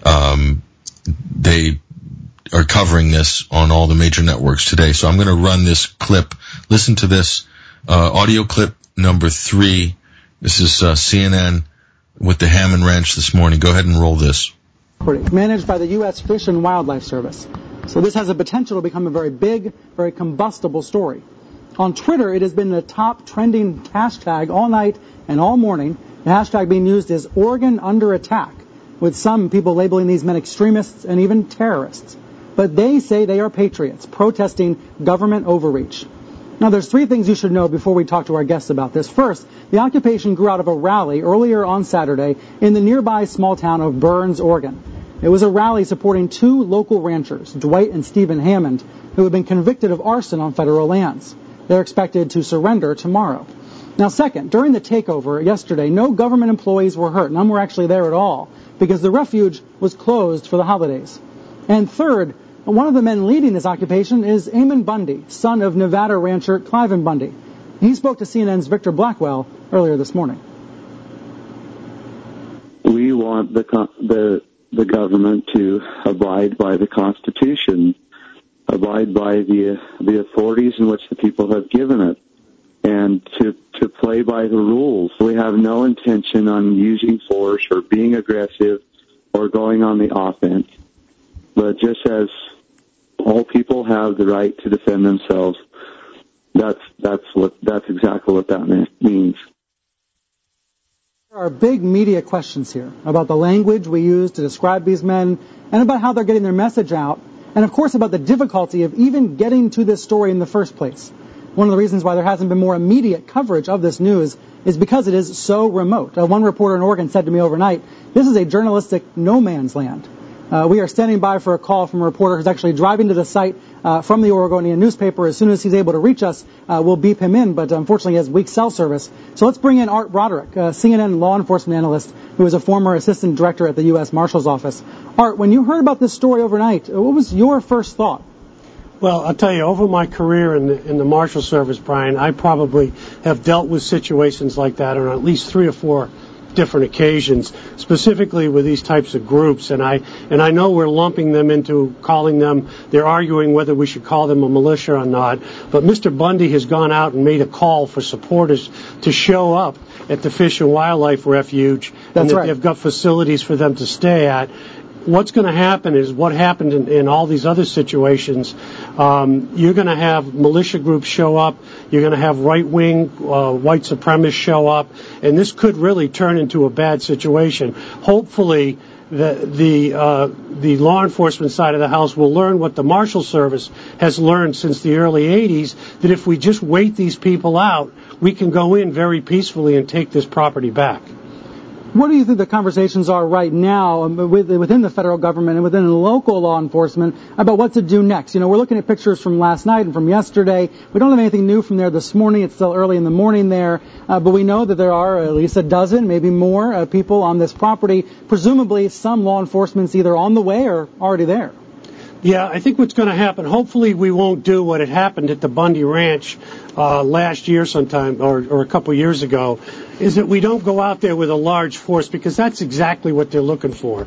They are covering this on all the major networks today. So I'm going to run this clip. Listen to this, audio clip number 3. This is CNN with the Hammond Ranch this morning. Go ahead and roll this. Managed by the U.S. Fish and Wildlife Service. So this has the potential to become a very big, very combustible story. On Twitter, it has been the top trending hashtag all night and all morning, the hashtag being used is Oregon Under Attack, with some people labeling these men extremists and even terrorists. But they say they are patriots, protesting government overreach. Now, there's three things you should know before we talk to our guests about this. First, the occupation grew out of a rally earlier on Saturday in the nearby small town of Burns, Oregon. It was a rally supporting two local ranchers, Dwight and Stephen Hammond, who have been convicted of arson on federal lands. They're expected to surrender tomorrow. Now, second, during the takeover yesterday, no government employees were hurt. None were actually there at all because the refuge was closed for the holidays. And third, one of the men leading this occupation is Eamon Bundy, son of Nevada rancher Cliven Bundy. He spoke to CNN's Victor Blackwell earlier this morning. We want the government to abide by the Constitution, abide by the authorities in which the people have given it, and to play by the rules. We have no intention on using force or being aggressive or going on the offense. But just as all people have the right to defend themselves, that's exactly what that means. There are big media questions here about the language we use to describe these men and about how they're getting their message out, and of course about the difficulty of even getting to this story in the first place. One of the reasons why there hasn't been more immediate coverage of this news is because it is so remote. One reporter in Oregon said to me overnight, this is a journalistic no man's land. We are standing by for a call from a reporter who's actually driving to the site from the Oregonian newspaper. As soon as he's able to reach us, we'll beep him in, but unfortunately he has weak cell service. So let's bring in Art Broderick, CNN law enforcement analyst who is a former assistant director at the U.S. Marshal's Office. Art, when you heard about this story overnight, what was your first thought? Well, I'll tell you, over my career in the Marshal Service, Brian, I probably have dealt with situations like that on at least 3 or 4 different occasions, specifically with these types of groups, and I know we're lumping them into calling them, they're arguing whether we should call them a militia or not, but Mr. Bundy has gone out and made a call for supporters to show up at the Fish and Wildlife Refuge, and that they've got facilities for them to stay at. What's going to happen is what happened in all these other situations. You're going to have militia groups show up. You're going to have right-wing white supremacists show up, and this could really turn into a bad situation. Hopefully, the law enforcement side of the house will learn what the Marshal Service has learned since the early 80s, that if we just wait these people out, we can go in very peacefully and take this property back. What do you think the conversations are right now within the federal government and within local law enforcement about what to do next? You know, we're looking at pictures from last night and from yesterday. We don't have anything new from there this morning. It's still early in the morning there. But we know that there are at least a dozen, maybe more, people on this property. Presumably some law enforcement's either on the way or already there. Yeah, I think what's going to happen, hopefully we won't do what had happened at the Bundy Ranch last year sometime, or a couple years ago, is that we don't go out there with a large force, because that's exactly what they're looking for.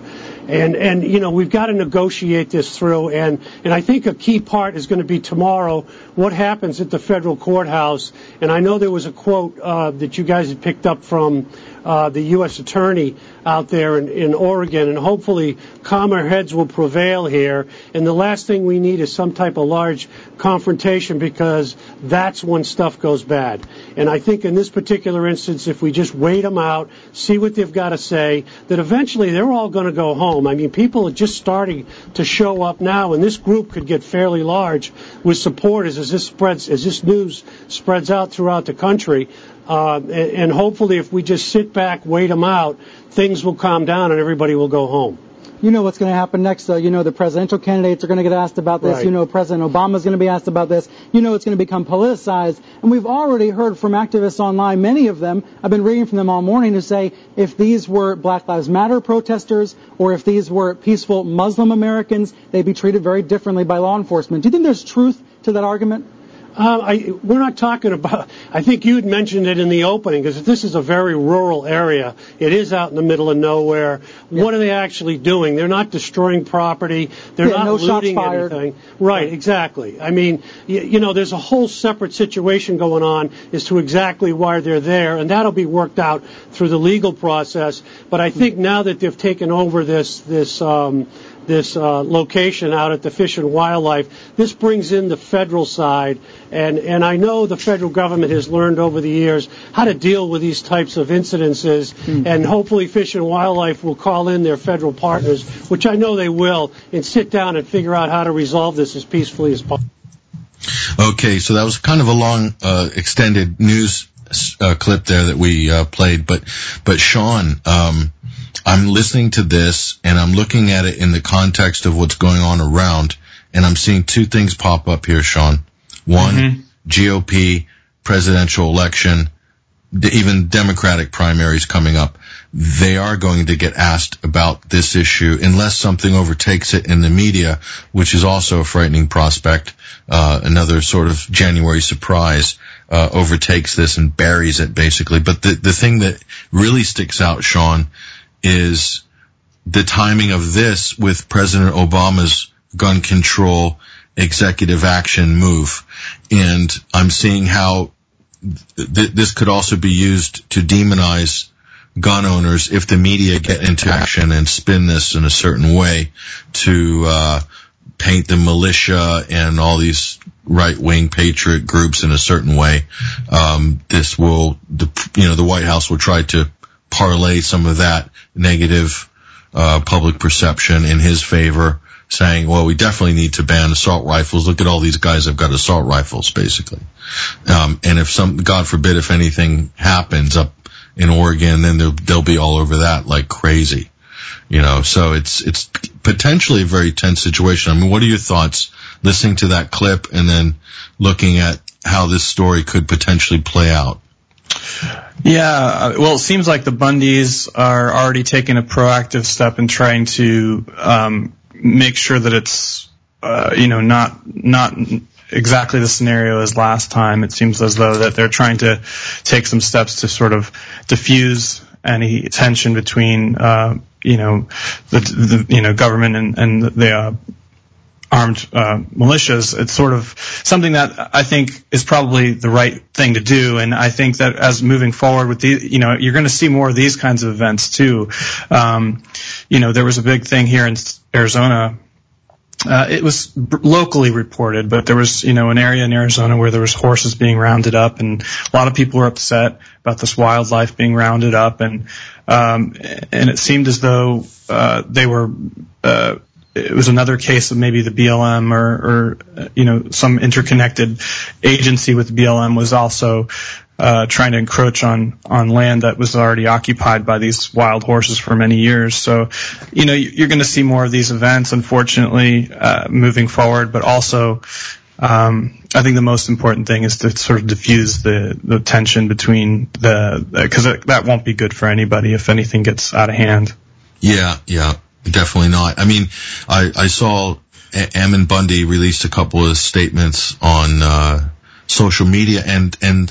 And you know, we've got to negotiate this through, and I think a key part is going to be tomorrow, what happens at the federal courthouse. And I know there was a quote that you guys had picked up from the U.S. Attorney out there in Oregon, and hopefully calmer heads will prevail here. And the last thing we need is some type of large confrontation, because that's when stuff goes bad. And I think in this particular instance, if we just wait them out, see what they've got to say, that eventually they're all going to go home. I mean, people are just starting to show up now, and this group could get fairly large with supporters as this news spreads out throughout the country. And hopefully if we just sit back, wait them out, things will calm down and everybody will go home. You know what's going to happen next, though. You know the presidential candidates are going to get asked about this. Right. You know President Obama's going to be asked about this. You know it's going to become politicized. And we've already heard from activists online, many of them, I've been reading from them all morning, to say if these were Black Lives Matter protesters or if these were peaceful Muslim Americans, they'd be treated very differently by law enforcement. Do you think there's truth to that argument? We're not talking about, I think you had mentioned it in the opening, because this is a very rural area. It is out in the middle of nowhere. Yeah. What are they actually doing? They're not destroying property. They're not looting anything. Right, exactly. I mean, you know, there's a whole separate situation going on as to exactly why they're there, and that'll be worked out through the legal process. But I think now that they've taken over this this location out at the Fish and Wildlife. This brings in the federal side, and I know the federal government has learned over the years how to deal with these types of incidences, and hopefully Fish and Wildlife will call in their federal partners, which I know they will, and sit down and figure out how to resolve this as peacefully as possible. Okay, so that was kind of a long, extended news clip there that we played, but Sean, I'm listening to this and I'm looking at it in the context of what's going on around, and I'm seeing two things pop up here, Sean. One, GOP presidential election, even Democratic primaries coming up. They are going to get asked about this issue unless something overtakes it in the media, which is also a frightening prospect. Another sort of January surprise overtakes this and buries it, basically. But the thing that really sticks out, Sean, is the timing of this with President Obama's gun control executive action move. And I'm seeing how this could also be used to demonize gun owners if the media get into action and spin this in a certain way to paint the militia and all these right-wing patriot groups in a certain way. This will, the White House will try to parlay some of that negative public perception in his favor, saying, well, we definitely need to ban assault rifles. Look at all these guys have got assault rifles, basically. And if God forbid, if anything happens up in Oregon, then they'll be all over that like crazy. So it's potentially a very tense situation. I mean, what are your thoughts listening to that clip and then looking at how this story could potentially play out? Yeah, well, it seems like the Bundys are already taking a proactive step in trying to make sure that it's not exactly the scenario as last time. It seems as though that they're trying to take some steps to sort of diffuse any tension between the government and the armed militias. It's sort of something that I think is probably the right thing to do, and I think that as moving forward with you're going to see more of these kinds of events too. There was a big thing here in Arizona. It was locally reported, but there was, an area in Arizona where there was horses being rounded up, and a lot of people were upset about this wildlife being rounded up, and it seemed as though they were. It was another case of maybe the BLM or some interconnected agency with BLM was also trying to encroach on land that was already occupied by these wild horses for many years. So, you're going to see more of these events, unfortunately, moving forward, but also I think the most important thing is to sort of diffuse the tension between because that won't be good for anybody if anything gets out of hand. Yeah. Definitely not. I mean, I saw Ammon Bundy released a couple of statements on social media, and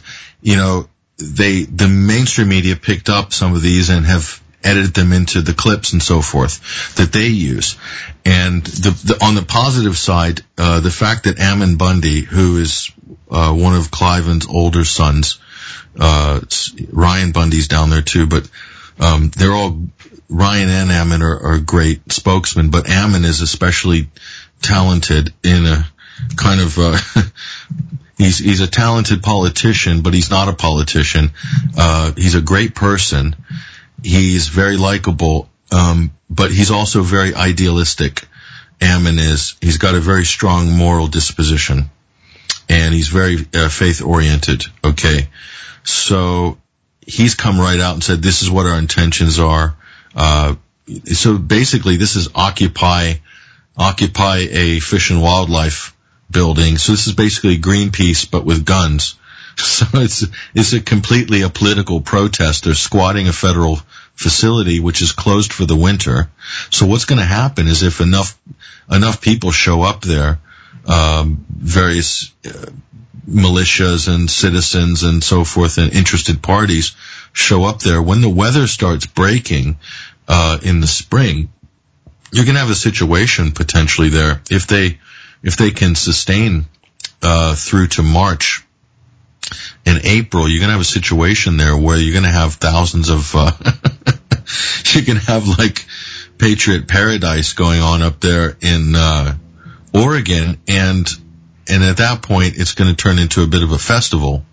the mainstream media picked up some of these and have edited them into the clips and so forth that they use. And on the positive side, the fact that Ammon Bundy, who is one of Cliven's older sons, Ryan Bundy's down there too, but they're all Ryan and Ammon are great spokesmen, but Ammon is especially talented in a kind of he's a talented politician, but he's not a politician. He's a great person. He's very likable, but he's also very idealistic. Ammon is. He's got a very strong moral disposition, and he's very faith-oriented. Okay, so he's come right out and said, this is what our intentions are. So basically this is occupy a fish and wildlife building. So this is basically Greenpeace, but with guns. So it's a completely a political protest. They're squatting a federal facility, which is closed for the winter. So what's going to happen is if enough people show up there, various militias and citizens and so forth and interested parties show up there, when the weather starts breaking in the spring, you're going to have a situation potentially there if they can sustain through to March and April. You're going to have a situation there where you're going to have thousands of you're going to have like Patriot Paradise going on up there in Oregon, and at that point it's going to turn into a bit of a festival,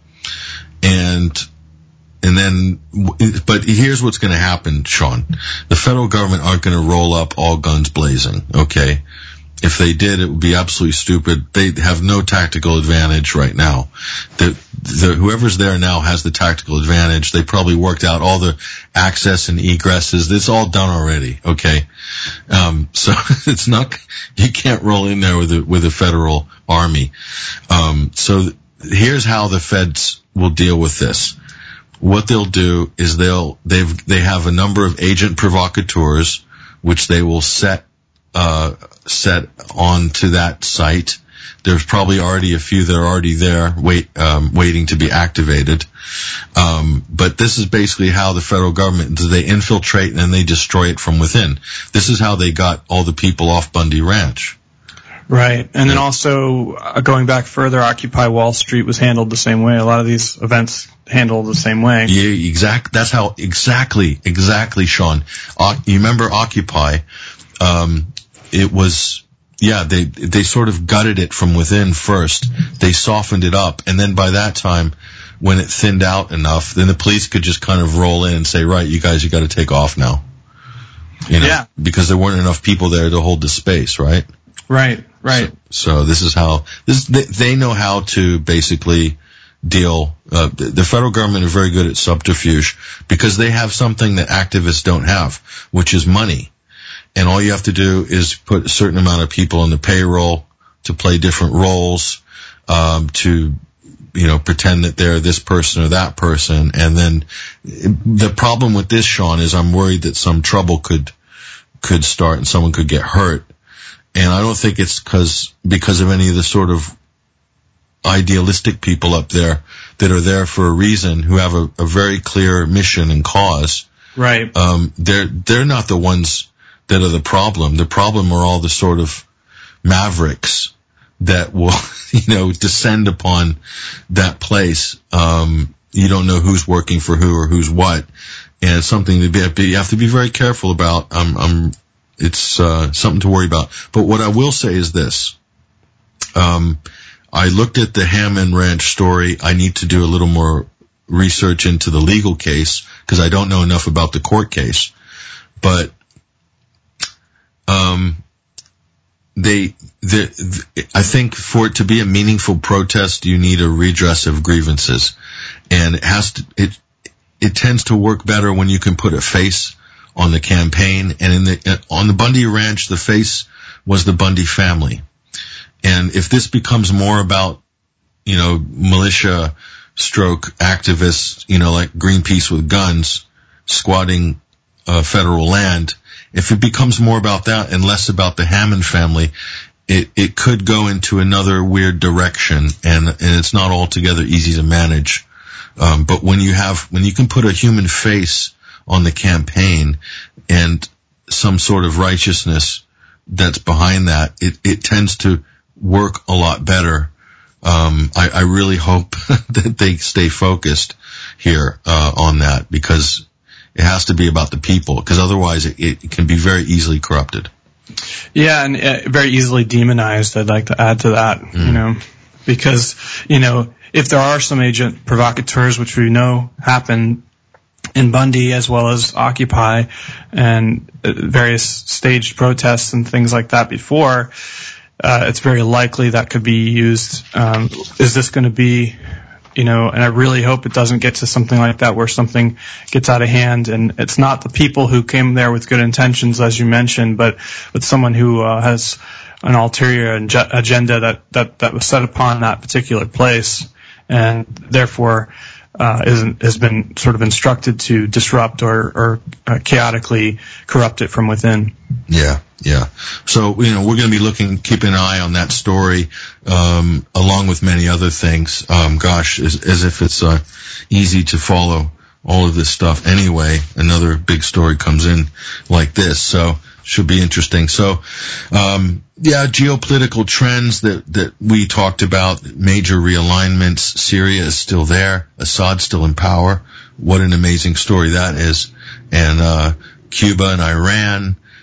but here's what's going to happen, Sean. The federal government aren't going to roll up all guns blazing, okay? If they did, it would be absolutely stupid. They have no tactical advantage right now. Whoever's there now has the tactical advantage. They probably worked out all the access and egresses. It's all done already, okay? So it's not, you can't roll in there with a federal army. So here's how the feds will deal with this. What they'll do is they have a number of agent provocateurs, which they will set onto that site. There's probably already a few that are already there waiting to be activated. But this is basically how the federal government, they infiltrate and then they destroy it from within. This is how they got all the people off Bundy Ranch. Right. And then also, going back further, Occupy Wall Street was handled the same way. A lot of these events handled the same way. Yeah, that's how, exactly, Sean. You remember Occupy? It was, they sort of gutted it from within first. They softened it up. And then by that time, when it thinned out enough, then the police could just kind of roll in and say, right, you guys, you got to take off now. Because there weren't enough people there to hold the space, right? Right. So this is how, they know how to basically deal. The federal government are very good at subterfuge because they have something that activists don't have, which is money. And all you have to do is put a certain amount of people on the payroll to play different roles, to, pretend that they're this person or that person. And then the problem with this, Sean, is I'm worried that some trouble could start and someone could get hurt. And I don't think it's because of any of the sort of idealistic people up there that are there for a reason, who have a very clear mission and cause. Right. They're not the ones that are the problem. The problem are all the sort of mavericks that will, descend upon that place. You don't know who's working for who or who's what. And it's something to you have to be very careful about. It's something to worry about. But what I will say is this. I looked at the Hammond Ranch story. I need to do a little more research into the legal case because I don't know enough about the court case. But I think for it to be a meaningful protest, you need a redress of grievances, and it tends to work better when you can put a face on the campaign. And on the Bundy Ranch, the face was the Bundy family. And if this becomes more about, militia stroke activists, like Greenpeace with guns squatting federal land, if it becomes more about that and less about the Hammond family, it could go into another weird direction, and it's not altogether easy to manage. But when you can put a human face on the campaign and some sort of righteousness that's behind that, it tends to work a lot better. I really hope that they stay focused here on that, because it has to be about the people, because otherwise it can be very easily corrupted. Yeah, and very easily demonized, I'd like to add to that, because, if there are some agent provocateurs, which we know happen in Bundy as well as Occupy and various staged protests and things like that before, it's very likely that could be used. Is this going to be, and I really hope it doesn't get to something like that where something gets out of hand, and it's not the people who came there with good intentions, as you mentioned, but someone who has an ulterior agenda that was set upon that particular place, and therefore has been sort of instructed to disrupt or chaotically corrupt it from within. Yeah. So, we're going to be keeping an eye on that story, along with many other things. As if it's easy to follow all of this stuff anyway. Another big story comes in like this, so should be interesting. So, geopolitical trends that we talked about, major realignments. Syria is still there. Assad's still in power. What an amazing story that is. And Cuba and Iran,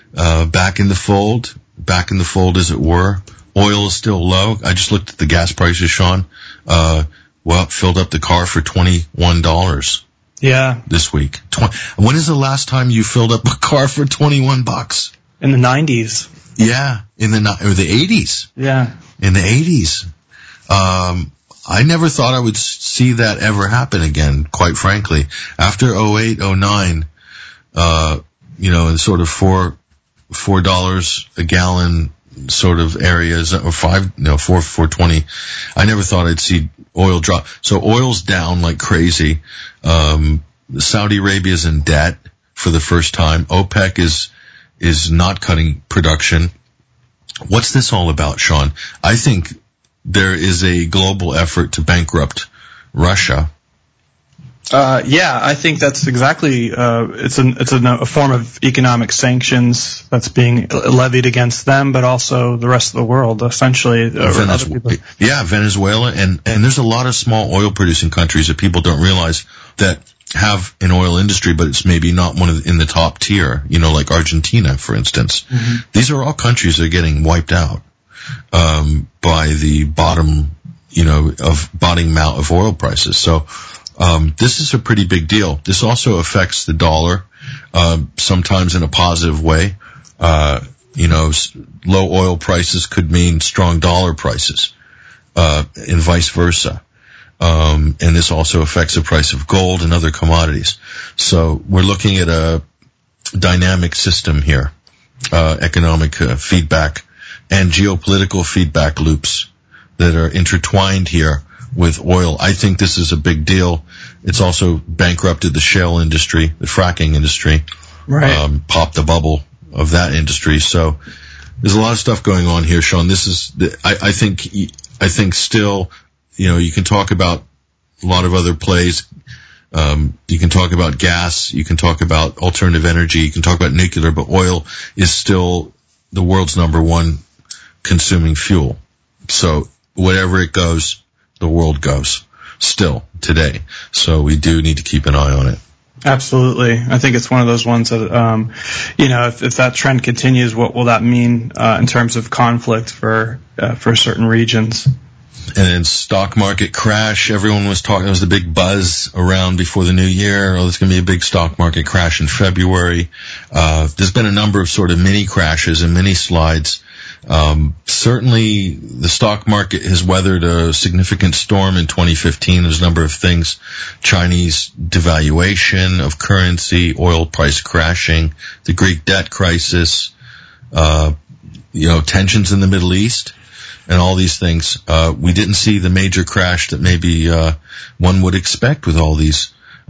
back in the fold as it were. Oil is still low. I just looked at the gas prices, Sean. Filled up the car for $21. Yeah. This week. When is the last time you filled up a car for $21? In the 90s. Yeah, or the 80s. Yeah. In the 80s. I never thought I would see that ever happen again, quite frankly. After 08, 09, in sort of $4 a gallon sort of areas, or $4.20. I never thought I'd see oil drop. So oil's down like crazy. Saudi Arabia's in debt for the first time. OPEC is not cutting production. What's this all about, Sean? I think there is a global effort to bankrupt Russia. I think that's exactly, it's a form of economic sanctions that's being levied against them, but also the rest of the world, essentially. Venezuela, and there's a lot of small oil producing countries that people don't realize that have an oil industry, but it's maybe not in the top tier, like Argentina, for instance. Mm-hmm. These are all countries that are getting wiped out, by the bottoming out of oil prices. So, this is a pretty big deal. This also affects the dollar, sometimes in a positive way. Low oil prices could mean strong dollar prices, and vice versa. And this also affects the price of gold and other commodities. So we're looking at a dynamic system here, economic feedback and geopolitical feedback loops that are intertwined here with oil. I think this is a big deal. It's also bankrupted the shale industry, the fracking industry, right? Popped the bubble of that industry. So there's a lot of stuff going on here, Sean. This is, I think still, you can talk about a lot of other plays. You can talk about gas. You can talk about alternative energy. You can talk about nuclear, but oil is still the world's number one consuming fuel. So wherever it goes, the world goes still today. So we do need to keep an eye on it. Absolutely. I think it's one of those ones that, if that trend continues, what will that mean, in terms of conflict for certain regions? And then stock market crash. Everyone was talking, there was the big buzz around before the new year. There's going to be a big stock market crash in February. There's been a number of sort of mini crashes and mini slides. Certainly the stock market has weathered a significant storm in 2015. There's a number of things. Chinese devaluation of currency, oil price crashing, the Greek debt crisis, tensions in the Middle East, and all these things. We didn't see the major crash that maybe one would expect with all these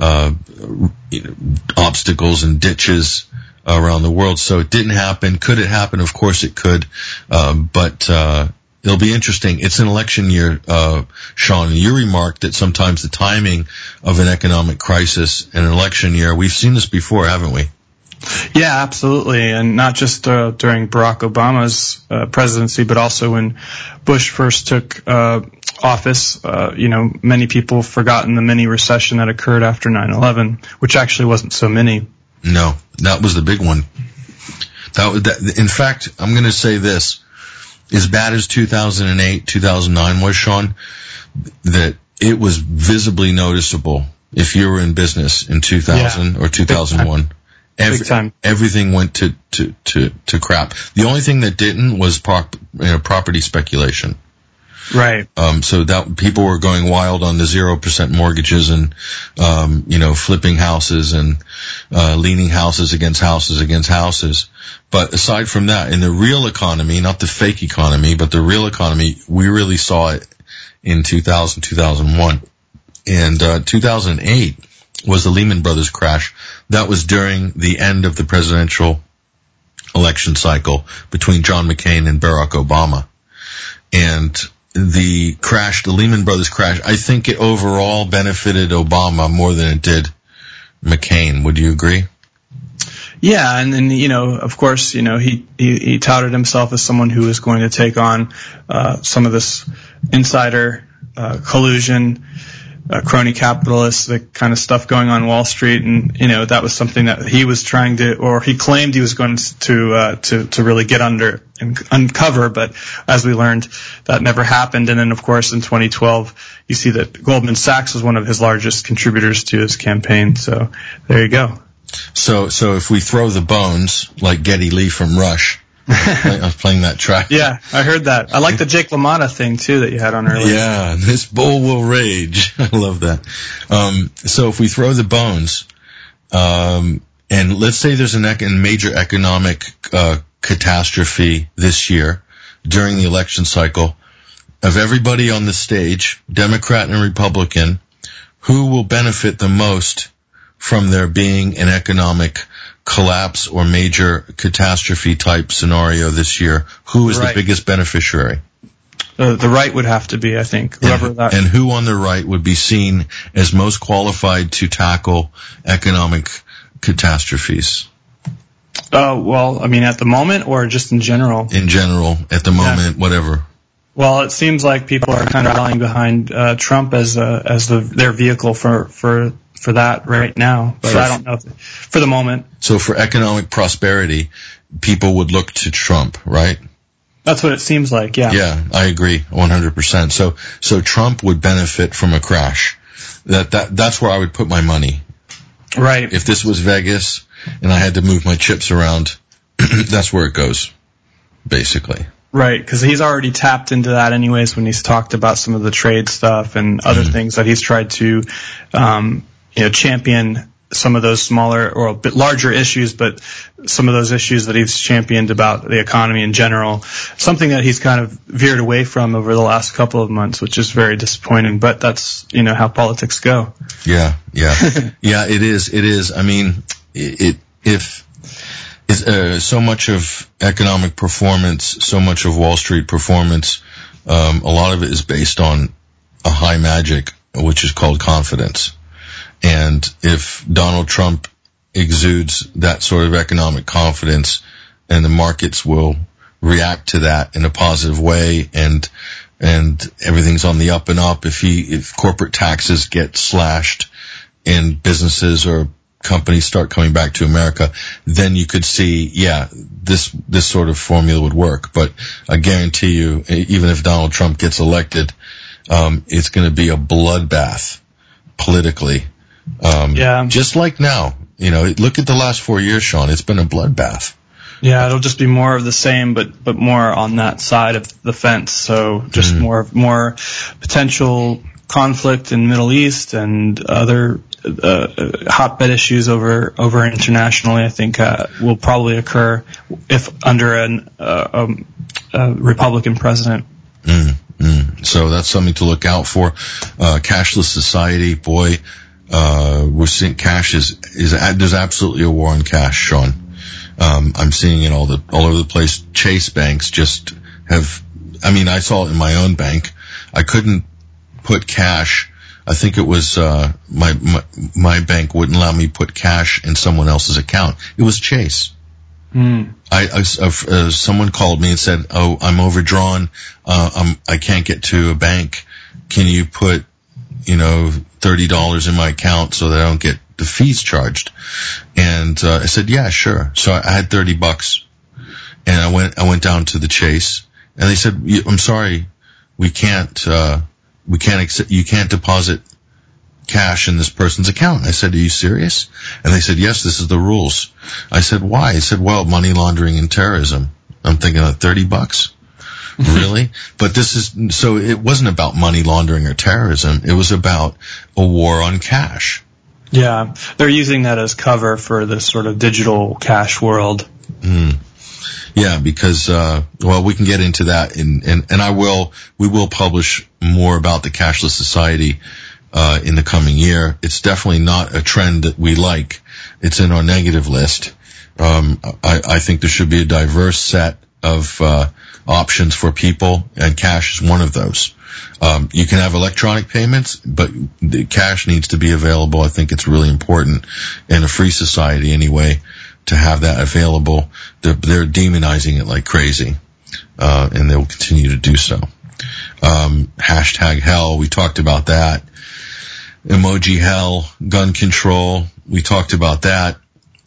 obstacles and ditches around the world. So it didn't happen. Could it happen? Of course it could. But it'll be interesting. It's an election year, Sean. You remarked that sometimes the timing of an economic crisis and an election year, we've seen this before, haven't we? Yeah, absolutely. And not just during Barack Obama's presidency, but also when Bush first took office. Many people have forgotten the mini recession that occurred after 9/11, which actually wasn't so mini. No, that was the big one. In fact, I'm going to say this. As bad as 2008, 2009 was, Sean, that it was visibly noticeable if you were in business in 2000 or 2001. Everything went to crap. The only thing that didn't was property speculation. Right. So that people were going wild on the 0% mortgages and, flipping houses and, leaning houses against houses. But aside from that, in the real economy, not the fake economy, but the real economy, we really saw it in 2000, 2001. And, 2008 was the Lehman Brothers crash. That was during the end of the presidential election cycle between John McCain and Barack Obama. And the Lehman Brothers crash, I think it overall benefited Obama more than it did McCain. Would you agree? Yeah, and then, of course, he touted himself as someone who was going to take on some of this insider collusion. crony capitalists, the kind of stuff going on Wall Street, and that was something that he was trying to, or he claimed he was going to really get under and uncover. But as we learned, that never happened. And then, of course, in 2012, you see that Goldman Sachs was one of his largest contributors to his campaign. So there you go. So if we throw the bones like Geddy Lee from Rush. I was playing that track. Yeah, I heard that. I like the Jake LaMotta thing too that you had on earlier. Yeah, this bull will rage. I love that. So if we throw the bones, and let's say there's a major economic catastrophe this year during the election cycle, of everybody on the stage, Democrat and Republican, who will benefit the most from there being an economic collapse or major catastrophe type scenario this year? Who is the biggest beneficiary? The right would have to be, I think. And who on the right would be seen as most qualified to tackle economic catastrophes? Well, I mean, at the moment or just in general? In general, at the moment, whatever. Well, it seems like people are kind of rallying behind Trump as their vehicle for that right now, but I don't know for the moment. So for economic prosperity, people would look to Trump, right? That's what it seems like, yeah. Yeah, I agree 100%. So Trump would benefit from a crash. That's where I would put my money. Right. If this was Vegas and I had to move my chips around, that's where it goes, basically. Right, because he's already tapped into that anyways when he's talked about some of the trade stuff and other things that he's tried to champion some of those smaller or a bit larger issues, but some of those issues that he's championed about the economy in general, something that he's kind of veered away from over the last couple of months, which is very disappointing, but that's, how politics go. Yeah. Yeah, it is. I mean, so much of economic performance, so much of Wall Street performance, a lot of it is based on a high magic, which is called confidence. And if Donald Trump exudes that sort of economic confidence, and the markets will react to that in a positive way, and everything's on the up and up, if corporate taxes get slashed and businesses or companies start coming back to America, then you could see, this sort of formula would work. But I guarantee you, even if Donald Trump gets elected, it's going to be a bloodbath politically. Just like now, look at the last 4 years, Sean. It's been a bloodbath. Yeah, it'll just be more of the same, but more on that side of the fence. So just more potential conflict in the Middle East and other hotbed issues over internationally. I think will probably occur if under a Republican president. So that's something to look out for. Cashless society, boy. We're seeing cash there's absolutely a war on cash, Sean. I'm seeing it all over the place. Chase banks just have, I saw it in my own bank. I couldn't put cash. I think it was, my bank wouldn't allow me put cash in someone else's account. It was Chase. Someone called me and said, "Oh, I'm overdrawn. I can't get to a bank. Can you put, $30 in my account so that I don't get the fees charged?" And I said, "Yeah, sure." So I had $30, and I went down to the Chase, and they said, "I'm sorry, you can't deposit cash in this person's account." I said, "Are you serious?" And they said, "Yes, this is the rules." I said, "Why?" He said, "Well, money laundering and terrorism." I'm thinking of $30. Really? But so it wasn't about money laundering or terrorism. It was about a war on cash. Yeah. They're using that as cover for this sort of digital cash world. Yeah, because, we can get into that and we will publish more about the cashless society, in the coming year. It's definitely not a trend that we like. It's in our negative list. I think there should be a diverse set of, options for people, and cash is one of those. You can have electronic payments, but the cash needs to be available. I think it's really important in a free society anyway to have that available. They're demonizing it like crazy, and they'll continue to do so. Hashtag hell, we talked about that. Emoji hell, gun control. We talked about that.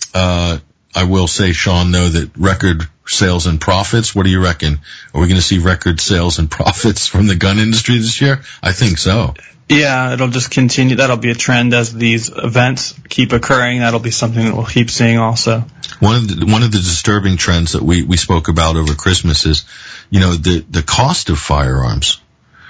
I will say, Sean, though, that record sales and profits, what do you reckon? Are we going to see record sales and profits from the gun industry this year? I think so. Yeah, it'll just continue. That'll be a trend as these events keep occurring. That'll be something that we'll keep seeing also. One of the disturbing trends that we spoke about over Christmas is, the cost of firearms.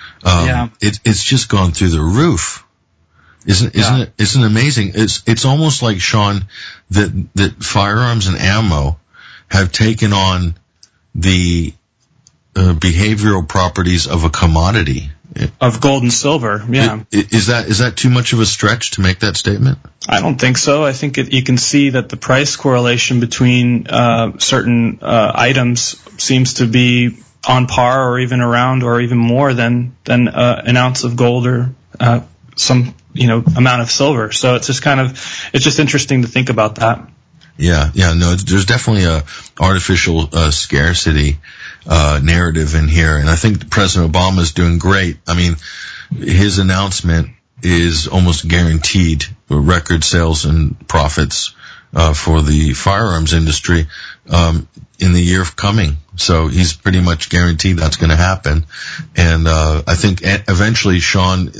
It's just gone through the roof. Isn't it amazing? It's almost like, Sean, that firearms and ammo have taken on the behavioral properties of a commodity. Of gold and silver, yeah. Is that too much of a stretch to make that statement? I don't think so. I think you can see that the price correlation between certain items seems to be on par or even around or even more than an ounce of gold or some amount of silver. So it's just interesting to think about that. Yeah, no, there's definitely a artificial scarcity narrative in here, and I think President Obama is doing great. I mean, his announcement is almost guaranteed record sales and profits for the firearms industry in the year coming. So he's pretty much guaranteed that's going to happen, and I think eventually, Sean,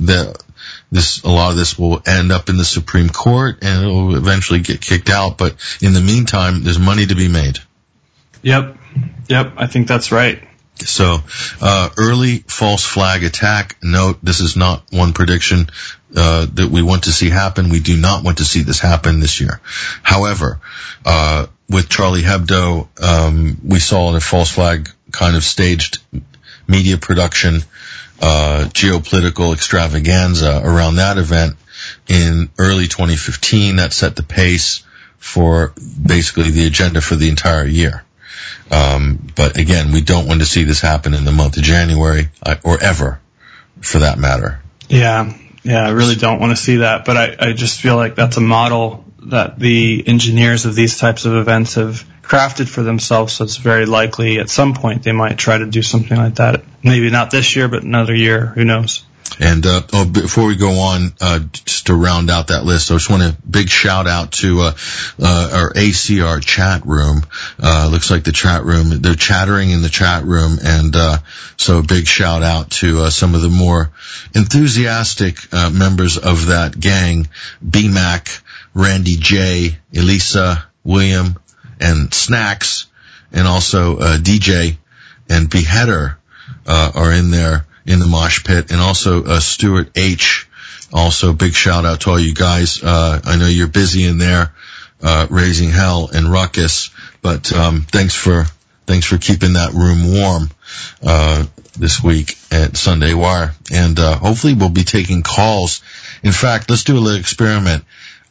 a lot of this will end up in the Supreme Court, and it will eventually get kicked out. But in the meantime, there's money to be made. Yep, I think that's right. So, early false flag attack. Note, this is not one prediction that we want to see happen. We do not want to see this happen this year. However, with Charlie Hebdo, we saw a false flag kind of staged media production, geopolitical extravaganza around that event in early 2015 that set the pace for basically the agenda for the entire year. But again, we don't want to see this happen in the month of January or ever, for that matter. Yeah, I really don't want to see that. But I just feel like that's a model that the engineers of these types of events have crafted for themselves. So it's very likely at some point they might try to do something like that. Maybe not this year, but another year. Who knows? And before we go on, just to round out that list, I just want a big shout out to our ACR chat room. Looks like the chat room, they're chattering in the chat room, and so a big shout out to some of the more enthusiastic members of that gang: BMAC, Randy J, Elisa, William, and Snacks, and also DJ and Beheader are in there in the mosh pit, and also Stuart H. Also, big shout out to all you guys. I know you're busy in there raising hell and ruckus, but thanks for keeping that room warm this week at Sunday Wire. And hopefully we'll be taking calls. In fact, let's do a little experiment.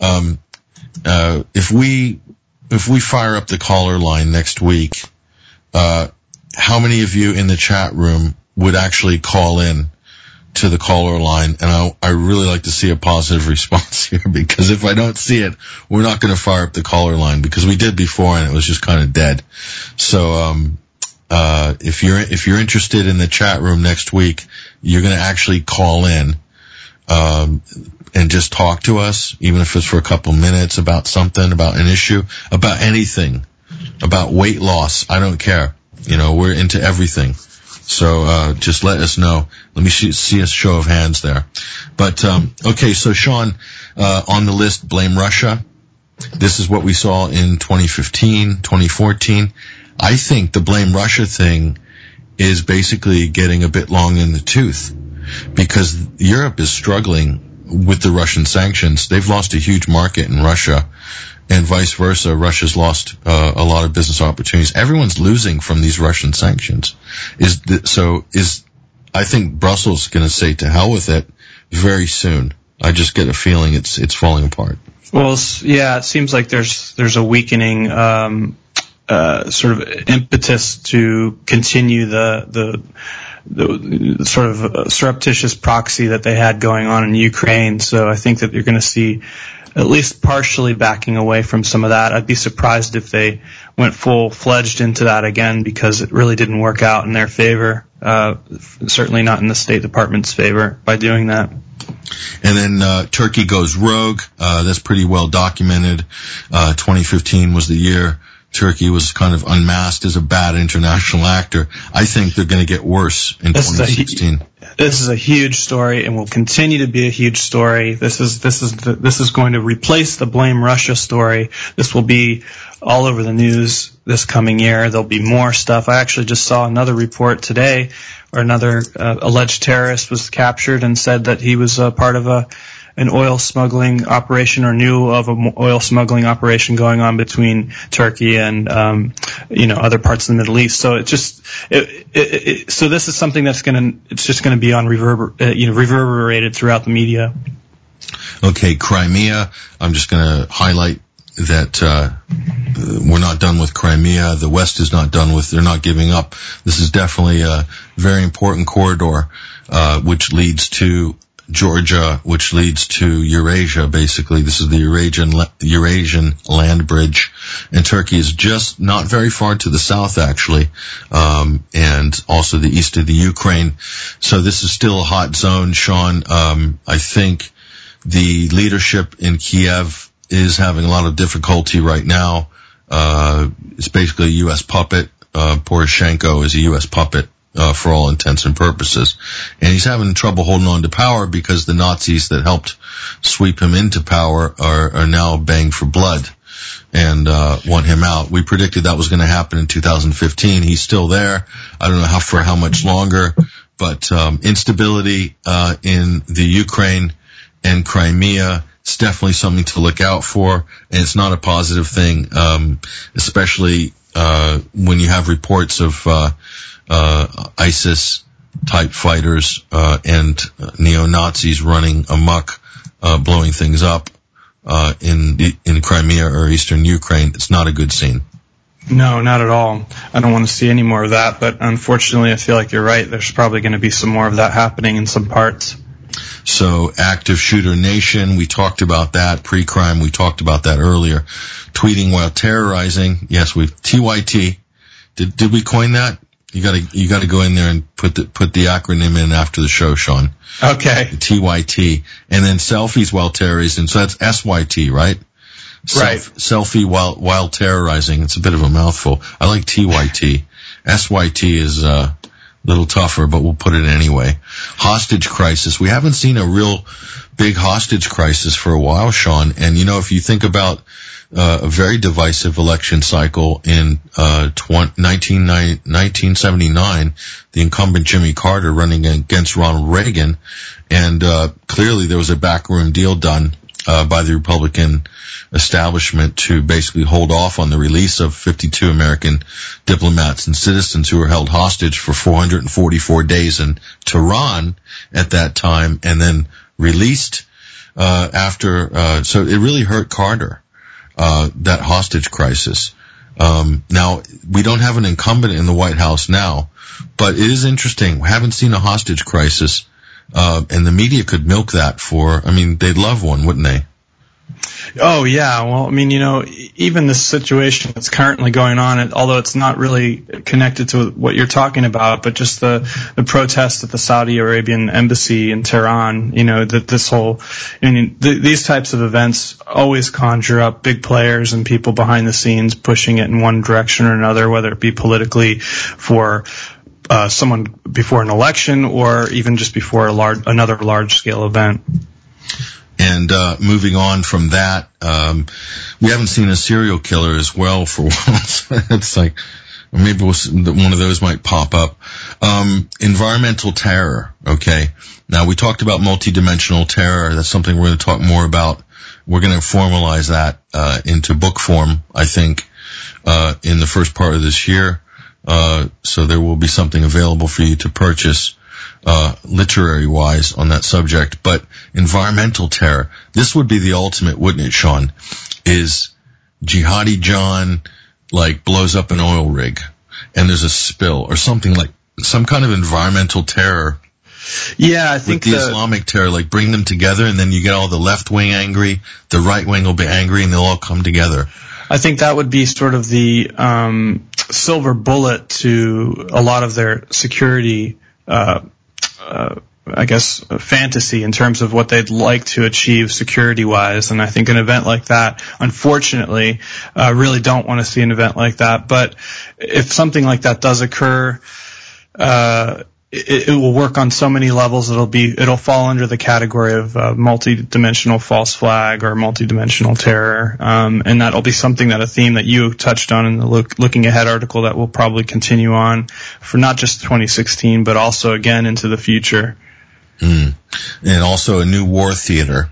If we fire up the caller line next week, how many of you in the chat room would actually call in to the caller line? And I really like to see a positive response here, because if I don't see it, we're not going to fire up the caller line, because we did before and it was just kind of dead. So if you're interested in the chat room next week, you're going to actually call in and just talk to us, even if it's for a couple minutes, about something, about an issue, about anything, about weight loss. I don't care. We're into everything. So just let us know. Let me see a show of hands there. But okay, so Sean, on the list, blame Russia. This is what we saw in 2015, 2014. I think the blame Russia thing is basically getting a bit long in the tooth, because Europe is struggling with the Russian sanctions. They've lost a huge market in Russia, and vice versa. Russia's lost a lot of business opportunities. Everyone's losing from these Russian sanctions. I think Brussels is going to say to hell with it very soon. I just get a feeling it's falling apart. Well, yeah, it seems like there's a weakening sort of impetus to continue the sort of surreptitious proxy that they had going on in Ukraine. So I think that you're going to see at least partially backing away from some of that. I'd be surprised if they went full-fledged into that again, because it really didn't work out in their favor. certainly not in the State Department's favor by doing that. And then Turkey goes rogue. That's pretty well documented. 2015 was the year Turkey was kind of unmasked as a bad international actor. I think they're going to get worse in 2016. This is a huge story and will continue to be a huge story. This is going to replace the Blame Russia story. This will be all over the news this coming year. There'll be more stuff. I actually just saw another report today where another alleged terrorist was captured and said that he was part of an oil smuggling operation, or knew of an oil smuggling operation going on between Turkey and other parts of the Middle East. So so this is something that's just going to be on reverberated throughout the media. Okay, Crimea. I'm just going to highlight that we're not done with Crimea. The West is not done with. They're not giving up. This is definitely a very important corridor, which leads to Georgia, which leads to Eurasia, basically. This is the Eurasian land bridge. And Turkey is just not very far to the south, actually, and also the east of the Ukraine. So this is still a hot zone, Sean. I think the leadership in Kiev is having a lot of difficulty right now. It's basically a U.S. puppet. Poroshenko is a U.S. puppet. For all intents and purposes. And he's having trouble holding on to power because the Nazis that helped sweep him into power are now baying for blood and want him out. We predicted that was going to happen in 2015. He's still there. I don't know for how much longer, but instability in the Ukraine and Crimea, it's definitely something to look out for, and it's not a positive thing, especially when you have reports of ISIS-type fighters and neo-Nazis running amok, blowing things up in Crimea or eastern Ukraine. It's not a good scene. No, not at all. I don't want to see any more of that, but unfortunately I feel like you're right. There's probably going to be some more of that happening in some parts. So, active shooter nation, we talked about that. Pre-crime, we talked about that earlier. Tweeting while terrorizing. Yes, TYT. Did we coin that? You gotta go in there and put the acronym in after the show, Sean. Okay. TYT. And then selfies while terrorizing. So that's SYT, right? Right. Selfie while terrorizing. It's a bit of a mouthful. I like TYT. SYT is a little tougher, but we'll put it anyway. Hostage crisis. We haven't seen a real big hostage crisis for a while, Sean. And if you think about a very divisive election cycle in 1979, the incumbent Jimmy Carter running against Ronald Reagan, and clearly there was a backroom deal done by the Republican establishment to basically hold off on the release of 52 American diplomats and citizens who were held hostage for 444 days in Tehran at that time, and then released after. So it really hurt Carter. That hostage crisis. Now, we don't have an incumbent in the White House now, but it is interesting. We haven't seen a hostage crisis, and the media could milk that they'd love one, wouldn't they? Oh, yeah. Well, even the situation that's currently going on, although it's not really connected to what you're talking about, but just the protests at the Saudi Arabian embassy in Tehran, these types of events always conjure up big players and people behind the scenes pushing it in one direction or another, whether it be politically for someone before an election or even just before another large-scale event. And moving on from that, we haven't seen a serial killer as well for a while. It's like maybe one of those might pop up. Environmental terror. Okay. Now we talked about multidimensional terror. That's something we're going to talk more about. We're going to formalize that into book form, I think, in the first part of this year. So there will be something available for you to purchase. Literary-wise on that subject, but environmental terror. This would be the ultimate, wouldn't it, Sean? Is Jihadi John, blows up an oil rig, and there's a spill, or something like, some kind of environmental terror. Yeah, I think the Islamic terror, bring them together, and then you get all the left wing angry, the right wing will be angry, and they'll all come together. I think that would be sort of the silver bullet to a lot of their security, fantasy in terms of what they'd like to achieve security-wise. And I think an event like that, unfortunately, really don't want to see an event like that. But if something like that does occur, it will work on so many levels. It'll fall under the category of multi-dimensional false flag or multi-dimensional terror, and that'll be a theme that you touched on in the Looking Ahead article that will probably continue on for not just 2016, but also again into the future. And also a new war theater.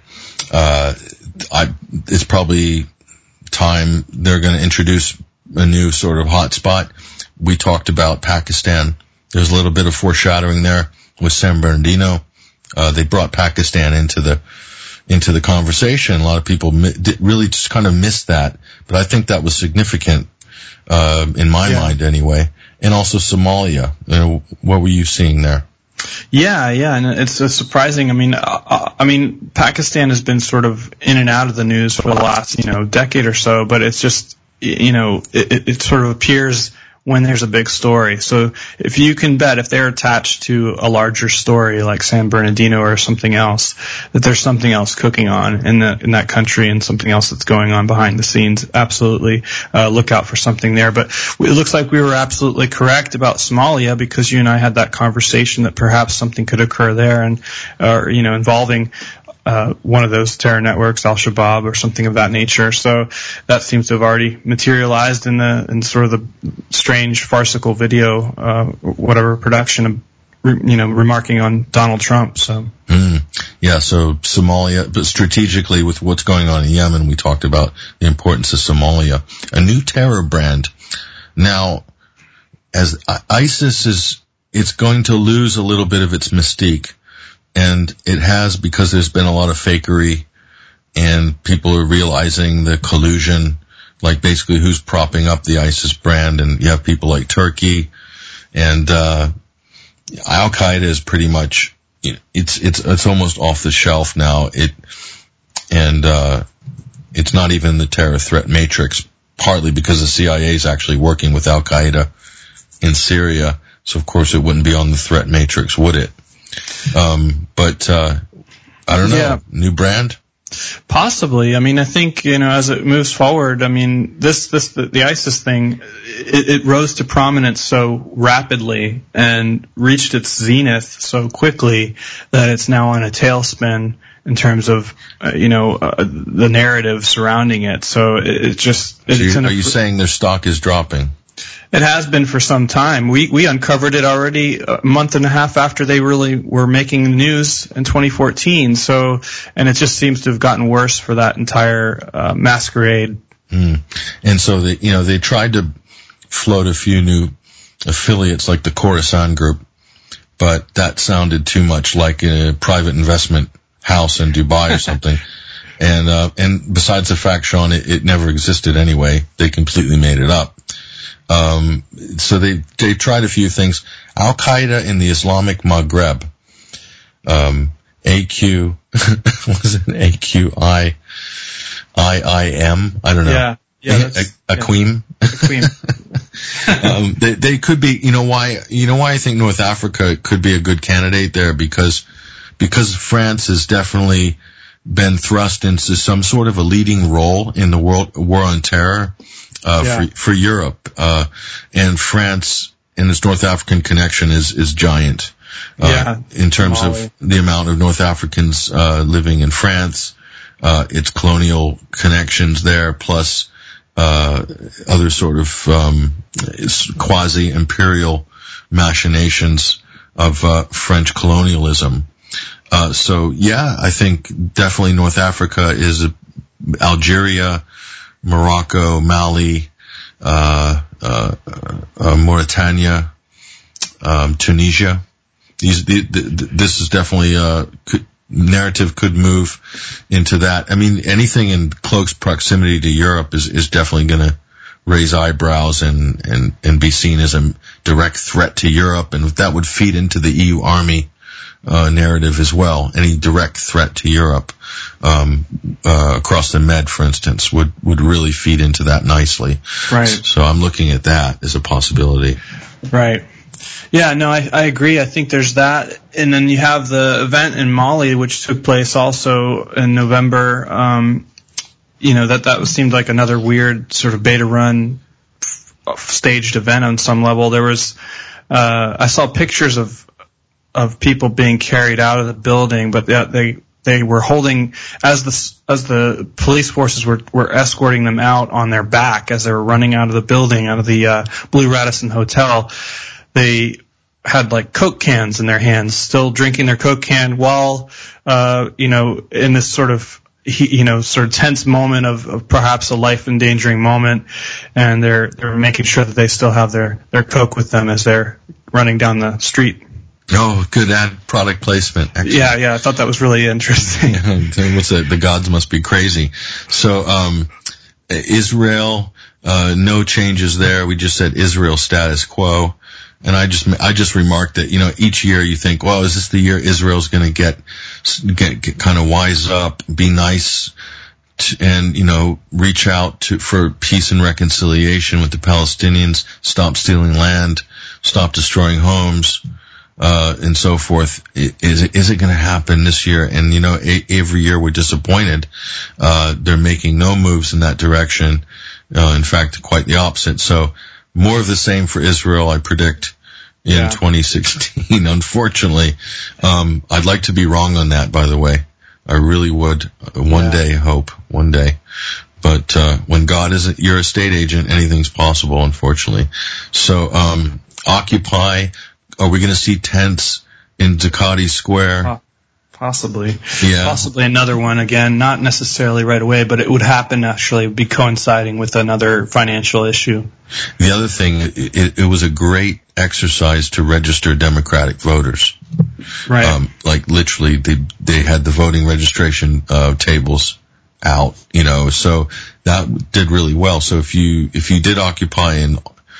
It's probably time they're going to introduce a new sort of hotspot. We talked about Pakistan. There's a little bit of foreshadowing there with San Bernardino. They brought Pakistan into the conversation. A lot of people really just kind of missed that, but I think that was significant in my mind anyway. And also Somalia. What were you seeing there? Yeah, and it's surprising. I mean, Pakistan has been sort of in and out of the news for the last, decade or so, but it's just, it sort of appears when there's a big story. So if you can bet, if they're attached to a larger story like San Bernardino or something else, that there's something else cooking on in that country and something else that's going on behind the scenes, absolutely look out for something there. But it looks like we were absolutely correct about Somalia, because you and I had that conversation that perhaps something could occur there, and involving one of those terror networks, Al-Shabaab or something of that nature. So that seems to have already materialized in sort of the strange farcical video, whatever production, remarking on Donald Trump. So so Somalia, but strategically with what's going on in Yemen, we talked about the importance of Somalia. A new terror brand. Now, as ISIS it's going to lose a little bit of its mystique. And it has, because there's been a lot of fakery and people are realizing the collusion, like basically who's propping up the ISIS brand. And you have people like Turkey and Al-Qaeda is pretty much, it's almost off the shelf now. It's not even the terror threat matrix, partly because the CIA is actually working with Al-Qaeda in Syria. So of course it wouldn't be on the threat matrix, would it? But I don't know. Yeah. New brand? Possibly. I mean, I think, as it moves forward, I mean, the ISIS thing, it rose to prominence so rapidly and reached its zenith so quickly that it's now on a tailspin in terms of, the narrative surrounding it. So are you saying their stock is dropping? It has been for some time. We uncovered it already a month and a half after they really were making the news in 2014. So, and it just seems to have gotten worse for that entire masquerade. And so they tried to float a few new affiliates like the Khorasan Group, but that sounded too much like a private investment house in Dubai or something. And besides the fact, Sean, it never existed anyway. They completely made it up. So they tried a few things. Al-Qaeda in the Islamic Maghreb. AQ, was it AQIIM? I don't know. Yeah. Aqim? Aqim. They could be, you know why I think North Africa could be a good candidate there, because France has definitely been thrust into some sort of a leading role in the world war on terror. For Europe, and France and its North African connection is giant, in terms of the amount of North Africans, living in France, its colonial connections there, plus, other sort of, quasi-imperial machinations of, French colonialism. I think definitely North Africa is Algeria, Morocco, Mali, Mauritania, Tunisia. This is definitely narrative could move into that. I mean, anything in close proximity to Europe is definitely going to raise eyebrows and be seen as a direct threat to Europe, and that would feed into the EU army narrative as well. Any direct threat to Europe. across the Med, for instance, would really feed into that nicely. Right. So I'm looking at that as a possibility. Right. Yeah, no, I agree. I think there's that. And then you have the event in Mali, which took place also in November. That seemed like another weird sort of beta run staged event on some level. There was, I saw pictures of people being carried out of the building, but they were holding, as the police forces were escorting them out on their back as they were running out of the building, out of the Blue Radisson Hotel. They had like Coke cans in their hands, still drinking their Coke can while, in this sort of tense moment of perhaps a life endangering moment. And they're making sure that they still have their Coke with them as they're running down the street. Oh, good ad product placement. Excellent. Yeah, I thought that was really interesting. The gods must be crazy. So, Israel, no changes there. We just said Israel status quo. And I just remarked that, each year you think, well, is this the year Israel's going to get kind of wise up, be nice, and, reach out for peace and reconciliation with the Palestinians, stop stealing land, stop destroying homes, and so forth. Is it going to happen this year? And, every year we're disappointed. They're making no moves in that direction. In fact, quite the opposite. So more of the same for Israel, I predict, in 2016, unfortunately. I'd like to be wrong on that, by the way. I really would. One day. But, when God isn't your estate agent, anything's possible, unfortunately. So, Occupy, are we going to see tents in Zuccotti Square? Possibly. Yeah. Possibly another one again, not necessarily right away, but it would happen actually, be coinciding with another financial issue. The other thing, it was a great exercise to register Democratic voters. Right. Like literally they had the voting registration, tables out, so that did really well. So if you did Occupy in,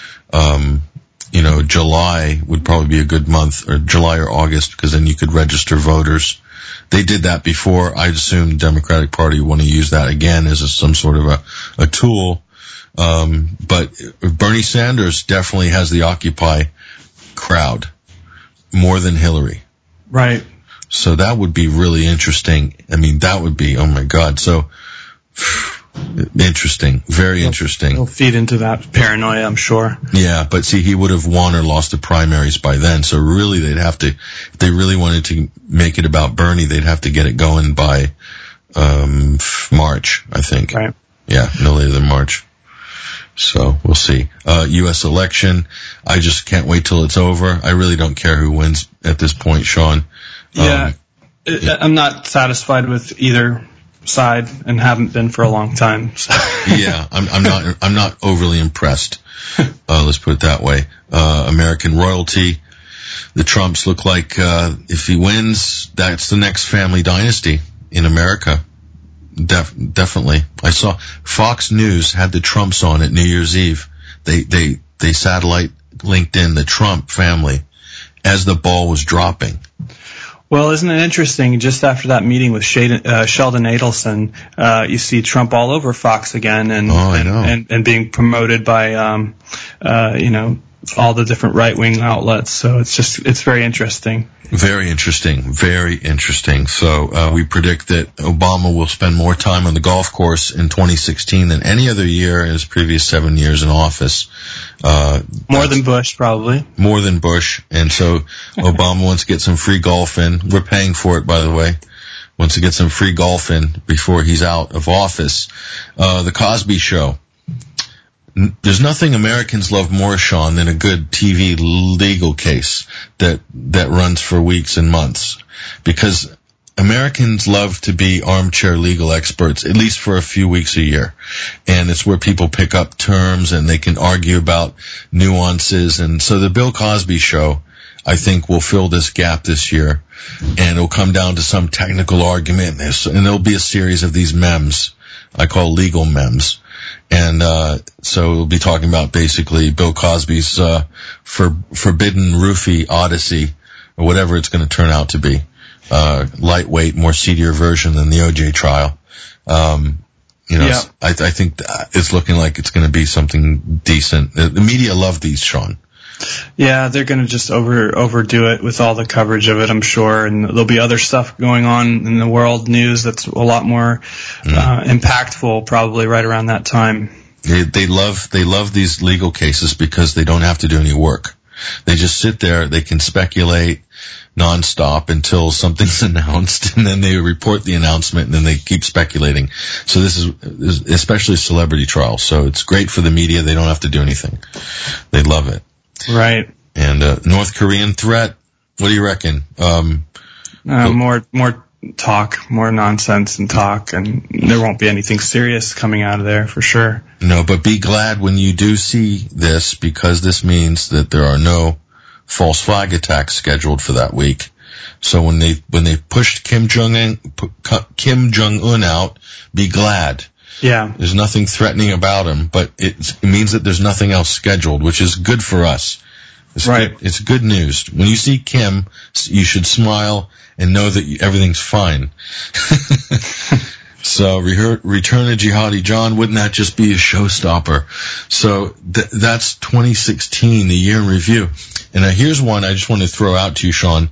July would probably be a good month, or July or August, because then you could register voters. They did that before. I assume the Democratic Party want to use that again as some sort of a tool. But Bernie Sanders definitely has the Occupy crowd more than Hillary. Right. So that would be really interesting. I mean, that would be, oh my God. So interesting, very interesting. It'll feed into that paranoia, I'm sure. Yeah, but see, he would have won or lost the primaries by then. So really, they'd have to, if they really wanted to make it about Bernie, they'd have to get it going by March, I think. Right. Yeah, no later than March. So we'll see. U.S. election, I just can't wait till it's over. I really don't care who wins at this point, Sean. Yeah, I'm not satisfied with either side and haven't been for a long time. So. Yeah, I'm not overly impressed. Let's put it that way. American royalty. The Trumps look like, if he wins, that's the next family dynasty in America. Definitely. I saw Fox News had the Trumps on at New Year's Eve. They satellite linked in the Trump family as the ball was dropping. Well, isn't it interesting? Just after that meeting with Sheldon Adelson, you see Trump all over Fox again, and being promoted by, all the different right-wing outlets. So it's very interesting. Very interesting. Very interesting. So, we predict that Obama will spend more time on the golf course in 2016 than any other year in his previous 7 years in office. More than Bush, probably. More than Bush. And so Obama wants to get some free golf in. We're paying for it, by the way. Wants to get some free golf in before he's out of office. The Cosby Show. There's nothing Americans love more, Sean, than a good TV legal case that runs for weeks and months. Because Americans love to be armchair legal experts, at least for a few weeks a year. And it's where people pick up terms and they can argue about nuances. And so the Bill Cosby Show, I think, will fill this gap this year. And it'll come down to some technical argument. And there'll be a series of these memes. I call legal memes. And so we'll be talking about basically Bill Cosby's forbidden roofie odyssey, or whatever it's going to turn out to be. lightweight, more seedier version than the OJ trial. I think it's looking like it's going to be something decent. The media love these, Sean. Yeah, they're going to just overdo it with all the coverage of it, I'm sure, and there'll be other stuff going on in the world news that's a lot more impactful, probably right around that time. They love these legal cases because they don't have to do any work. They just sit there, they can speculate nonstop until something's announced, and then they report the announcement, and then they keep speculating. So this is especially celebrity trials. So it's great for the media. They don't have to do anything. They love it. Right. And North Korean threat. What do you reckon? More talk, more nonsense and talk, and there won't be anything serious coming out of there for sure. No, but be glad when you do see this, because this means that there are no false flag attacks scheduled for that week. So when they pushed Kim Jong-un out, be glad. Yeah. There's nothing threatening about him, but it means that there's nothing else scheduled, which is good for us. It's right. Good. It's good news. When you see Kim, you should smile and know that everything's fine. So, Return of Jihadi John, wouldn't that just be a showstopper? So, that's 2016, the year in review. And here's one I just want to throw out to you, Sean.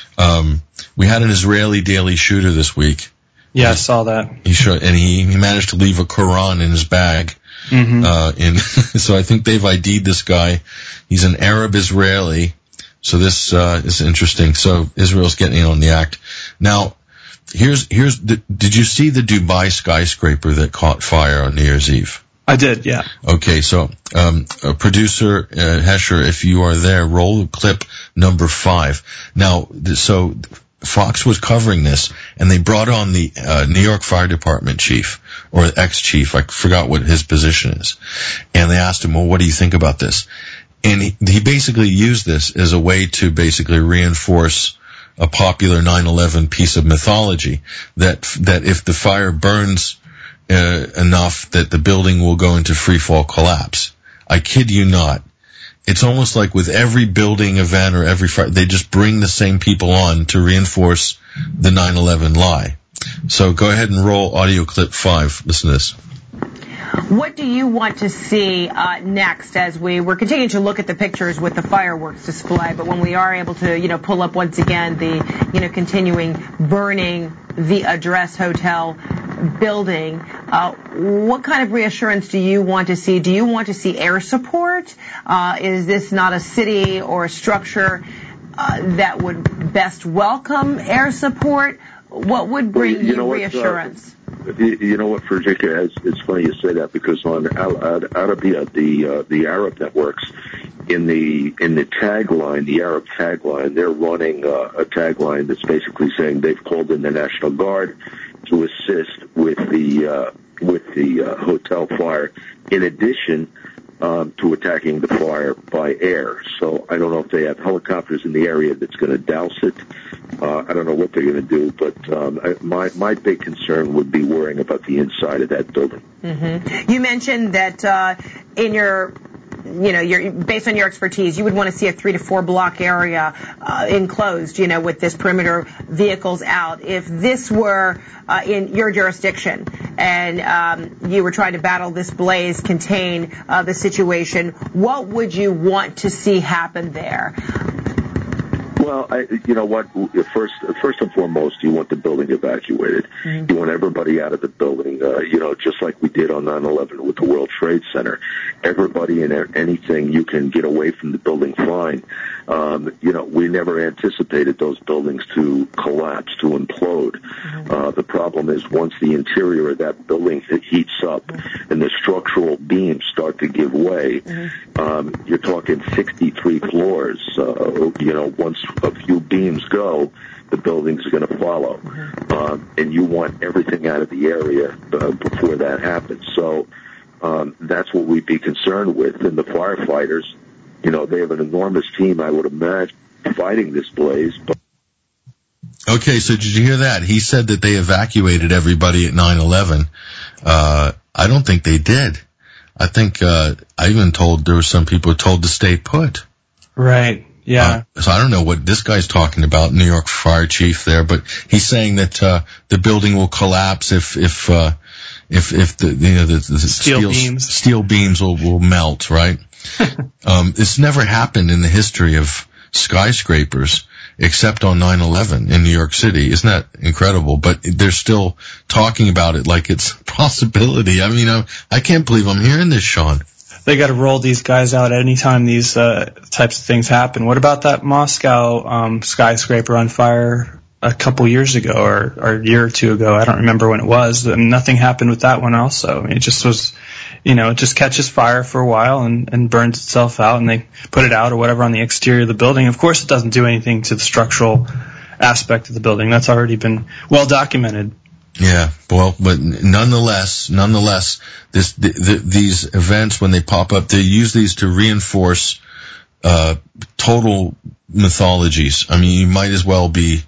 We had an Israeli daily shooter this week. Yeah, I saw that. He managed to leave a Quran in his bag. Mm-hmm. So I think they've ID'd this guy. He's an Arab Israeli. So this is interesting. So Israel's getting in on the act. Now, did you see the Dubai skyscraper that caught fire on New Year's Eve? I did, yeah. Okay, so producer Hesher, if you are there, roll clip number 5. Now, so Fox was covering this, and they brought on the New York Fire Department chief, or ex-chief, I forgot what his position is, and they asked him, well, what do you think about this? And he basically used this as a way to basically reinforce a popular 9/11 piece of mythology, that if the fire burns enough, that the building will go into freefall collapse. I kid you not. It's almost like with every building event or every fire, they just bring the same people on to reinforce the 9/11 lie. So go ahead and roll audio clip 5. Listen to this. What do you want to see next as we're continuing to look at the pictures with the fireworks display, but when we are able to, pull up once again the, continuing burning the Address Hotel building, what kind of reassurance do you want to see? Do you want to see air support? Is this not a city or a structure that would best welcome air support? What would bring you reassurance? You know what, Frederica, it's funny you say that, because on Arabia, the Arab networks, in the tagline, the Arab tagline, they're running a tagline that's basically saying they've called in the National Guard to assist with the hotel fire, in addition to attacking the fire by air. So I don't know if they have helicopters in the area that's going to douse it. I don't know what they're going to do, but my big concern would be worrying about the inside of that building. Mm-hmm. You mentioned that in your based on your expertise, you would want to see a 3 to 4 block area enclosed, with this perimeter vehicles out. If this were in your jurisdiction and you were trying to battle this blaze, contain the situation, what would you want to see happen there? Well, you know what? First and foremost, you want the building evacuated. Mm-hmm. You want everybody out of the building. Just like we did on 9/11 with the World Trade Center. Everybody and anything you can get away from the building, fine. We never anticipated those buildings to collapse, to implode. Mm-hmm. The problem is once the interior of that building heats up and the structural beams start to give way, you're talking 63 floors. Once a few beams go, the buildings are going to follow. And you want everything out of the area before that happens. So that's what we'd be concerned with. And the firefighters, they have an enormous team, I would imagine, fighting this blaze. Okay, so did you hear that? He said that they evacuated everybody at 9/11. I don't think they did. I think I even told there were some people told to stay put. Right. Yeah. So I don't know what this guy's talking about, New York fire chief there, but he's saying that the building will collapse if the steel beams will melt, right? It's never happened in the history of skyscrapers except on 9/11 in New York City. Isn't that incredible? But they're still talking about it like it's a possibility. I mean, I can't believe I'm hearing this, Sean. They got to roll these guys out anytime these types of things happen. What about that Moscow skyscraper on fire a couple years ago or a year or two ago? I don't remember when it was. And nothing happened with that one also. I mean, it just was, it just catches fire for a while and burns itself out, and they put it out or whatever on the exterior of the building. Of course, it doesn't do anything to the structural aspect of the building. That's already been well documented. Yeah, well, but nonetheless, these events, when they pop up, they use these to reinforce total mythologies. I mean, you might as well be,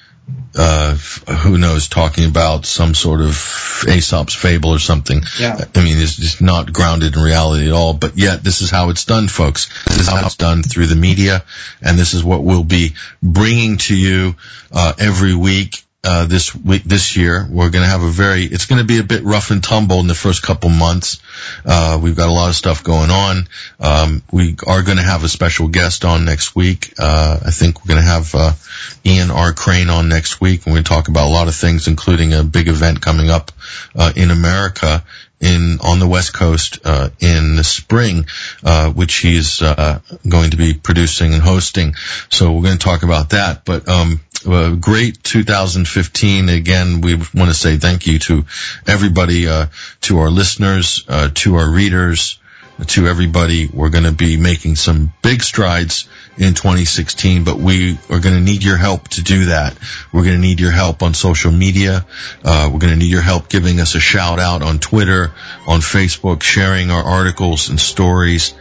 who knows, talking about some sort of Aesop's fable or something. Yeah. I mean, it's just not grounded in reality at all, but yet this is how it's done, folks. This is how it's done through the media, and this is what we'll be bringing to you every week. This year, we're going to have it's going to be a bit rough and tumble in the first couple months. We've got a lot of stuff going on. We are going to have a special guest on next week. I think we're going to have Ian R. Crane on next week, and we're going to talk about a lot of things, including a big event coming up in America on the West Coast in the spring, which he's going to be producing and hosting. So we're going to talk about that. But great 2015. Again, we want to say thank you to everybody, to our listeners, to our readers, to everybody. We're going to be making some big strides in 2016, but we are going to need your help to do that. We're going to need your help on social media. We're going to need your help giving us a shout out on Twitter, on Facebook, sharing our articles and stories,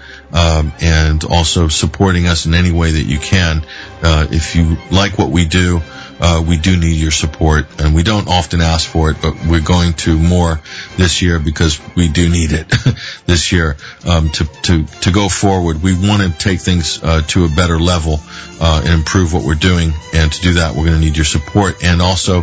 and also supporting us in any way that you can. If you like what we do need your support, and we don't often ask for it, but we're going to more this year because we do need it this year to go forward. We want to take things to a better level and improve what we're doing, and to do that we're going to need your support. And also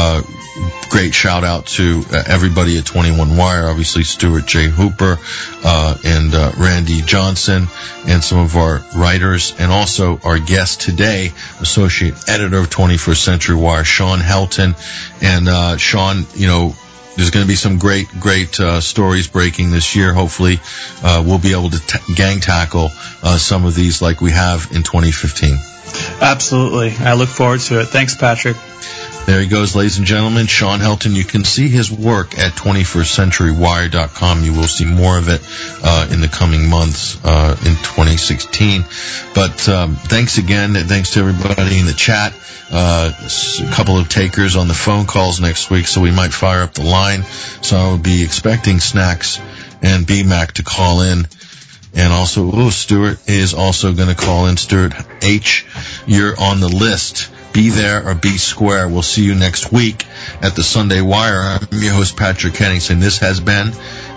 great shout out to everybody at 21 Wire, obviously Stuart J. Hooper and Randy Johnson, and some of our writers, and also our guest today, associate editor of 21st Century Wire, Sean Helton. And Sean, there's going to be some great stories breaking this year. Hopefully we'll be able to gang tackle some of these like we have in 2015. Absolutely. I look forward to it. Thanks, Patrick. There he goes, ladies and gentlemen, Sean Helton. You can see his work at 21stcenturywire.com. You will see more of it in the coming months in 2016. But thanks again. Thanks to everybody in the chat. A couple of takers on the phone calls next week, so we might fire up the line. So I will be expecting Snacks and BMAC to call in. And also, Stuart is also going to call in. Stuart H., you're on the list. Be there or be square. We'll see you next week at the Sunday Wire. I'm your host, Patrick Henningsen. This has been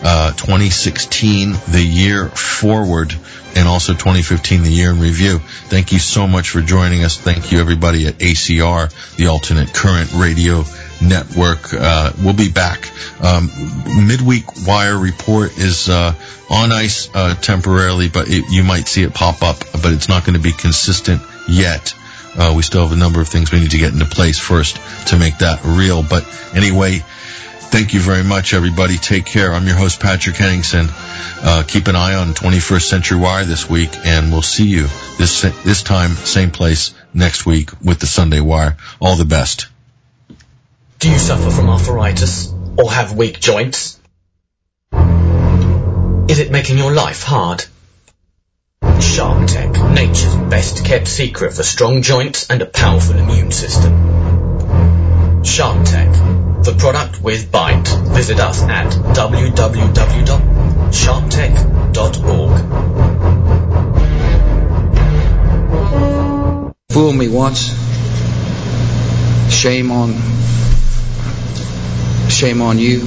2016, the year forward, and also 2015, the year in review. Thank you so much for joining us. Thank you, everybody at ACR, the Alternate Current Radio Network. We'll be back. Midweek Wire Report is on ice temporarily, but you might see it pop up, but it's not going to be consistent yet. We still have a number of things we need to get into place first to make that real. But anyway, thank you very much, everybody. Take care. I'm your host, Patrick Henningsen. Keep an eye on 21st Century Wire this week, and we'll see you this time, same place, next week with the Sunday Wire. All the best. Do you suffer from arthritis or have weak joints? Is it making your life hard? Shark Tech, nature's best kept secret for strong joints and a powerful immune system. Shark Tech, the product with bite. Visit us at www.sharktech.org. Fool me once. Shame on you.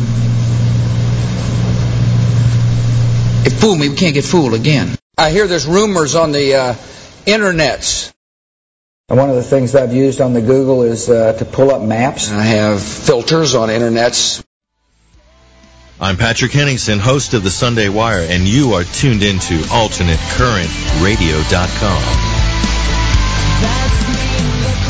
If fool me, we can't get fooled again. I hear there's rumors on the internets. One of the things that I've used on the Google is to pull up maps. I have filters on internets. I'm Patrick Henningsen, host of the Sunday Wire, and you are tuned into AlternateCurrentRadio.com.